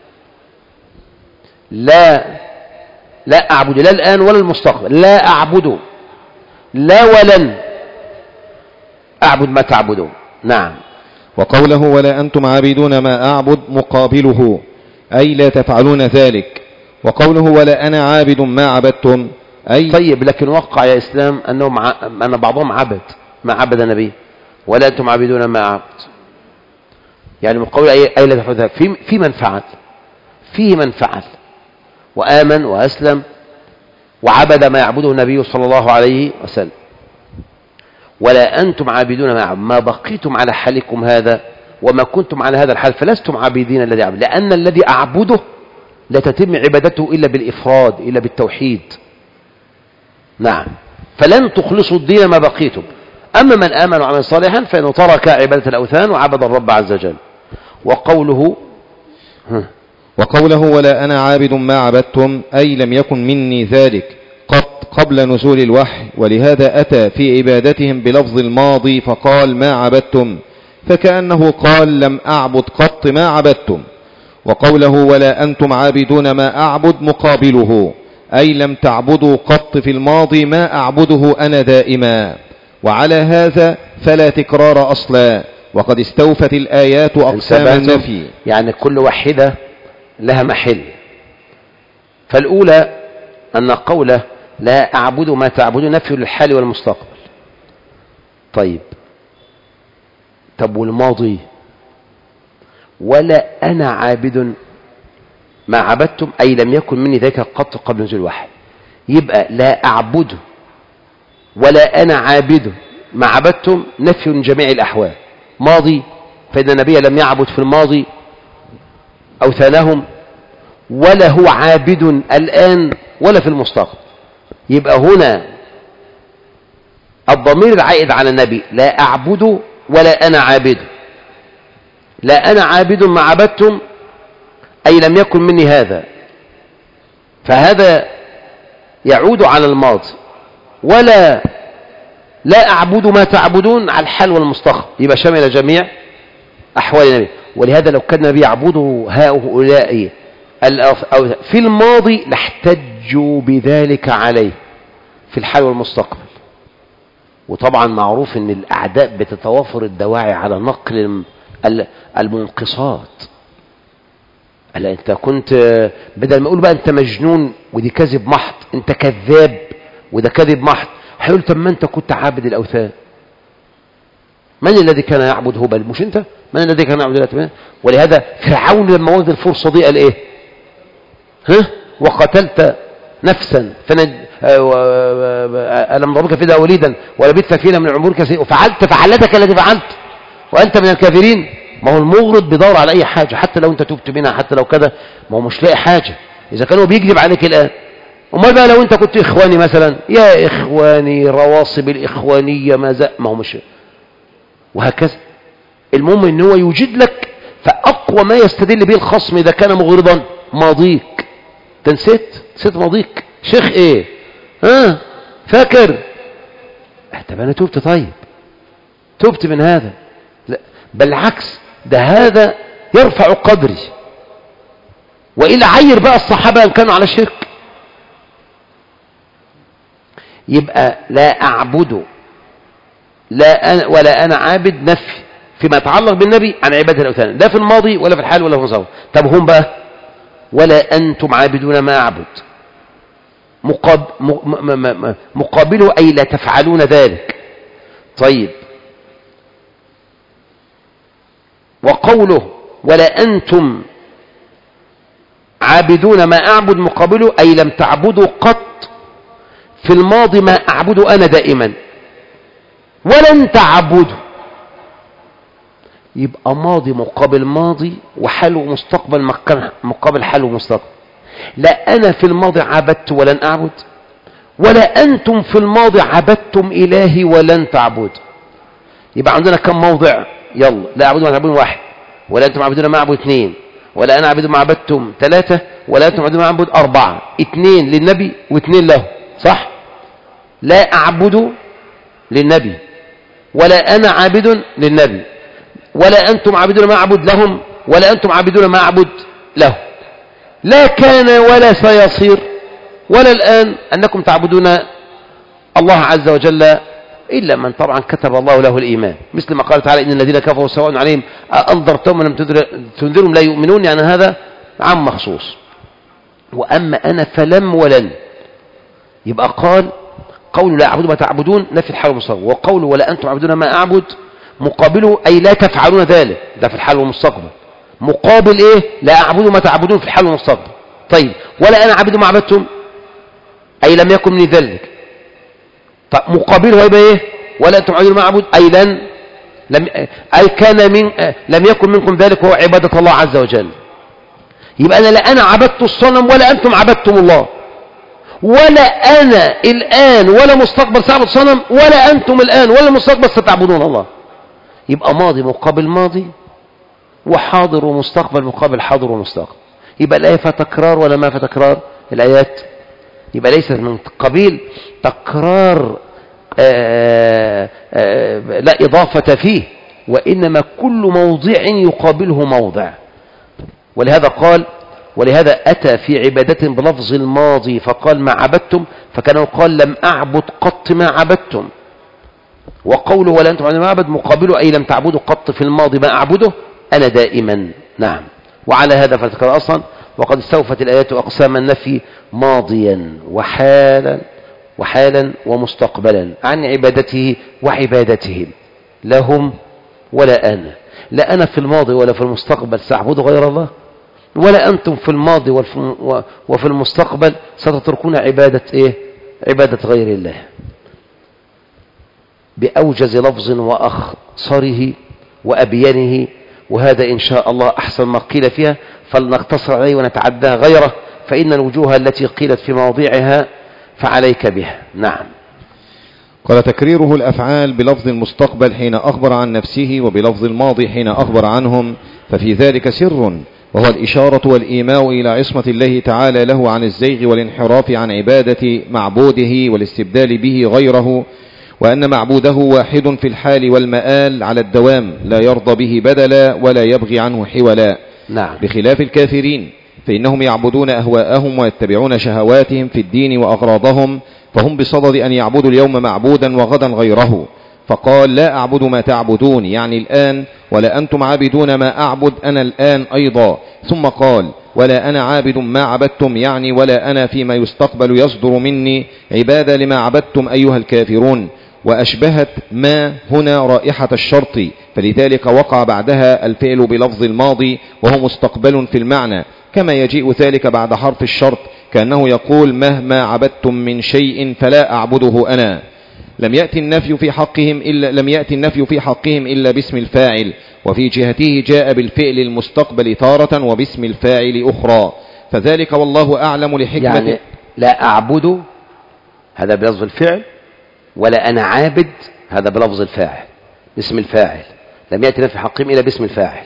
لا لا أعبد لا الآن ولا المستقبل. لا أعبد لا ولن أعبد ما تعبدون. نعم. وقوله ولا أنتم عابدون ما أعبد مقابله أي لا تفعلون ذلك. وقوله ولا أنا عابد ما عبدتم أي طيب، لكن وقع يا إسلام أنهم ع... أن بعضهم عبد ما عبد النبي. ولا أنتم عابدون ما عبد، يعني من قول أي, أي لا تفعلون ذلك. في... في من فعل فيه من فعل وآمن وأسلم وعبد ما يعبده النبي صلى الله عليه وسلم. ولا أنتم عابدون ما عبد، ما بقيتم على حالكم هذا وما كنتم على هذا الحال فلستم عابدين الذي عبد، لأن الذي أعبده لا تتم عبادته إلا بالإفراد، إلا بالتوحيد. نعم. فلن تخلصوا الدين ما بقيتم. أما من آمن وعمل صالحا فإنه ترك عبادة الأوثان وعبد الرب عز وجل. وقوله وقوله ولا أنا عابد ما عبدتم أي لم يكن مني ذلك قط قبل نزول الوحي، ولهذا أتى في عبادتهم بلفظ الماضي فقال ما عبدتم، فكأنه قال لم أعبد قط ما عبدتم. وقوله ولا أنتم عابدون ما أعبد مقابله أي لم تعبدوا قط في الماضي ما أعبده أنا دائما. وعلى هذا فلا تكرار أصلا، وقد استوفت الآيات أقسام النفي، يعني كل واحدة لها محل. فالأولى أن قوله لا أعبد ما تعبدون نفي للحال والمستقبل. طيب طب والماضي ولا أنا عابد ما عبدتم أي لم يكن مني ذلك قط قبل نزول الوحي، يبقى لا أعبد ولا أنا عابد ما عبدتم نفي من جميع الأحوال. ماضي فإن النبي لم يعبد في الماضي أوثانهم ولا هو عابد الآن ولا في المستقبل. يبقى هنا الضمير العائد على النبي لا أعبد ولا أنا عابد. لا أنا عابد ما عبدتم أي لم يكن مني هذا، فهذا يعود على الماضي. ولا لا أعبد ما تعبدون على الحال والمستقبل، يبقى شامل جميع أحوال النبي. ولهذا لو كان النبي يعبده هؤلاء في الماضي لاحتجوا بذلك عليه في الحال والمستقبل. وطبعا معروف ان الأعداء بتتوافر الدواعي على نقل المنقصات. ألا أنت كنت بدل ما يقول بقى أنت مجنون ودي كذب محض، أنت كذاب وده كذب محض، هيقول طب ما أنت كنت عابد الأوثان. من الذي كان يعبد هبل؟ مش أنت؟ من الذي كان يعبد الأوثان؟ ولهذا فرعون لما وجد الفرصة دي قال إيه؟ ها؟ وقتلت نفسا فنج... ألم ربك فيها وليدا ولبثت فينا من عمرك سنين وفعلت فعلتك التي فعلت وأنت من الكافرين. ما هو المغرض بيدور على أي حاجة، حتى لو أنت تبت منها، حتى لو كذا، ما هو مش لاقي حاجة. إذا كان هو بيكذب عليك الآن، أمال بقى لو أنت كنت إخواني مثلا، يا إخواني رواسب الإخوانية ما زال، ما هو مش وهكذا. المهم إن هو يوجد لك فأقوى ما يستدل به الخصم إذا كان مغرضا ماضيك. تنسيت نسيت ماضيك شيخ إيه؟ ها فاكر؟ طب أنا تبت، طيب تبت من هذا. لا بالعكس، ده هذا يرفع قدري. وإلى عير بقى الصحابة أن كانوا على شرك. يبقى لا أعبد لا أنا ولا أنا عابد نفي فيما يتعلق بالنبي عن عبادة الأوثان، لا في الماضي ولا في الحال ولا في المستقبل. طب هم بقى ولا أنتم عابدون ما أعبد مقاب... م... م... م... مقابله أي لا تفعلون ذلك. طيب وقوله ولا أنتم عابدون ما أعبد مقابله أي لم تعبدوا قط في الماضي ما أعبد أنا دائما ولن تعبدوا. يبقى ماضي مقابل ماضي وحال ومستقبل مقابل حال ومستقبل. لا أنا في الماضي عبدت ولن أعبد، ولا أنتم في الماضي عبدتم إلهي ولن تعبد. يبقى عندنا كم موضع؟ يلا لا أعبد ما تعبدون واحد، ولا أنتم عبدون ما أعبد اثنين، ولا أنا عبد ما عبدتم ثلاثة، ولا أنتم عبدون ما أعبد أربعة. اثنين للنبي واثنين له، صح؟ لا أعبد للنبي، ولا أنا عابد للنبي، ولا أنتم عابدون ما أعبد لهم، ولا أنتم عابدون ما أعبد له. لا كان ولا سيصير ولا الآن أنكم تعبدون الله عز وجل إلا من طبعا كتب الله له الإيمان، مثل ما قال تعالى إن الذين كفروا سواء عليهم أنذرتهم ولم تنذرهم لا يؤمنون، يعني هذا عام مخصوص. وأما أنا فلم ولن، يبقى قال قول لا أعبد ما تعبدون نفي الحال والمستقبل، وقول ولا أنتم عبدون ما أعبد مقابله أي لا تفعلون ذلك، ده في الحال والمستقبل. مقابل إيه؟ لا أعبد ما تعبدون في الحال والمستقبل. طيب ولا أنا عبد ما عبدتم أي لم يكن من ذلك. طيب مقابله هيبقى إيه؟ ولا أنتم عبدون ما أعبد أي لن لم أي كان من لم يكن منكم ذلك، وهو عبادة الله عز وجل. يبقى أنا لا أنا عبدت الصنم ولا أنتم عبدتم الله، ولا أنا الآن ولا مستقبل سأعبد صنم، ولا أنتم الآن ولا مستقبل ستعبدون الله. يبقى ماضي مقابل ماضي، وحاضر ومستقبل مقابل حاضر ومستقبل. يبقى الآية فيها تكرار ولا ما فيها تكرار؟ الآيات يبقى ليست من قبيل تكرار آآ آآ لا إضافة فيه، وإنما كل موضع يقابله موضع. ولهذا قال ولهذا أتى في عبادة بلفظ الماضي فقال ما عبدتم، فكان قال لم أعبد قط ما عبدتم. وقوله ولا أنتم عبدون ما أعبد مقابله أي لم تعبدوا قط في الماضي ما أعبده أنا دائما. نعم. وعلى هذا فالتكرار أصلا، وقد استوفت الآيات أقسام النفي ماضيا وحالا وحالا ومستقبلا عن عبادته وعبادتهم لهم ولا أنا. لا أنا في الماضي ولا في المستقبل سأعبد غير الله، ولا أنتم في الماضي وفي المستقبل ستتركون عبادة إيه؟ عبادة غير الله. بأوجز لفظ وأخصره وأبينه، وهذا إن شاء الله أحسن ما قيل فيها، فلنقتصر عليه ونتعدى غيره، فإن الوجوه التي قيلت في مواضعها فعليك بها. نعم. قال تكريره الأفعال بلفظ المستقبل حين أخبر عن نفسه، وبلفظ الماضي حين أخبر عنهم، ففي ذلك سر، وهو الإشارة والإيماء إلى عصمة الله تعالى له عن الزيغ والانحراف عن عبادة معبوده والاستبدال به غيره، وأن معبوده واحد في الحال والمآل على الدوام لا يرضى به بدلا ولا يبغي عنه حولا. نعم. بخلاف الكافرين فإنهم يعبدون أهواءهم ويتبعون شهواتهم في الدين وأغراضهم، فهم بصدد أن يعبدوا اليوم معبودا وغدا غيره. فقال لا أعبد ما تعبدون يعني الآن، ولا أنتم عابدون ما أعبد أنا الآن أيضا. ثم قال ولا أنا عابد ما عبدتم يعني ولا أنا فيما يستقبل يصدر مني عبادة لما عبدتم أيها الكافرون. وأشبهت ما هنا رائحة الشرط، فلذلك وقع بعدها الفعل بلفظ الماضي وهو مستقبل في المعنى، كما يجيء ذلك بعد حرف الشرط، كأنه يقول مهما عبدتم من شيء فلا أعبده أنا. لم يأتي النفي في حقهم إلا لم يأتي النفي في حقهم إلا باسم الفاعل، وفي جهته جاء بالفعل المستقبل تارة وباسم الفاعل أخرى، فذلك والله أعلم لحكمة. يعني لا أعبد هذا بلفظ الفعل، ولا أنا عابد هذا بلفظ الفاعل باسم الفاعل. لم يأتي في حقهم إلا باسم الفاعل.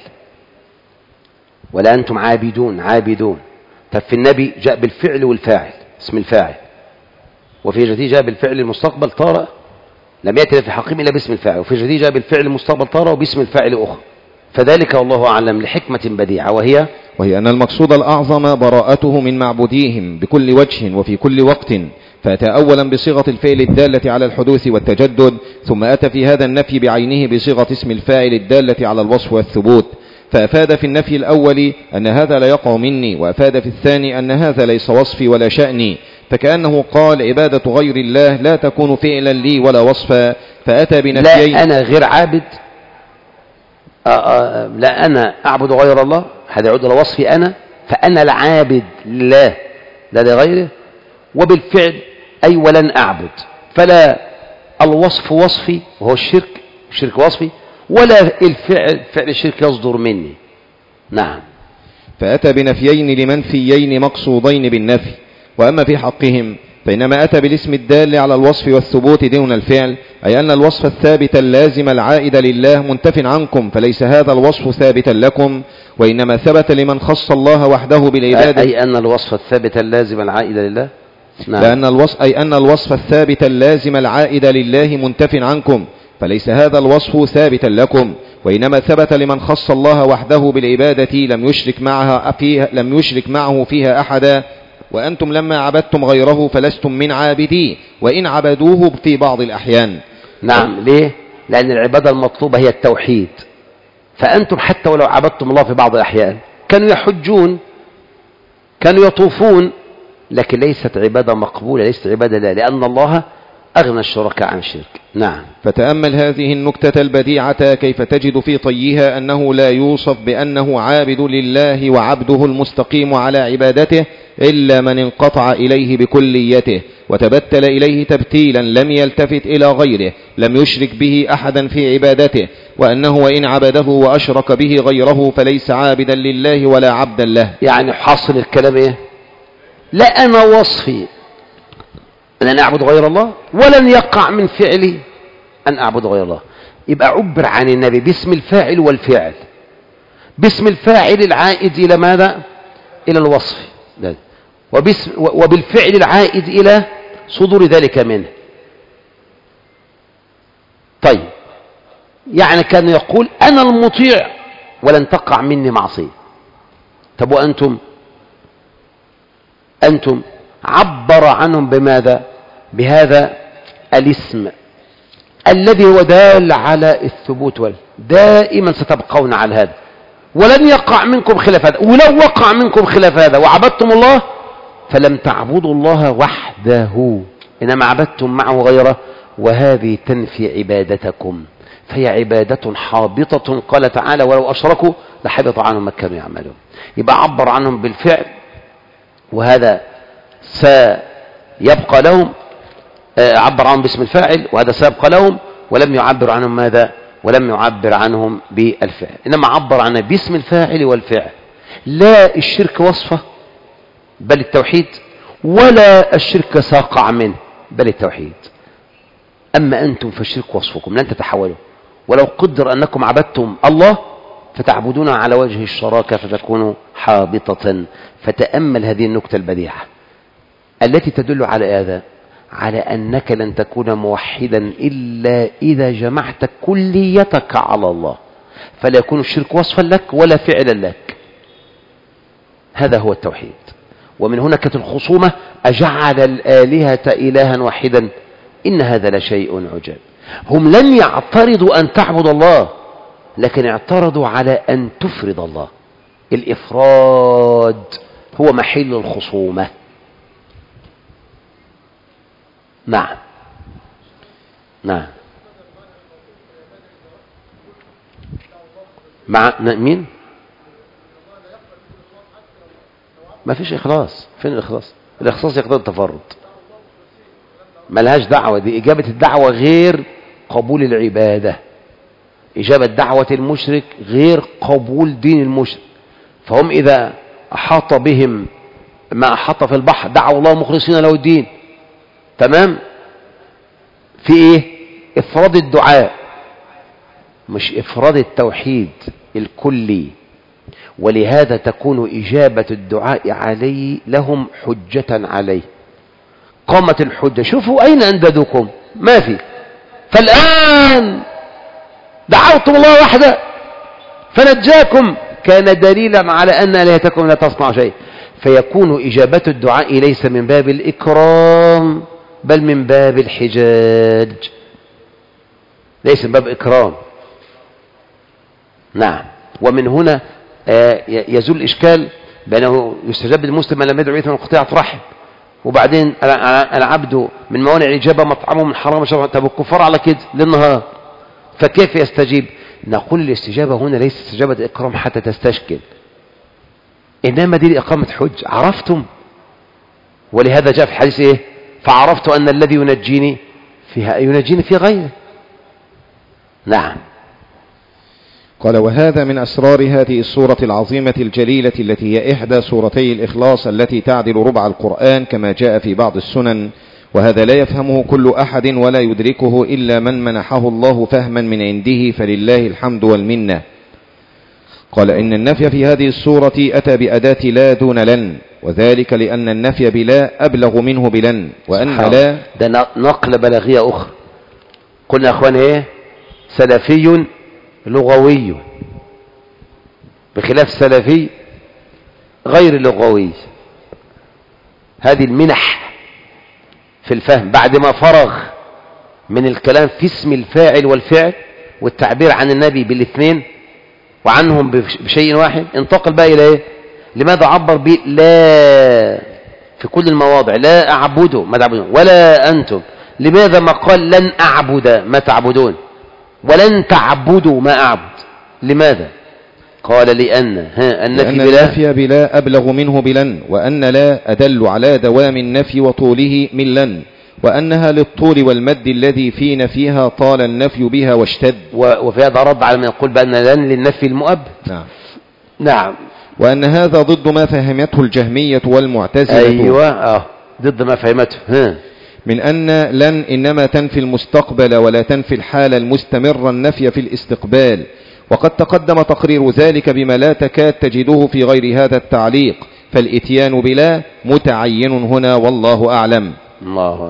ولا أنتم عابدون عابدون. طب في النبي جاء بالفعل والفاعل اسم الفاعل، وفي جديد جاء بالفعل المستقبل طارة. لم يأتي في حقهم إلا باسم الفاعل، وفي جديد جاء بالفعل المستقبل طارة وباسم الفاعل أخرى. فذلك والله أعلم لحكمة بديعة، وهي وهي أن المقصود الأعظم براءته من معبوديهم بكل وجه وفي كل وقت، فأتى أولا بصيغة الفعل الدالة على الحدوث والتجدد، ثم أتى في هذا النفي بعينه بصيغة اسم الفاعل الدالة على الوصف والثبوت، فأفاد في النفي الأول أن هذا لا يقع مني، وأفاد في الثاني أن هذا ليس وصفي ولا شأني، فكأنه قال عبادة غير الله لا تكون فعلا لي ولا وصفا، فأتى بنفيين. لا أنا غير عابد، آآ آآ لا أنا أعبد غير الله، هذا يعود إلى وصفي أنا، فأنا العابد لله لا لغيره. وبالفعل أي ولن أعبد، فلا الوصف وصفي وهو الشرك، الشرك وصفي، ولا الفعل فعل الشرك يصدر مني. نعم. فأتى بنفيين لمنفيين مقصودين بالنفي. وأما في حقهم فإنما أتى بالاسم الدال على الوصف والثبوت دون الفعل، أي أن الوصف الثابت اللازم العائد لله منتف عنكم، فليس هذا الوصف ثابتا لكم، وإنما ثبت لمن خص الله وحده بالعبادة. أي أن الوصف الثابت اللازم العائد لله نعم. لأن الوصف أي أن الوصف الثابت اللازم العائد لله منتف عنكم، فليس هذا الوصف ثابتا لكم، وإنما ثبت لمن خص الله وحده بالعبادة لم يشرك معها فيها لم يشرك معه فيها أحدا، وأنتم لما عبدتم غيره فلستم من عابديه وإن عبدوه في بعض الأحيان. نعم. ليه؟ لأن العبادة المطلوبة هي التوحيد، فأنتم حتى ولو عبدتم الله في بعض الأحيان كانوا يحجون كانوا يطوفون، لكن ليست عبادة مقبولة، ليست عبادة لا، لأن الله أغنى الشركاء عن الشرك. نعم. فتأمل هذه النكتة البديعة كيف تجد في طيها أنه لا يوصف بأنه عابد لله وعبده المستقيم على عبادته إلا من انقطع إليه بكليته وتبتل إليه تبتيلا لم يلتفت إلى غيره، لم يشرك به أحدا في عبادته، وأنه وإن عبده وأشرك به غيره فليس عابدا لله ولا عبدا له. يعني حاصل الكلام إيه؟ لا أنا وصفي أن أعبد غير الله، ولن يقع من فعلي أن أعبد غير الله. يبقى عبر عن النبي باسم الفاعل والفعل، باسم الفاعل العائد إلى ماذا؟ إلى الوصف، وباسم وبالفعل العائد إلى صدور ذلك منه. طيب، يعني كان يقول أنا المطيع ولن تقع مني معصية. طب وأنتم أنتم عبر عنهم بماذا؟ بهذا الاسم الذي هو دال على الثبوت، وال دائما ستبقون على هذا ولن يقع منكم خلاف هذا، ولو وقع منكم خلاف هذا وعبدتم الله فلم تعبدوا الله وحده، إنما عبدتم معه غيره، وهذه تنفي عبادتكم، فهي عبادة حابطة. قال تعالى ولو أشركوا لحبط عنهم ما كانوا يعملون. يبقى عبر عنهم بالفعل، وهذا سيبقى لهم، عبر عنهم باسم الفاعل وهذا سيبقى لهم، ولم يعبر عنهم ماذا؟ ولم يعبر عنهم بالفعل، إنما عبر عنه باسم الفاعل والفعل. لا الشرك وصفه بل التوحيد، ولا الشرك ساقع منه بل التوحيد. أما أنتم فالشرك وصفكم لن تتحولوا، ولو قدر أنكم عبدتم الله فتعبدون على وجه الشراكة فتكونوا حابطة. فتأمل هذه النكتة البديعة التي تدل على هذا، على أنك لن تكون موحدا إلا إذا جمعت كليتك على الله، فلا يكون الشرك وصفا لك ولا فعلا لك. هذا هو التوحيد. ومن هنا كانت الخصومة أجعل الآلهة إلها واحدا إن هذا لشيء عجاب. هم لن يعترضوا أن تعبد الله، لكن اعترضوا على أن تفرض الله. الإفراد هو محل الخصومة. نعم نعم. مع مين؟ ما فيش إخلاص. فين الإخلاص؟ الإخلاص يقتضي التفرد، ملهاش دعوة. دي إجابة الدعوة غير قبول العبادة. إجابة دعوة المشرك غير قبول دين المشرك. فهم إذا أحاط بهم ما أحاط في البحر دعوا الله مخلصين له الدين. تمام؟ في إيه؟ إفراد الدعاء، مش إفراد التوحيد الكلي. ولهذا تكون إجابة الدعاء عليه لهم حجة عليه. قامت الحجة، شوفوا أين أنددكم؟ ما في. فالآن دعوتم الله وحده فنجاكم، كان دليلا على أن آلهتكم لا تصنع شيء. فيكون إجابة الدعاء ليس من باب الإكرام بل من باب الحجاج، ليس من باب إكرام. نعم. ومن هنا يزول الإشكال بأنه يستجاب للمسلم من لم يدعو إثما قطيعة رحم، وبعدين العبد من موانع الإجابة مطعمه من حرام شرعا. طب الكفار على كده للنهار، فكيف يستجيب؟ نقول الاستجابة هنا ليست استجابة إكرام حتى تستشكل، إنما دي لإقامة حج. عرفتم؟ ولهذا جاء في الحديث إيه؟ فعرفت أن الذي ينجيني فيها ينجيني في غيره. نعم. قال وهذا من أسرار هذه السورة العظيمة الجليلة التي هي إحدى سورتي الإخلاص التي تعدل ربع القرآن كما جاء في بعض السنن، وهذا لا يفهمه كل أحد ولا يدركه إلا من منحه الله فهما من عنده، فلله الحمد والمنة. قال إن النفي في هذه السورة أتى بأداة لا دون لن، وذلك لأن النفي بلا أبلغ منه بلن، وأن لا ده نقل بلاغية أخرى. قلنا يا أخوان إيه؟ سلفي لغوي بخلاف سلفي غير لغوي. هذه المنح في الفهم بعد ما فرغ من الكلام في اسم الفاعل والفعل والتعبير عن النبي بالاثنين وعنهم بشيء واحد، انتقل بقى إلى إيه؟ لماذا عبر ب لا في كل المواضع؟ لا أعبد ما تعبدون ولا أنتم. لماذا ما قال لن أعبد ما تعبدون ولن تعبدوا ما أعبد؟ لماذا؟ قال لأن ها النفي لأن بلا النفي بلا أبلغ منه بلن، وأن لا أدل على دوام النفي وطوله من لن، وأنها للطول والمد الذي في نفيها طال النفي بها واشتد. وفي هذا رد على من يقول بأن لن للنفي المؤبد. نعم نعم. وأن هذا ضد ما فهمته الجهمية والمعتزلة. أيوة آه ضد ما فهمته ها من أن لن إنما تنفي المستقبل ولا تنفي الحال المستمر النفي في الاستقبال، وقد تقدم تقرير ذلك بما لا تكاد تجده في غير هذا التعليق، فالإتيان بلا متعين هنا والله أعلم. الله أكبر.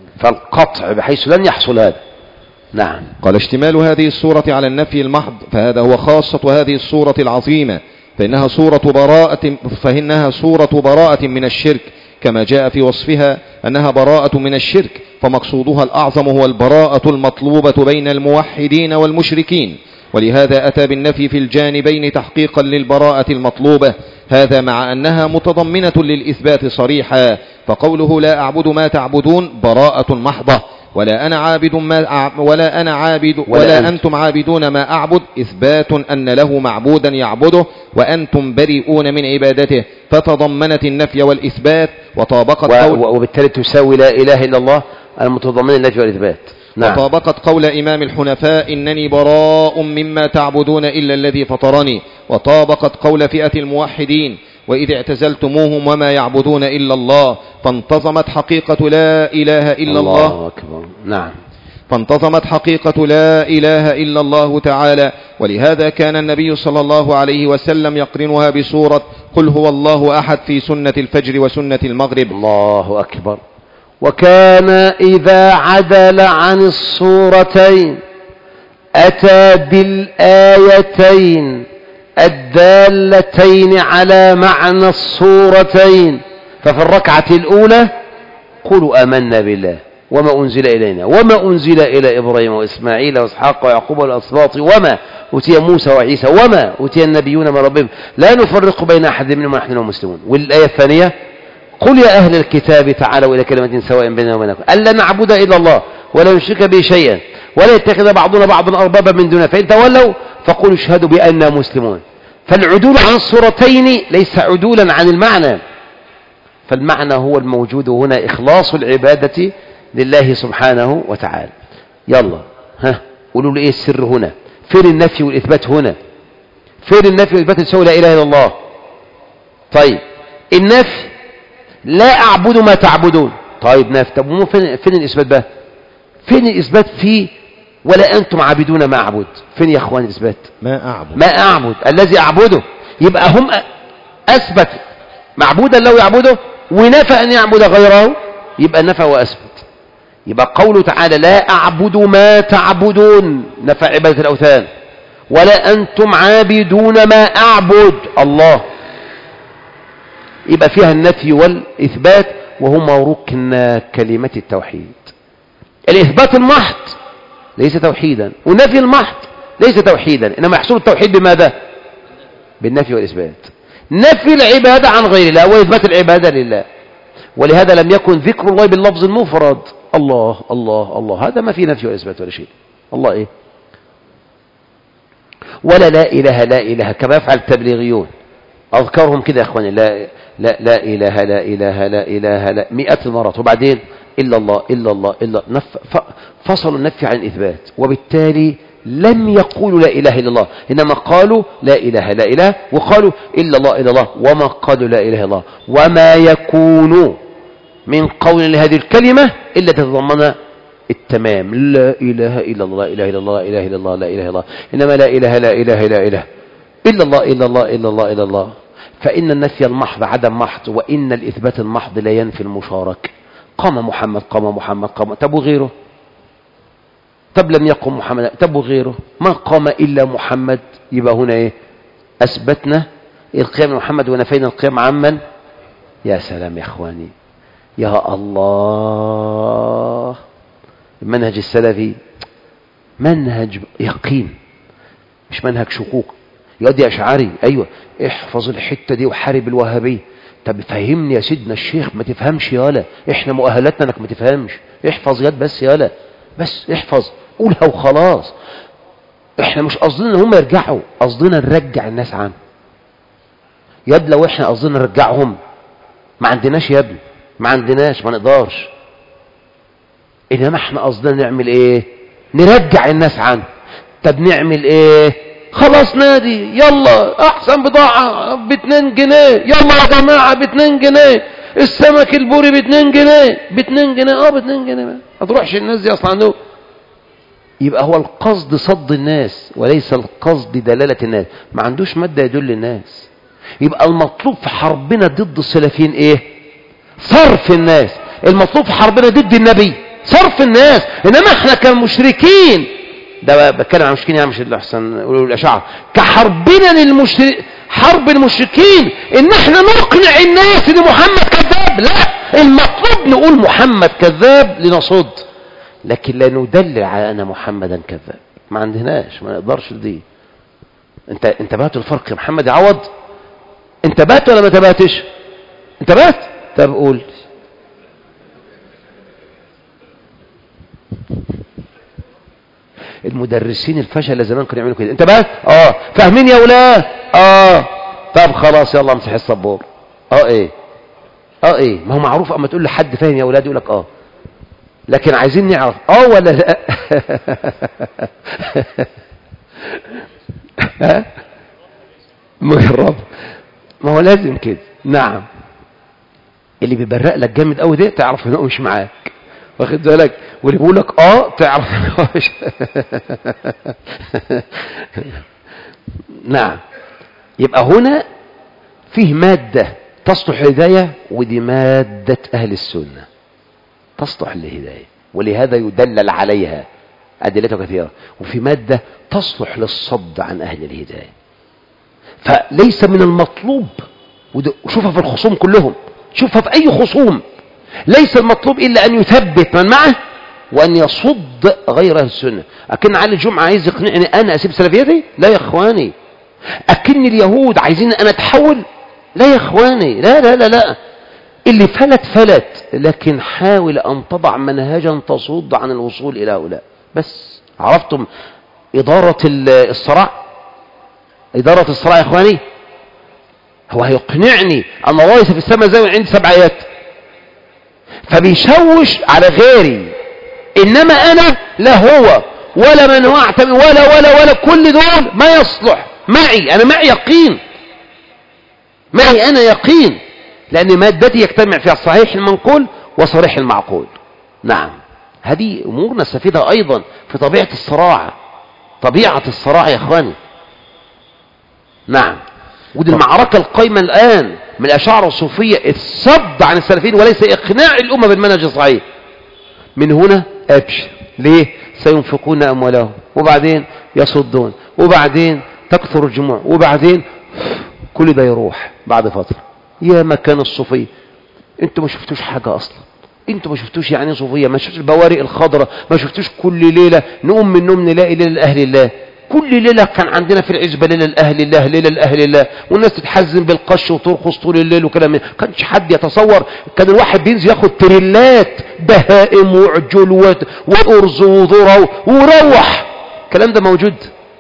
فالقطع بحيث لن يحصل هذا. نعم. قال اشتمال هذه السورة على النفي المحض فهذا هو خاصة هذه السورة العظيمة، فإنها سورة براءة فإنها سورة براءة من الشرك كما جاء في وصفها أنها براءة من الشرك، فمقصودها الأعظم هو البراءة المطلوبة بين الموحدين والمشركين، ولهذا أتى بالنفي في الجانبين تحقيقا للبراءة المطلوبة، هذا مع أنها متضمنة للإثبات صريحا، فقوله لا أعبد ما تعبدون براءة محضة، ولا أنا عابد ما ولا أنا عابد ولا, ولا أنت. أنتم عابدون ما أعبد إثبات أن له معبودا يعبده وأنتم بريئون من عبادته، فتضمنت النفي والإثبات وطابقت قول وبالتالي تساوي لا إله إلا الله المتضمن النفي والإثبات. نعم. وطابقت قول إمام الحنفاء إنني براء مما تعبدون إلا الذي فطرني، وطابقت قول فئة الموحدين وإذ اعتزلتموهم وما يعبدون إلا الله، فانتظمت حقيقة لا إله إلا الله, الله أكبر. نعم. فانتظمت حقيقة لا إله إلا الله تعالى، ولهذا كان النبي صلى الله عليه وسلم يقرنها بسورة قل هو الله أحد في سنة الفجر وسنة المغرب. الله أكبر. وكان إذا عدل عن الصورتين أتى بالآيتين الدالتين على معنى الصورتين، ففي الركعة الأولى قولوا آمنا بالله وما أنزل إلينا وما أنزل إلى إبراهيم وإسماعيل وإسحاق ويعقوب والأسباط وما أوتي موسى وعيسى وما أوتي النبيون من ربهم لا نفرق بين أحد منهم ونحن له مسلمون. والآية الثانية قل يا أهل الكتاب تعالوا إلى كلمة سواء بيننا وبينكم ألا نعبد إلا الله ولا نشرك به شيئا ولا يتخذ بعضنا بعضا أربابا من دونه فإن تولوا فقولوا اشهدوا بأننا مسلمون. فالعدول عن الصورتين ليس عدولا عن المعنى، فالمعنى هو الموجود هنا إخلاص العبادة لله سبحانه وتعالى. يلا ها قولوا لي إيه السر هنا؟ فين النفي والإثبات هنا؟ فين النفي والإثبات تساوي لا إله إلا الله؟ طيب النفي لا أعبد ما تعبدون، طيب نفي. طب فين, فين الإثبات بقى؟ فين الإثبات فيه ولا أنتم عابدون ما أعبد؟ فين يا أخوان الإثبات؟ ما أعبد ما أعبد الذي أعبده. يبقى هم أثبت معبودا لو يعبده ونفى أن يعبد غيره، يبقى نفى وأثبت. يبقى قوله تعالى لا أعبد ما تعبدون نفى عبادة الأوثان، ولا أنتم عابدون ما أعبد الله، يبقى فيها النفي والإثبات وهما ركن كلمة التوحيد. الإثبات المحض ليس توحيدا، والنفي المحض ليس توحيدا، إنما يحصل التوحيد بماذا؟ بالنفي والإثبات. نفي العبادة عن غير الله وإثبات العبادة لله، ولهذا لم يكن ذكر الله باللفظ المفرد الله الله الله، هذا ما في نفي ولا إثبات ولا شيء. الله إيه؟ ولا لا إله لا إله كما يفعل التبليغيون، أذكرهم كده يا أخواني، لا لا لا إله لا إله لا إله لا مئات المرات، وبعدين إلا الله إلا الله إلا نف فصلوا النفي عن الإثبات، وبالتالي لم يقولوا لا إله إلا الله، إنما قالوا لا إله لا إله، وقالوا إلا الله إلا الله، وما قالوا لا إله إلا الله. وما يكون من قول لهذه الكلمة إلا تتضمن التمام، لا إله إلا الله لا إله إلا الله لا إله إلا الله لا إله إلا الله، إنما لا إله لا إله لا إله إلا الله إلا الله إلا الله إلا الله. فإن النفي المحض عدم محض، وإن الإثبات المحض لا ينفي المشاركة. قام محمد، قام محمد، قام، طب وغيره؟ طب لم يقم محمد، طب وغيره؟ ما قام إلا محمد. يبقى هنا إيه؟ أثبتنا القيام محمد ونفينا القيام عمن؟ يا سلام يا إخواني، يا الله. المنهج السلفي منهج يقين، مش منهج شكوك. يا دي أشعري، أيوة احفظ الحتة دي وحارب الوهابية. طب فهمني يا سيدنا الشيخ. ما تفهمش يالا، احنا مؤهلاتنا انك ما تفهمش. احفظ ياد بس يالا، بس احفظ، قولها وخلاص. احنا مش قصدنا ان هم يرجعوا، قصدنا نرجع الناس عنه. ياد لو احنا قصدنا نرجعهم ما عندناش يا ابني، ما عندناش، ما نقدرش. انما احنا قصدنا نعمل ايه؟ نرجع الناس عنه. طب نعمل ايه؟ خلاص نادي، يلا احسن بضاعة باتنين جنيه، يلا يا جماعة باتنين جنيه، السمك البوري باتنين جنيه، باتنين جنيه، اه باتنين جنيه. ما هتروحش الناس دي اصلا عنده. يبقى هو القصد صد الناس وليس القصد دلالة الناس. ما عندوش مادة يدل الناس. يبقى المطلوب في حربنا ضد السلفيين ايه؟ صرف الناس. المطلوب في حربنا ضد النبي صرف الناس. انما احنا كمشركين، ده بتكلم عن المشركين يعني مش الاحسن الاشاعره، كحربنا للمشرك، حرب المشركين ان احنا نقنع الناس ان محمد كذاب. لا، المطلوب نقول محمد كذاب لنصد، لكن لا ندلل على ان محمدا كذاب. ما عندناش، ما نقدرش دي. انت انتبهت الفرق يا محمد عوض؟ انتبهت ولا ما انتبهتش؟ انتبهت؟ طب قول. المدرسين الفشل زمان كانوا يعملوا كده. انتبهت؟ اه فاهمين يا ولاد؟ اه طب خلاص يلا امسح السبور. اه ايه؟ اه ايه؟ ما هو معروف. اما تقول لحد فاهم يا ولاد يقول لك اه، لكن عايزين نعرف اه ولا لا. ها مجرب، ما هو لازم كده. نعم، اللي بيبرق لك جامد قوي ده تعرف انه مش معاك، واخد بالك؟ واللي بيقول لك اه تعرف انه مش. نعم. يبقى هنا فيه مادة تصلح للهداية، ودي مادة أهل السنة تصلح للهداية، ولهذا يدلل عليها أدلته كثيرة. وفي مادة تصلح للصد عن أهل الهداية. فليس من المطلوب، وشوفها في الخصوم كلهم، شوفها في أي خصوم، ليس المطلوب إلا أن يثبت من معه وأن يصد غير السنة. أكن علي الجمعة عايز يقنعني أنا أسيب سلفيتي؟ لا يا إخواني. أكن اليهود عايزين أنا أتحول؟ لا يا إخواني، لا لا لا لا. اللي فلت فلت، لكن حاول أن تضع منهجا تصد عن الوصول إلى هؤلاء. بس عرفتم إدارة الصراع؟ إدارة الصراع يا إخواني. هو هيقنعني أن الله في السماء زي عندي سبع آيات، فبيشوش على غيري. إنما أنا لا هو ولا من هو أعتمد ولا ولا ولا كل دول ما يصلح معي. أنا معي يقين، معي أنا يقين، لأن مادتي يجتمع فيها صحيح المنقول وصريح المعقول. نعم، هذه أمور نستفيدها أيضا في طبيعة الصراع، طبيعة الصراع يا أخواني. نعم. ودي المعركة القائمة الآن من الأشاعرة والصوفية، الصد عن السلفيين وليس إقناع الأمة بالمنهج الصحيح. من هنا أبشر. ليه؟ سينفقون أموالهم، وبعدين يصدون، وبعدين تكثر الجموع، وبعدين كل ده يروح بعد فترة. يا مكان الصوفية، انتوا ما شفتوش حاجة أصلا. انتوا ما شفتوش يعني صوفية، ما شفتوش البوارق الخضراء، ما شفتوش كل ليلة نقوم من النوم نلاقي ليلة لأهل الله. كل ليلة كان عندنا في العزبة ليلة لأهل الله، ليلة لأهل الله، والناس تتحزن بالقش وترخص طول الليل وكلام. ما كانش حد يتصور. كان الواحد بينزل ياخد تريلات بهائم وعجل وأرز وذرة وروح. الكلام ده موجود،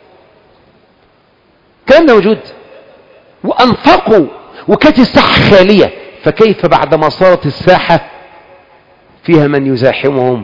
الكلام ده موجود. وأنفقوا، وكانت الساحة خالية. فكيف بعدما صارت الساحة فيها من يزاحمهم؟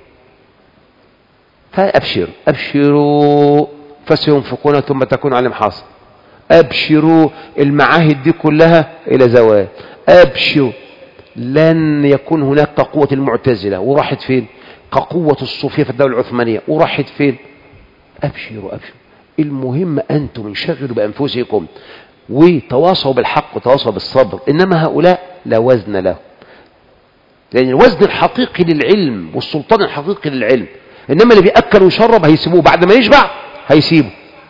فأبشروا أبشروا فسينفقون ثم تكون عليهم حاصل. أبشروا، المعاهد دي كلها إلى زوال. أبشروا، لن يكون هناك كقوة المعتزلة وراحت فين، كقوة الصوفية في الدولة العثمانية وراحت فين. أبشروا أبشروا. المهم أنتم انشغلوا بأنفسكم. وتواصوا بالحق وتواصوا بالصبر. إنما هؤلاء لا وزن له، لأن الوزن الحقيقي للعلم والسلطان الحقيقي للعلم. إنما اللي بيأكل ويشرب هيسيبوه بعد ما يشبع، هيسيبه.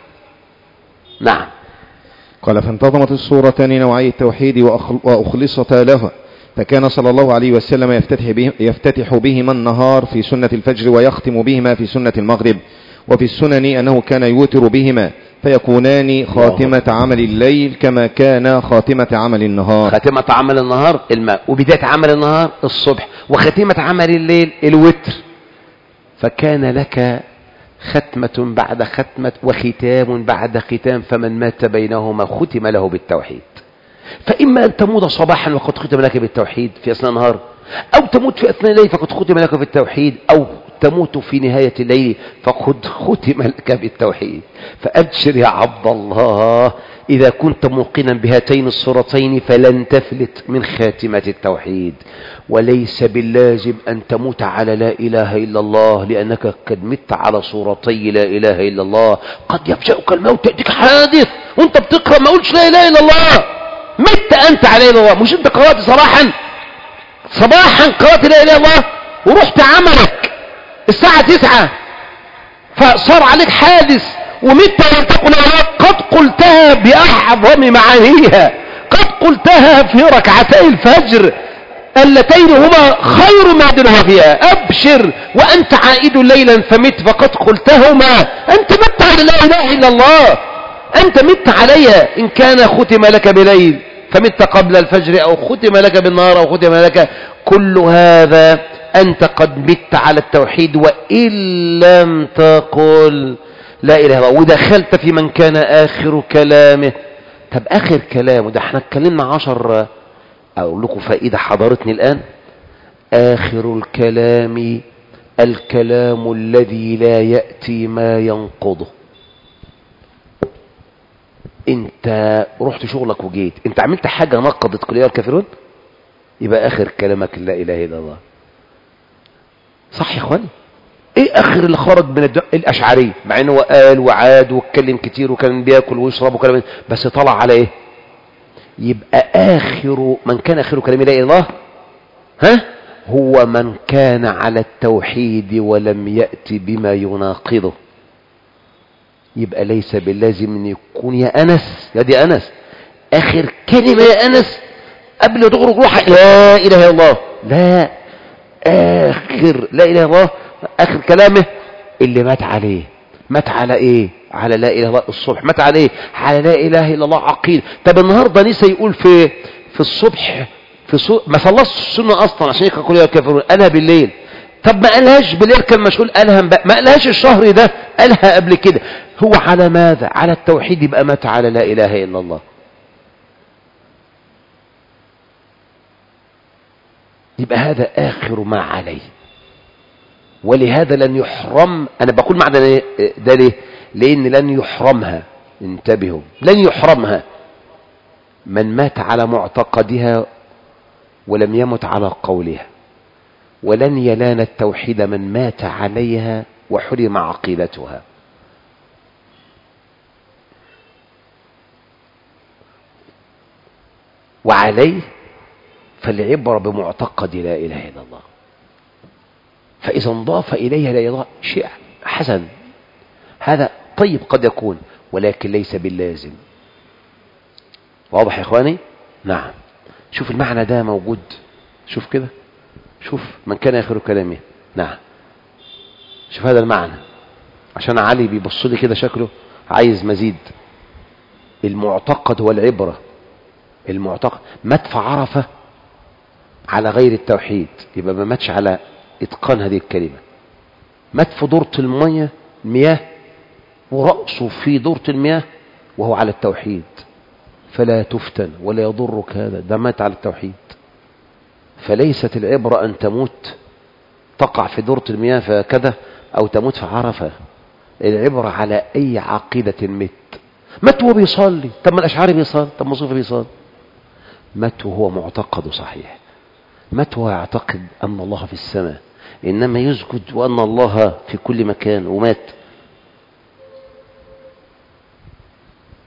نعم. قال فانتظمت الصورتان نوعي التوحيد وأخلصتا له، فكان صلى الله عليه وسلم يفتتح, به يفتتح بهما النهار في سنة الفجر ويختم بهما في سنة المغرب، وفي السنن أنه كان يوتر بهما فيكونان خاتمة عمل الليل كما كان خاتمة عمل النهار. خاتمة عمل النهار الماء، وبداية عمل النهار الصبح، وختمة عمل الليل الوتر. فكان لك ختمة بعد ختمة وختام بعد ختام، فمن مات بينهما ختم له بالتوحيد. فإما أن تموت صباحا وقد ختم لك بالتوحيد في أثناء النهار، أو تموت في أثناء الليل فقد ختم لك بالتوحيد، أو تموت في نهاية الليل فقد ختم لك بالتوحيد. فأبشر يا عبد الله، إذا كنت موقنا بهاتين الصورتين فلن تفلت من خاتمة التوحيد. وليس باللازم أن تموت على لا إله إلا الله، لأنك قد مت على صورتي لا إله إلا الله. قد يفجأك الموت، يأتيك حادث وانت بتقرأ ما قلتش لا إله إلا الله، مت أنت على لا إله إلا الله. مش أنت قرأت صباحا صباحا قرأت لا إله إلا الله ورحت عملك الساعة تسعة فصار عليك حادث ومت ولم تقل قد قلتها بأعظم معانيها، قد قلتها في ركعتي الفجر اللتين هما خير ما درها فيها. أبشر وأنت عائد ليلا فمت فقد قلتهما، أنت مت على لا إله إلا الله، أنت مت عليها. إن كان ختم لك بليل فمت قبل الفجر، أو ختم لك بالنهار، أو ختم لك، كل هذا أنت قد مت على التوحيد وإن لم تقل لا إله إلا الله، ودخلت في من كان آخر كلامه. طب آخر كلامه ده احنا اتكلمنا عشر، أقول لكم فائدة حضرتني الآن. آخر الكلام الكلام الذي لا يأتي ما ينقضه. انت رحت شغلك وجيت، انت عملت حاجة نقضت كل الكافرون، يبقى آخر كلامك لا إله إلا الله. صح يا اخواني؟ ايه اخر اللي خرج من الد... الاشعري، مع انه قال وعاد واتكلم كتير وكان بياكل ويشرب وكلام، بس طلع على ايه؟ يبقى اخر من كان اخر كلام لا اله الا الله ها هو من كان على التوحيد ولم يأتي بما يناقضه. يبقى ليس باللازم ان يكون يا انس يا دي انس اخر كلمه يا انس قبل تخرج روحك لا اله الا الله، لا، آخر لا إله إلا الله آخر كلامه اللي مات عليه. مات على إيه؟ على لا إله إلا الله الصبح. مات على إيه؟ على لا إله إلا الله عقيل. طب النهاردة نسى يقول في في الصبح في صو... ما صلصش السنة أصلا عشان يقول يا الكافرون، قالها بالليل. طب ما قالهاش بالليل كان مشغول، قالها ما قالهاش الشهر ده، قالها قبل كده. هو على ماذا؟ على التوحيد، يبقى مات على لا إله إلا الله. يبقى هذا آخر ما عليه. ولهذا لن يحرم، أنا بقول معنى ده ليه؟ لأن لن يحرمها، انتبهوا، لن يحرمها من مات على معتقدها ولم يمت على قولها، ولن يلان التوحيد من مات عليها وحرم عقيدتها. وعليه فالعبرة بمعتقد لا إله إلا الله. فإذا انضاف إليها لا إله إلا الله شيء حسن، هذا طيب قد يكون، ولكن ليس باللازم. واضح يا إخواني؟ نعم. شوف المعنى ده موجود، شوف كده، شوف من كان آخر كلامه. نعم، شوف هذا المعنى، عشان علي بيبص لي كده شكله عايز مزيد. المعتقد والعبرة. المعتقد مات في عرفة على غير التوحيد، يبقى ما ماتش على إتقان هذه الكلمة. مات في دورة المياه المياه ورأسه في دورة المياه وهو على التوحيد، فلا تفتن ولا يضرك هذا، ده مات على التوحيد. فليست العبرة أن تموت تقع في دورة المياه فكذا، أو تموت في عرفة. العبرة على أي عقيدة مت. مات وهو بيصلي، طب ما الأشعري بيصلي، طب ما صوفي بيصلي. مات وهو معتقده صحيح، مات وهو يعتقد أن الله في السماء، إنما يسجد وأن الله في كل مكان، ومات.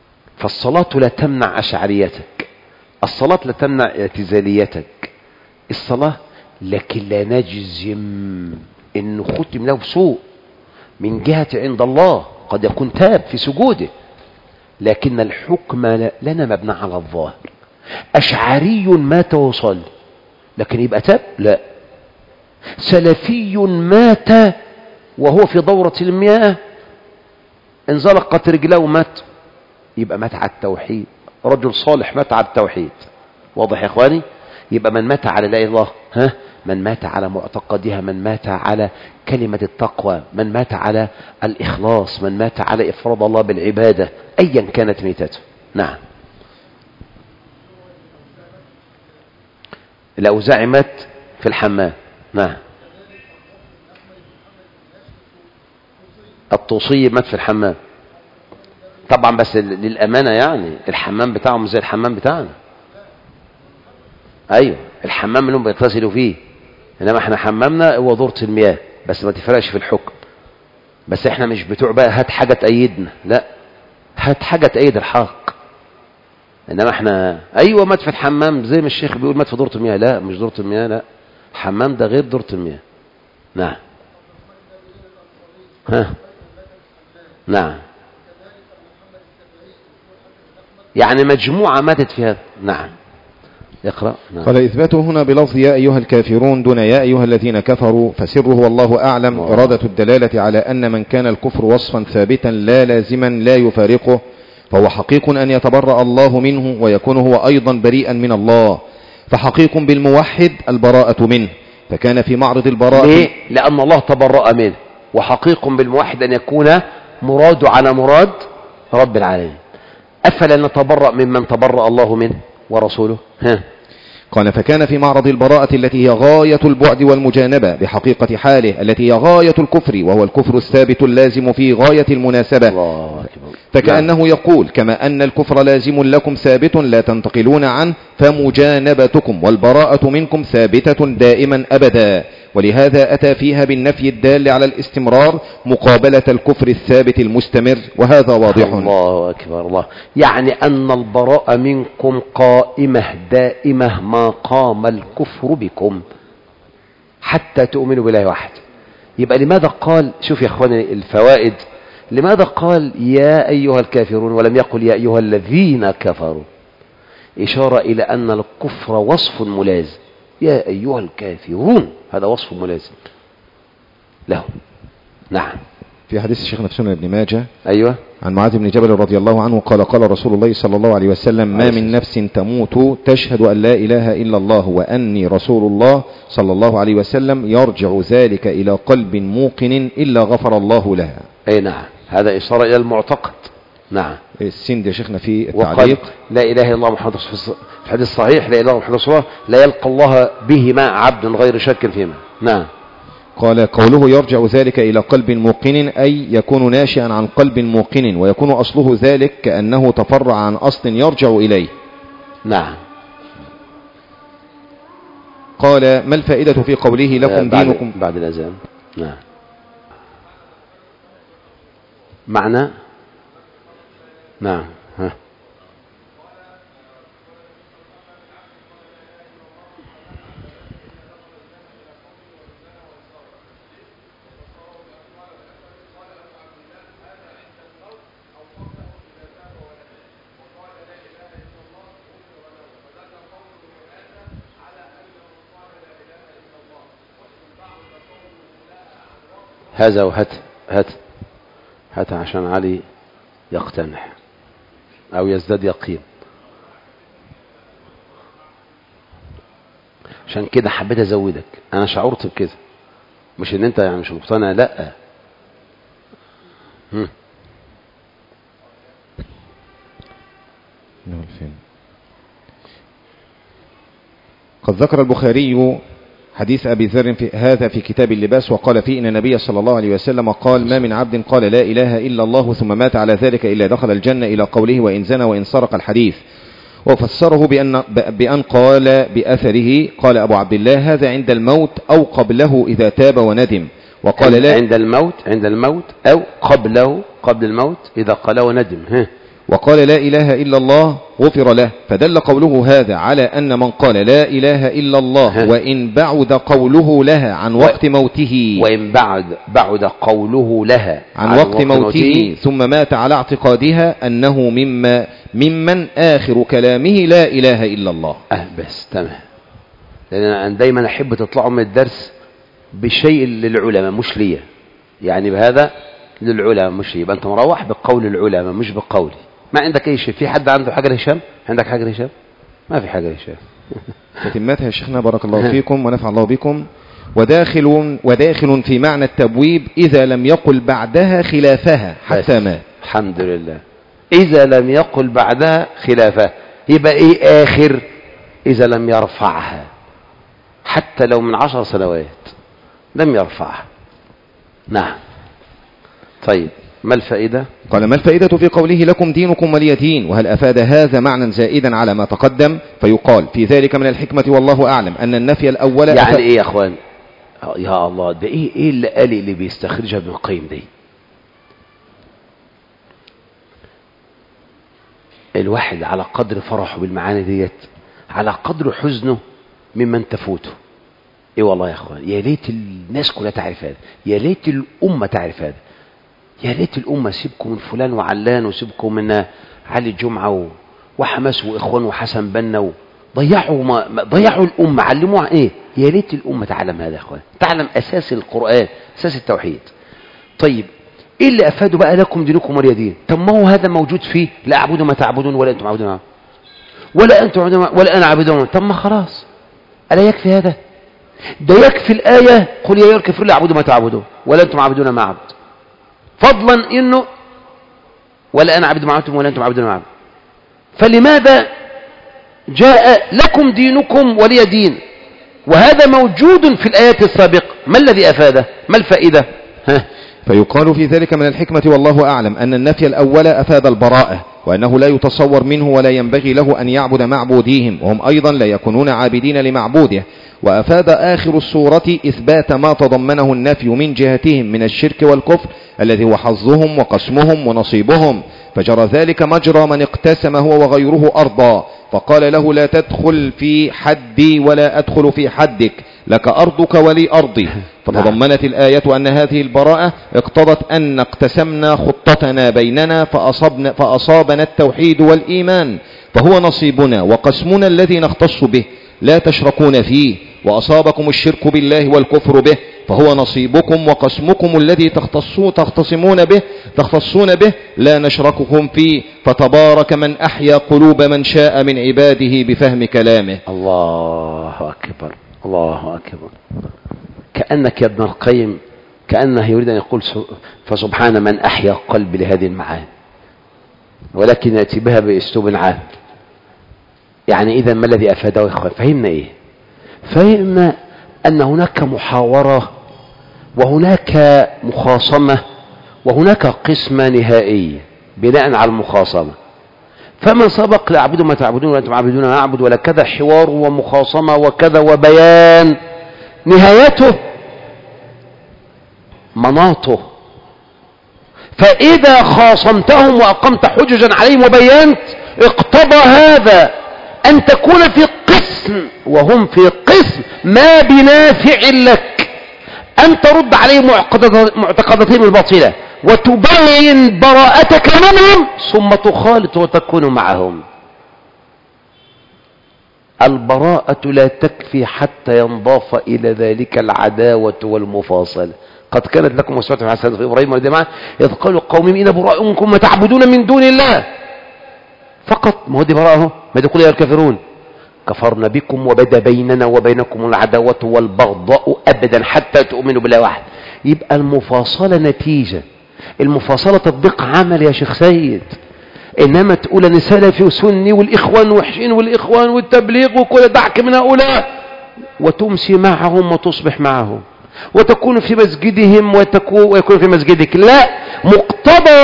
فالصلاة لا تمنع أشعريتك، الصلاة لا تمنع اعتزاليتك، الصلاة لكن لا نجزم إنه ختم له سوء من جهة عند الله، قد يكون تاب في سجوده، لكن الحكم لنا مبنى على الظاهر. أشعري مات وصل لكن يبقى تاب؟ لا. سلفي مات وهو في دورة المياه انزلقت رجله ومات، يبقى مات على التوحيد. رجل صالح مات على التوحيد. واضح يا اخواني؟ يبقى من مات على لا اله الا الله، ها، من مات على معتقدها، من مات على كلمة التقوى، من مات على الإخلاص، من مات على إفراد الله بالعبادة، أيا كانت ميتته. نعم. الأوزاعي مات في الحمام. نعم. الطوسي مات في الحمام طبعا، بس للأمانة يعني الحمام بتاعهم زي الحمام بتاعنا. أيوه، الحمام اللي هم بيتصلوا فيه، إنما احنا حمامنا هو دورة المياه، بس ما تفرقش في الحكم. بس احنا مش بتوع بقى هات حاجة تأيدنا، لا، هات حاجة تأيد الحق. إنما احنا أيوه مات في الحمام زي ما الشيخ بيقول مات في دورة المياه، لا مش دورة المياه، لا، الحمام ده غير دورة المياه. نعم. ها. نعم. يعني مجموعة ماتت في هذا. نعم. اقرأ. نعم. قال إثباته هنا بلفظ يا أيها الكافرون دون يا أيها الذين كفروا، فسره والله أعلم أوه. إرادة الدلالة على أن من كان الكفر وصفا ثابتا لا لازما لا يفارقه، فهو حقيق أن يتبرأ الله منه ويكون هو أيضا بريئا من الله، فحقيق بالموحد البراءة منه، فكان في معرض البراءة. ليه؟ لأن الله تبرأ منه، وحقيق بالموحد أن يكون مراد على مراد رب العالمين. أفلا نتبرأ ممن تبرأ الله منه ورسوله؟ ها. قال فكان في معرض البراءة التي هي غاية البعد والمجانبة بحقيقة حاله التي هي غاية الكفر، وهو الكفر الثابت اللازم في غاية المناسبة. الله. فكأنه يقول كما أن الكفر لازم لكم ثابت لا تنتقلون عنه، فمجانبتكم والبراءة منكم ثابتة دائما أبدا، ولهذا أتى فيها بالنفي الدال على الاستمرار مقابلة الكفر الثابت المستمر، وهذا واضح. الله أكبر. الله يعني أن البراءة منكم قائمة دائمة ما قام الكفر بكم حتى تؤمنوا بالله واحد. يبقى لماذا قال، شوف يا أخواني الفوائد، لماذا قال يا أيها الكافرون ولم يقل يا أيها الذين كفروا؟ إشارة إلى أن الكفر وصف ملازم. يا أيها الكافرون هذا وصف ملازم له. نعم. في حديث شيخنا في سنن ابن ماجه أيوة عن معاذ بن جبل رضي الله عنه قال قال رسول الله صلى الله عليه وسلم ما من نفس تموت تشهد أن لا إله إلا الله وأني رسول الله صلى الله عليه وسلم يرجع ذلك إلى قلب موقن إلا غفر الله لها. أي نعم، هذا إشارة إلى المعتقد. نعم. السند يا شيخنا في التعليق لا إله إلا الله محمد رسول الله، في الحديث الصحيح لا إله إلا الله محمد رسول الله لا يلقى الله بهما عبد غير شك فيما. نعم. قال قوله يرجع ذلك إلى قلب موقن أي يكون ناشئا عن قلب موقن، ويكون أصله ذلك كأنه تفرع عن أصل يرجع إليه. نعم. قال ما الفائدة في قوله لكم بعد دينكم بعد الأذان؟ نعم. معنى. نعم. ها. هذا وهات هات هات عشان علي يقتنع أو يزداد يقين. عشان كده حبيت أزودك، أنا شعرت بكده، مش إن أنت يعني مش مقتنع، لأ. هم. قد ذكر البخاري حديث أبي ذر في هذا في كتاب اللباس، وقال فيه إن النبي صلى الله عليه وسلم قال ما من عبد قال لا إله إلا الله ثم مات على ذلك إلا دخل الجنة إلى قوله وإن زنى وإن سرق الحديث، وفسره بأن, بأن قال بأثره. قال أبو عبد الله هذا عند الموت أو قبله إذا تاب وندم، وقال لا عند الموت عند الموت أو قبله قبل الموت إذا قال وندم. ها. وقال لا إله إلا الله غفر له. فدل قوله هذا على أن من قال لا إله إلا الله وإن بعد قوله لها عن وقت موته وإن بعد بعد قوله لها عن, عن وقت, وقت موته, موته ثم مات على اعتقادها أنه مما ممن آخر كلامه لا إله إلا الله. أه بس تمام، لأن أنا دايما أحب تطلعوا من الدرس بشيء للعلماء مش ليا، يعني بهذا للعلماء مش لي. يبقى أنت مروح بقول العلماء مش بقولي. ما عندك أي شيء؟ في حد عنده حاجة لهشام؟ عندك حاجة لهشام؟ ما في حاجة لهشام. فتمتها يا شيخنا بارك الله فيكم ونفع الله بكم. وداخل وداخل في معنى التبويب إذا لم يقل بعدها خلافها حتى مات. الحمد لله. إذا لم يقل بعدها خلافها يبقى إيه آخر؟ إذا لم يرفعها حتى لو من عشر سنوات لم يرفعها. نعم. طيب ما الفائدة؟ قال ما الفائدة في قوله لكم دينكم ولي دين؟ وهل أفاد هذا معنى زائدا على ما تقدم؟ فيقال في ذلك من الحكمة والله أعلم أن النفي الأول يعني أف... إيه يا أخوان؟ يا الله، ده إيه إيه اللي قال اللي بيستخرجها ابن القيم دي؟ الواحد على قدر فرحه بالمعاني ديت على قدر حزنه ممن تفوته. إيه والله يا أخوان، يا ليت الناس كلها تعرف هذا، يا ليت الأمة تعرف هذا، يا ليت الأمة. سيبكم من فلان وعلان وسيبكم من علي الجمعة وحماس وإخوان وحسن بنا، ضيعوا ما ضيعوا الأمة، علموها إيه؟ يا ليت الأمة تعلم هذا يا أخوان، تعلم أساس القرآن، أساس التوحيد. طيب إيه اللي أفادوا بقى لكم دينكم ولي دين؟ طب ما هو هذا موجود فيه لا أعبد ما تعبدون ولا أنتم عبدون ولا أنتم عبدون ولا أنا عبدون. طب ما خلاص، ألا يكفي هذا؟ ده يكفي الآية قل يا أيها الكافرون لا أعبد ما تعبدون ولا أنتم عبدون ما أعبد، فضلا إنه ولا أنا عبد ما عبدتم ولا أنتم عبدون ما أعبد. فلماذا جاء لكم دينكم ولي دين وهذا موجود في الآيات السابقة؟ ما الذي أفاده؟ ما الفائدة؟ ها؟ فيقال في ذلك من الحكمة والله أعلم أن النفي الأول أفاد البراءة وأنه لا يتصور منه ولا ينبغي له أن يعبد معبوديهم وهم أيضا لا يكونون عابدين لمعبوده. وأفاد آخر السورة إثبات ما تضمنه النفي من جهتهم من الشرك والكفر الذي هو حظهم وقسمهم ونصيبهم، فجرى ذلك مجرى من اقتسم هو وغيره أرضا فقال له لا تدخل في حدي ولا أدخل في حدك، لك أرضك ولي أرضي. فتضمنت الآية أن هذه البراءة اقتضت أن اقتسمنا خطتنا بيننا فأصبنا فأصابنا التوحيد والإيمان فهو نصيبنا وقسمنا الذي نختص به لا تشركون فيه، وأصابكم الشرك بالله والكفر به فهو نصيبكم وقسمكم الذي تختصون تختصمون به تختصون به لا نشرككم فيه، فتبارك من أحيا قلوب من شاء من عباده بفهم كلامه. الله أكبر الله أكبر. كأنك يا ابن القيم كأنه يريد أن يقول فسبحان من أحيا قلب لهذه المعاني، ولكن يأتي بها بأسلوب عام. يعني إذا ما الذي أفاده يا إخوان؟ فهمنا إيه؟ فهمنا أن هناك محاورة وهناك مخاصمة وهناك قسمة نهائية بناء على المخاصمة. فمن سبق لا أعبد ما تعبدون ولا أنتم عابدون ما أعبد ولا كذا، حوار ومخاصمة وكذا وبيان، نهايته مناطه. فإذا خاصمتهم وأقمت حججا عليهم وبينت اقتضى هذا أن تكون في قسم وهم في قسم ما بنافع لك، أن ترد عليهم معتقداتهم الباطلة وتبين براءتك منهم ثم تخالط وتكون معهم. البراءة لا تكفي حتى ينضاف إلى ذلك العداوة والمفاصلة. قد كانت لكم أسوة حسنة في إبراهيم والجماعة إذ قالوا قومهم إن براء منكم ما تعبدون من دون الله فقط. ما هو دي براءه، ما تقول يا الكافرون كفرنا بكم وبدا بيننا وبينكم العداوة والبغضاء أبدا حتى تؤمنوا بالله واحد. يبقى المفاصلة نتيجة، المفاصلة تطبيق عمل يا شيخ سيد. إنما تقول أن سلفي وسني والإخوان وحشين والإخوان والتبليغ وكل دعك من هؤلاء وتمسي معهم وتصبح معهم وتكون في مسجدهم ويكون في مسجدك. لا، مقتضى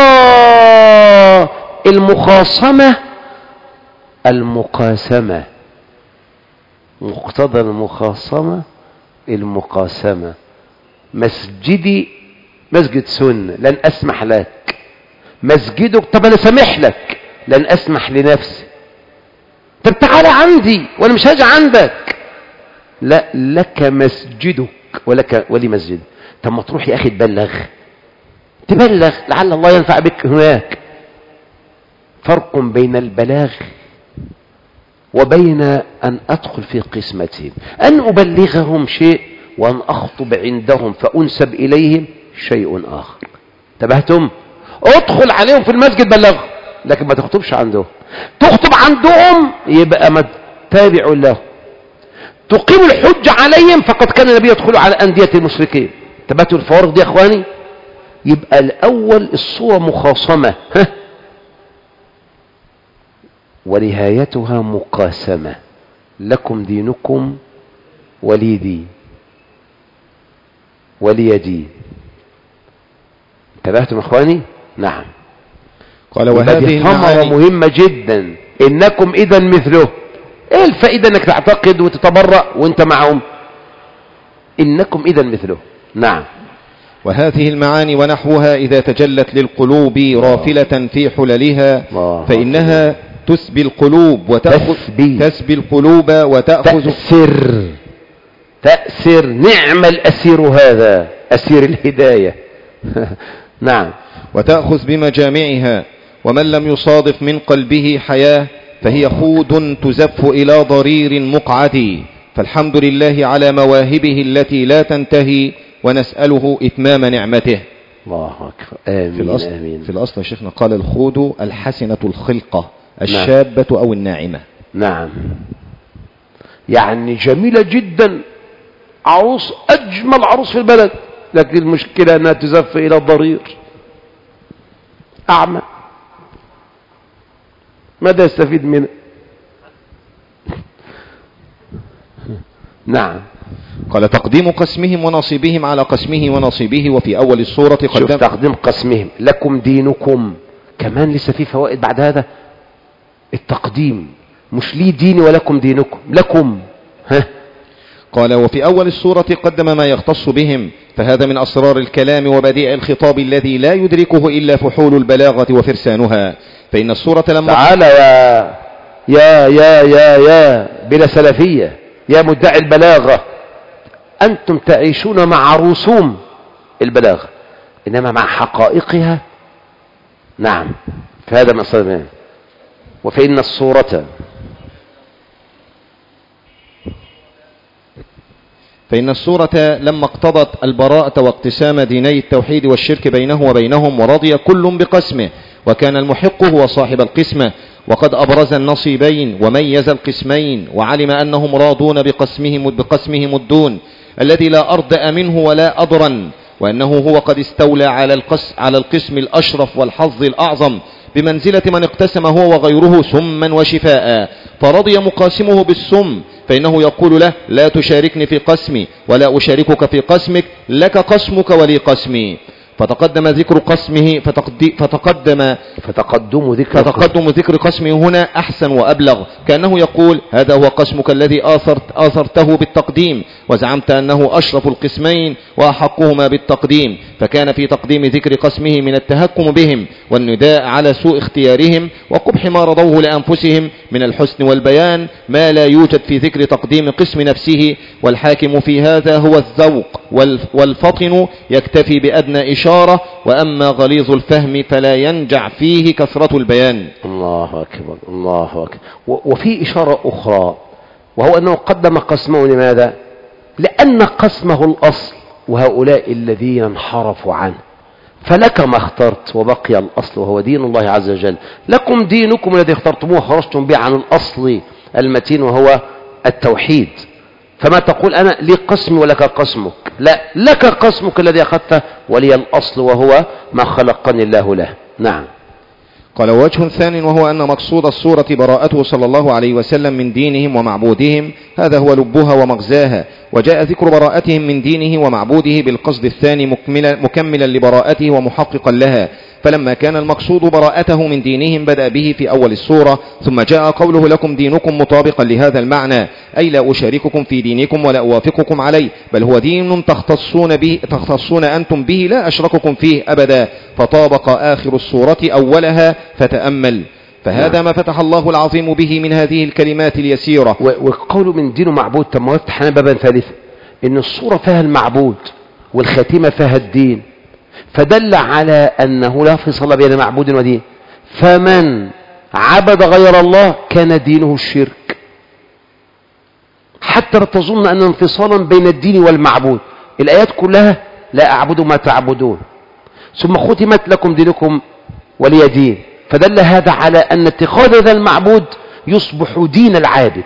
المخاصمة المقاسمة، مقتضى المخاصمة المقاسمة. مسجدي مسجد سنة لن أسمح لك، مسجدك طب أنا سامح لك لن أسمح لنفسي. طب تعالى عندي وأنا مش هاجي عندك. لا، لك مسجدك ولك ولي مسجد. طب ما تروح يا أخي تبلغ تبلغ لعل الله ينفع بك هناك. فرق بين البلاغ وبين أن أدخل في قسمتهم. أن أبلغهم شيء وأن أخطب عندهم فأنسب إليهم شيء آخر. انتبهتم؟ ادخل عليهم في المسجد بلغهم، لكن ما تخطبش عندهم. تخطب عندهم يبقى ما تابع له. تقيم الحج عليهم فقد كان النبي يدخل على أندية المشركين. انتبهتوا الفوارق دي يا اخواني؟ يبقى الأول الصورة مخاصمة ونهايتها مقاسمة. لكم دينكم ولي دين ولي دين. انتبهتم يا اخواني؟ نعم. قال وهذه ثمرة مهمة جدا. انكم اذا مثله. ايه الفائدة انك تعتقد وتتبرأ وانت معهم؟ انكم اذا مثله. نعم. وهذه المعاني ونحوها إذا تجلت للقلوب رافلة في حللها فإنها تسبي القلوب وتأخذ تسبي, تسبي القلوب وتأخذ تأسر تأسر. نعم الأسير هذا، أسير الهداية. نعم. وتأخذ بمجامعها. ومن لم يصادف من قلبه حياة فهي خود تزف إلى ضرير مقعد. فالحمد لله على مواهبه التي لا تنتهي ونسأله إتمام نعمته. الله أكبر. آمين. في الأصل, آمين. في الأصل شيخنا قال الخود الحسنة الخلقة الشابة نعم. أو الناعمة. نعم، يعني جميلة جدا، عروس أجمل عروس في البلد، لكن المشكلة أنها تزف إلى الضرير أعمى. ماذا يستفيد منه؟ نعم. قال تقديم قسمهم ونصيبهم على قسمه ونصيبه. وفي أول السورة قدم شوف تقديم قسمهم. لكم دينكم كمان لسه في فوائد بعد هذا. التقديم مش لي ديني ولكم دينكم، لكم. ها. قال وفي أول السورة قدم ما يختص بهم، فهذا من أسرار الكلام وبديع الخطاب الذي لا يدركه إلا فحول البلاغة وفرسانها. فإن السورة لما تعالى يا يا يا يا يا بلا سلفية، يا مدعي البلاغة، أنتم تعيشون مع رسوم البلاغة إنما مع حقائقها. نعم، فهذا من أسرار. وفإن السورة فإن السورة لما اقتضت البراءة واقتسام ديني التوحيد والشرك بينه وبينهم ورضي كل بقسمه، وكان المحق هو صاحب القسمة، وقد أبرز النصيبين وميز القسمين، وعلم أنهم راضون بقسمهم, بقسمهم الدون الذي لا أردأ منه ولا أضرا، وأنه هو قد استولى على, القس على القسم الأشرف والحظ الأعظم بمنزلة من اقتسم هو وغيره سما وشفاء، فرضي مقاسمه بالسم، فإنه يقول له لا تشاركني في قسمي ولا أشاركك في قسمك، لك قسمك ولي قسمي. فتقدم ذكر قسمه فتقدم فتقدم ذكر فتقدم ذكر قسمه هنا أحسن وأبلغ، كأنه يقول هذا هو قسمك الذي آثرت آثرته بالتقديم، وزعمت أنه أشرف القسمين وأحقهما بالتقديم، فكان في تقديم ذكر قسمه من التهكم بهم والنداء على سوء اختيارهم وقبح ما رضوه لأنفسهم من الحسن والبيان ما لا يوجد في ذكر تقديم قسم نفسه. والحاكم في هذا هو الذوق، والفطن يكتفي بأدنى إشارة، وأما غليظ الفهم فلا ينجع فيه كثرة البيان. الله أكبر الله أكبر. وفي إشارة أخرى، وهو أنه قدم قسمه لماذا؟ لأن قسمه الأصل وهؤلاء الذين انحرفوا عنه، فلك ما اخترت وبقي الأصل وهو دين الله عز وجل. لكم دينكم الذي اخترتموه خرجتم به عن الأصل المتين وهو التوحيد. فما تقول أنا لي قسمي ولك قسمك، لا، لك قسمك الذي أخذته ولي الأصل وهو ما خلقني الله له. نعم. قال وجه ثاني وهو أن مقصود السورة براءته صلى الله عليه وسلم من دينهم ومعبودهم، هذا هو لبها ومغزاها، وجاء ذكر براءتهم من دينه ومعبوده بالقصد الثاني مكملا, مكملا لبراءته ومحققا لها. فلما كان المقصود براءته من دينهم بدأ به في أول السورة، ثم جاء قوله لكم دينكم مطابقا لهذا المعنى، أي لا أشارككم في دينكم ولا أوافقكم عليه، بل هو دين تختصون, به تختصون أنتم به لا أشرككم فيه أبدا. فطابق آخر السورة أولها، فتأمل فهذا ما فتح الله العظيم به من هذه الكلمات اليسيرة. وقوله من دين معبود، طب ما يفتح لنا بابا ثالثا، ان الصورة فيها المعبود والخاتمة فيها الدين، فدل على انه لا فصل بين معبود ودين، فمن عبد غير الله كان دينه الشرك، حتى لا تظن ان انفصالا بين الدين والمعبود. الايات كلها لا اعبد ما تعبدون، ثم ختمت لكم دينكم ولي دين، فدل هذا على ان اتخاذ هذا المعبود يصبح دين العابد.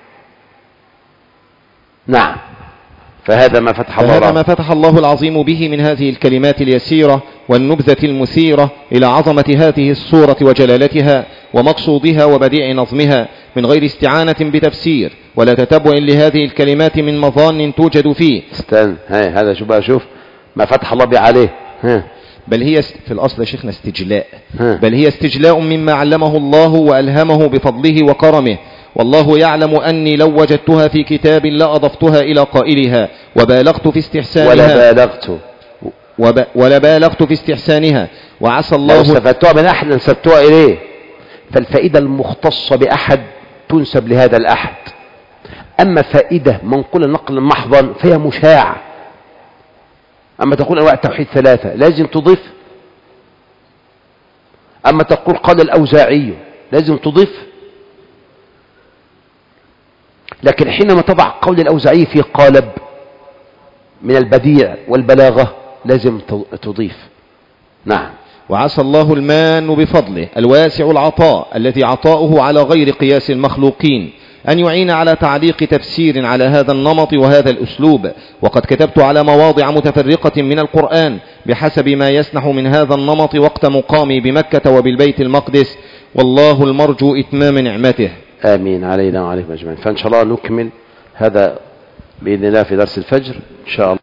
نعم، فهذا ما فتح الله فهذا ما فتح الله العظيم به من هذه الكلمات اليسيرة والنبذة المثيرة إلى عظمة هذه الصورة وجلالتها ومقصودها وبديع نظمها، من غير استعانة بتفسير ولا تتبع لهذه الكلمات من مظان توجد فيه. استنى، هاي هذا شو بقى، شوف ما فتح الله به عليه. ها. بل هي في الأصل يا شيخنا استجلاء، ها. بل هي استجلاء مما علمه الله وألهمه بفضله وكرمه. والله يعلم أني لو وجدتها في كتاب لأضفتها إلى قائلها وبالغت في استحسانها ولا بالغت وب... ولا بالغت في استحسانها. وعسى الله لو استفدتها من أحد نسبتها إليه، فالفائدة المختصة بأحد تنسب لهذا الأحد، أما فائدة منقولة نقلا محضا فهي مشاعة. أما تقول أنواع التوحيد ثلاثة لازم تضيف، أما تقول قال الأوزاعي لازم تضيف، لكن حينما تضع قول الأوزاعي في قالب من البديع والبلاغة لازم تضيف. نعم. وعسى الله المان بفضله الواسع العطاء الذي عطاؤه على غير قياس المخلوقين أن يعين على تعليق تفسير على هذا النمط وهذا الأسلوب. وقد كتبت على مواضع متفرقة من القرآن بحسب ما يسنح من هذا النمط وقت مقامي بمكة وبالبيت المقدس، والله المرجو إتمام نعمته. آمين علينا وعليكم أجمعين. فإن شاء الله نكمل هذا بإذن الله في درس الفجر إن شاء الله.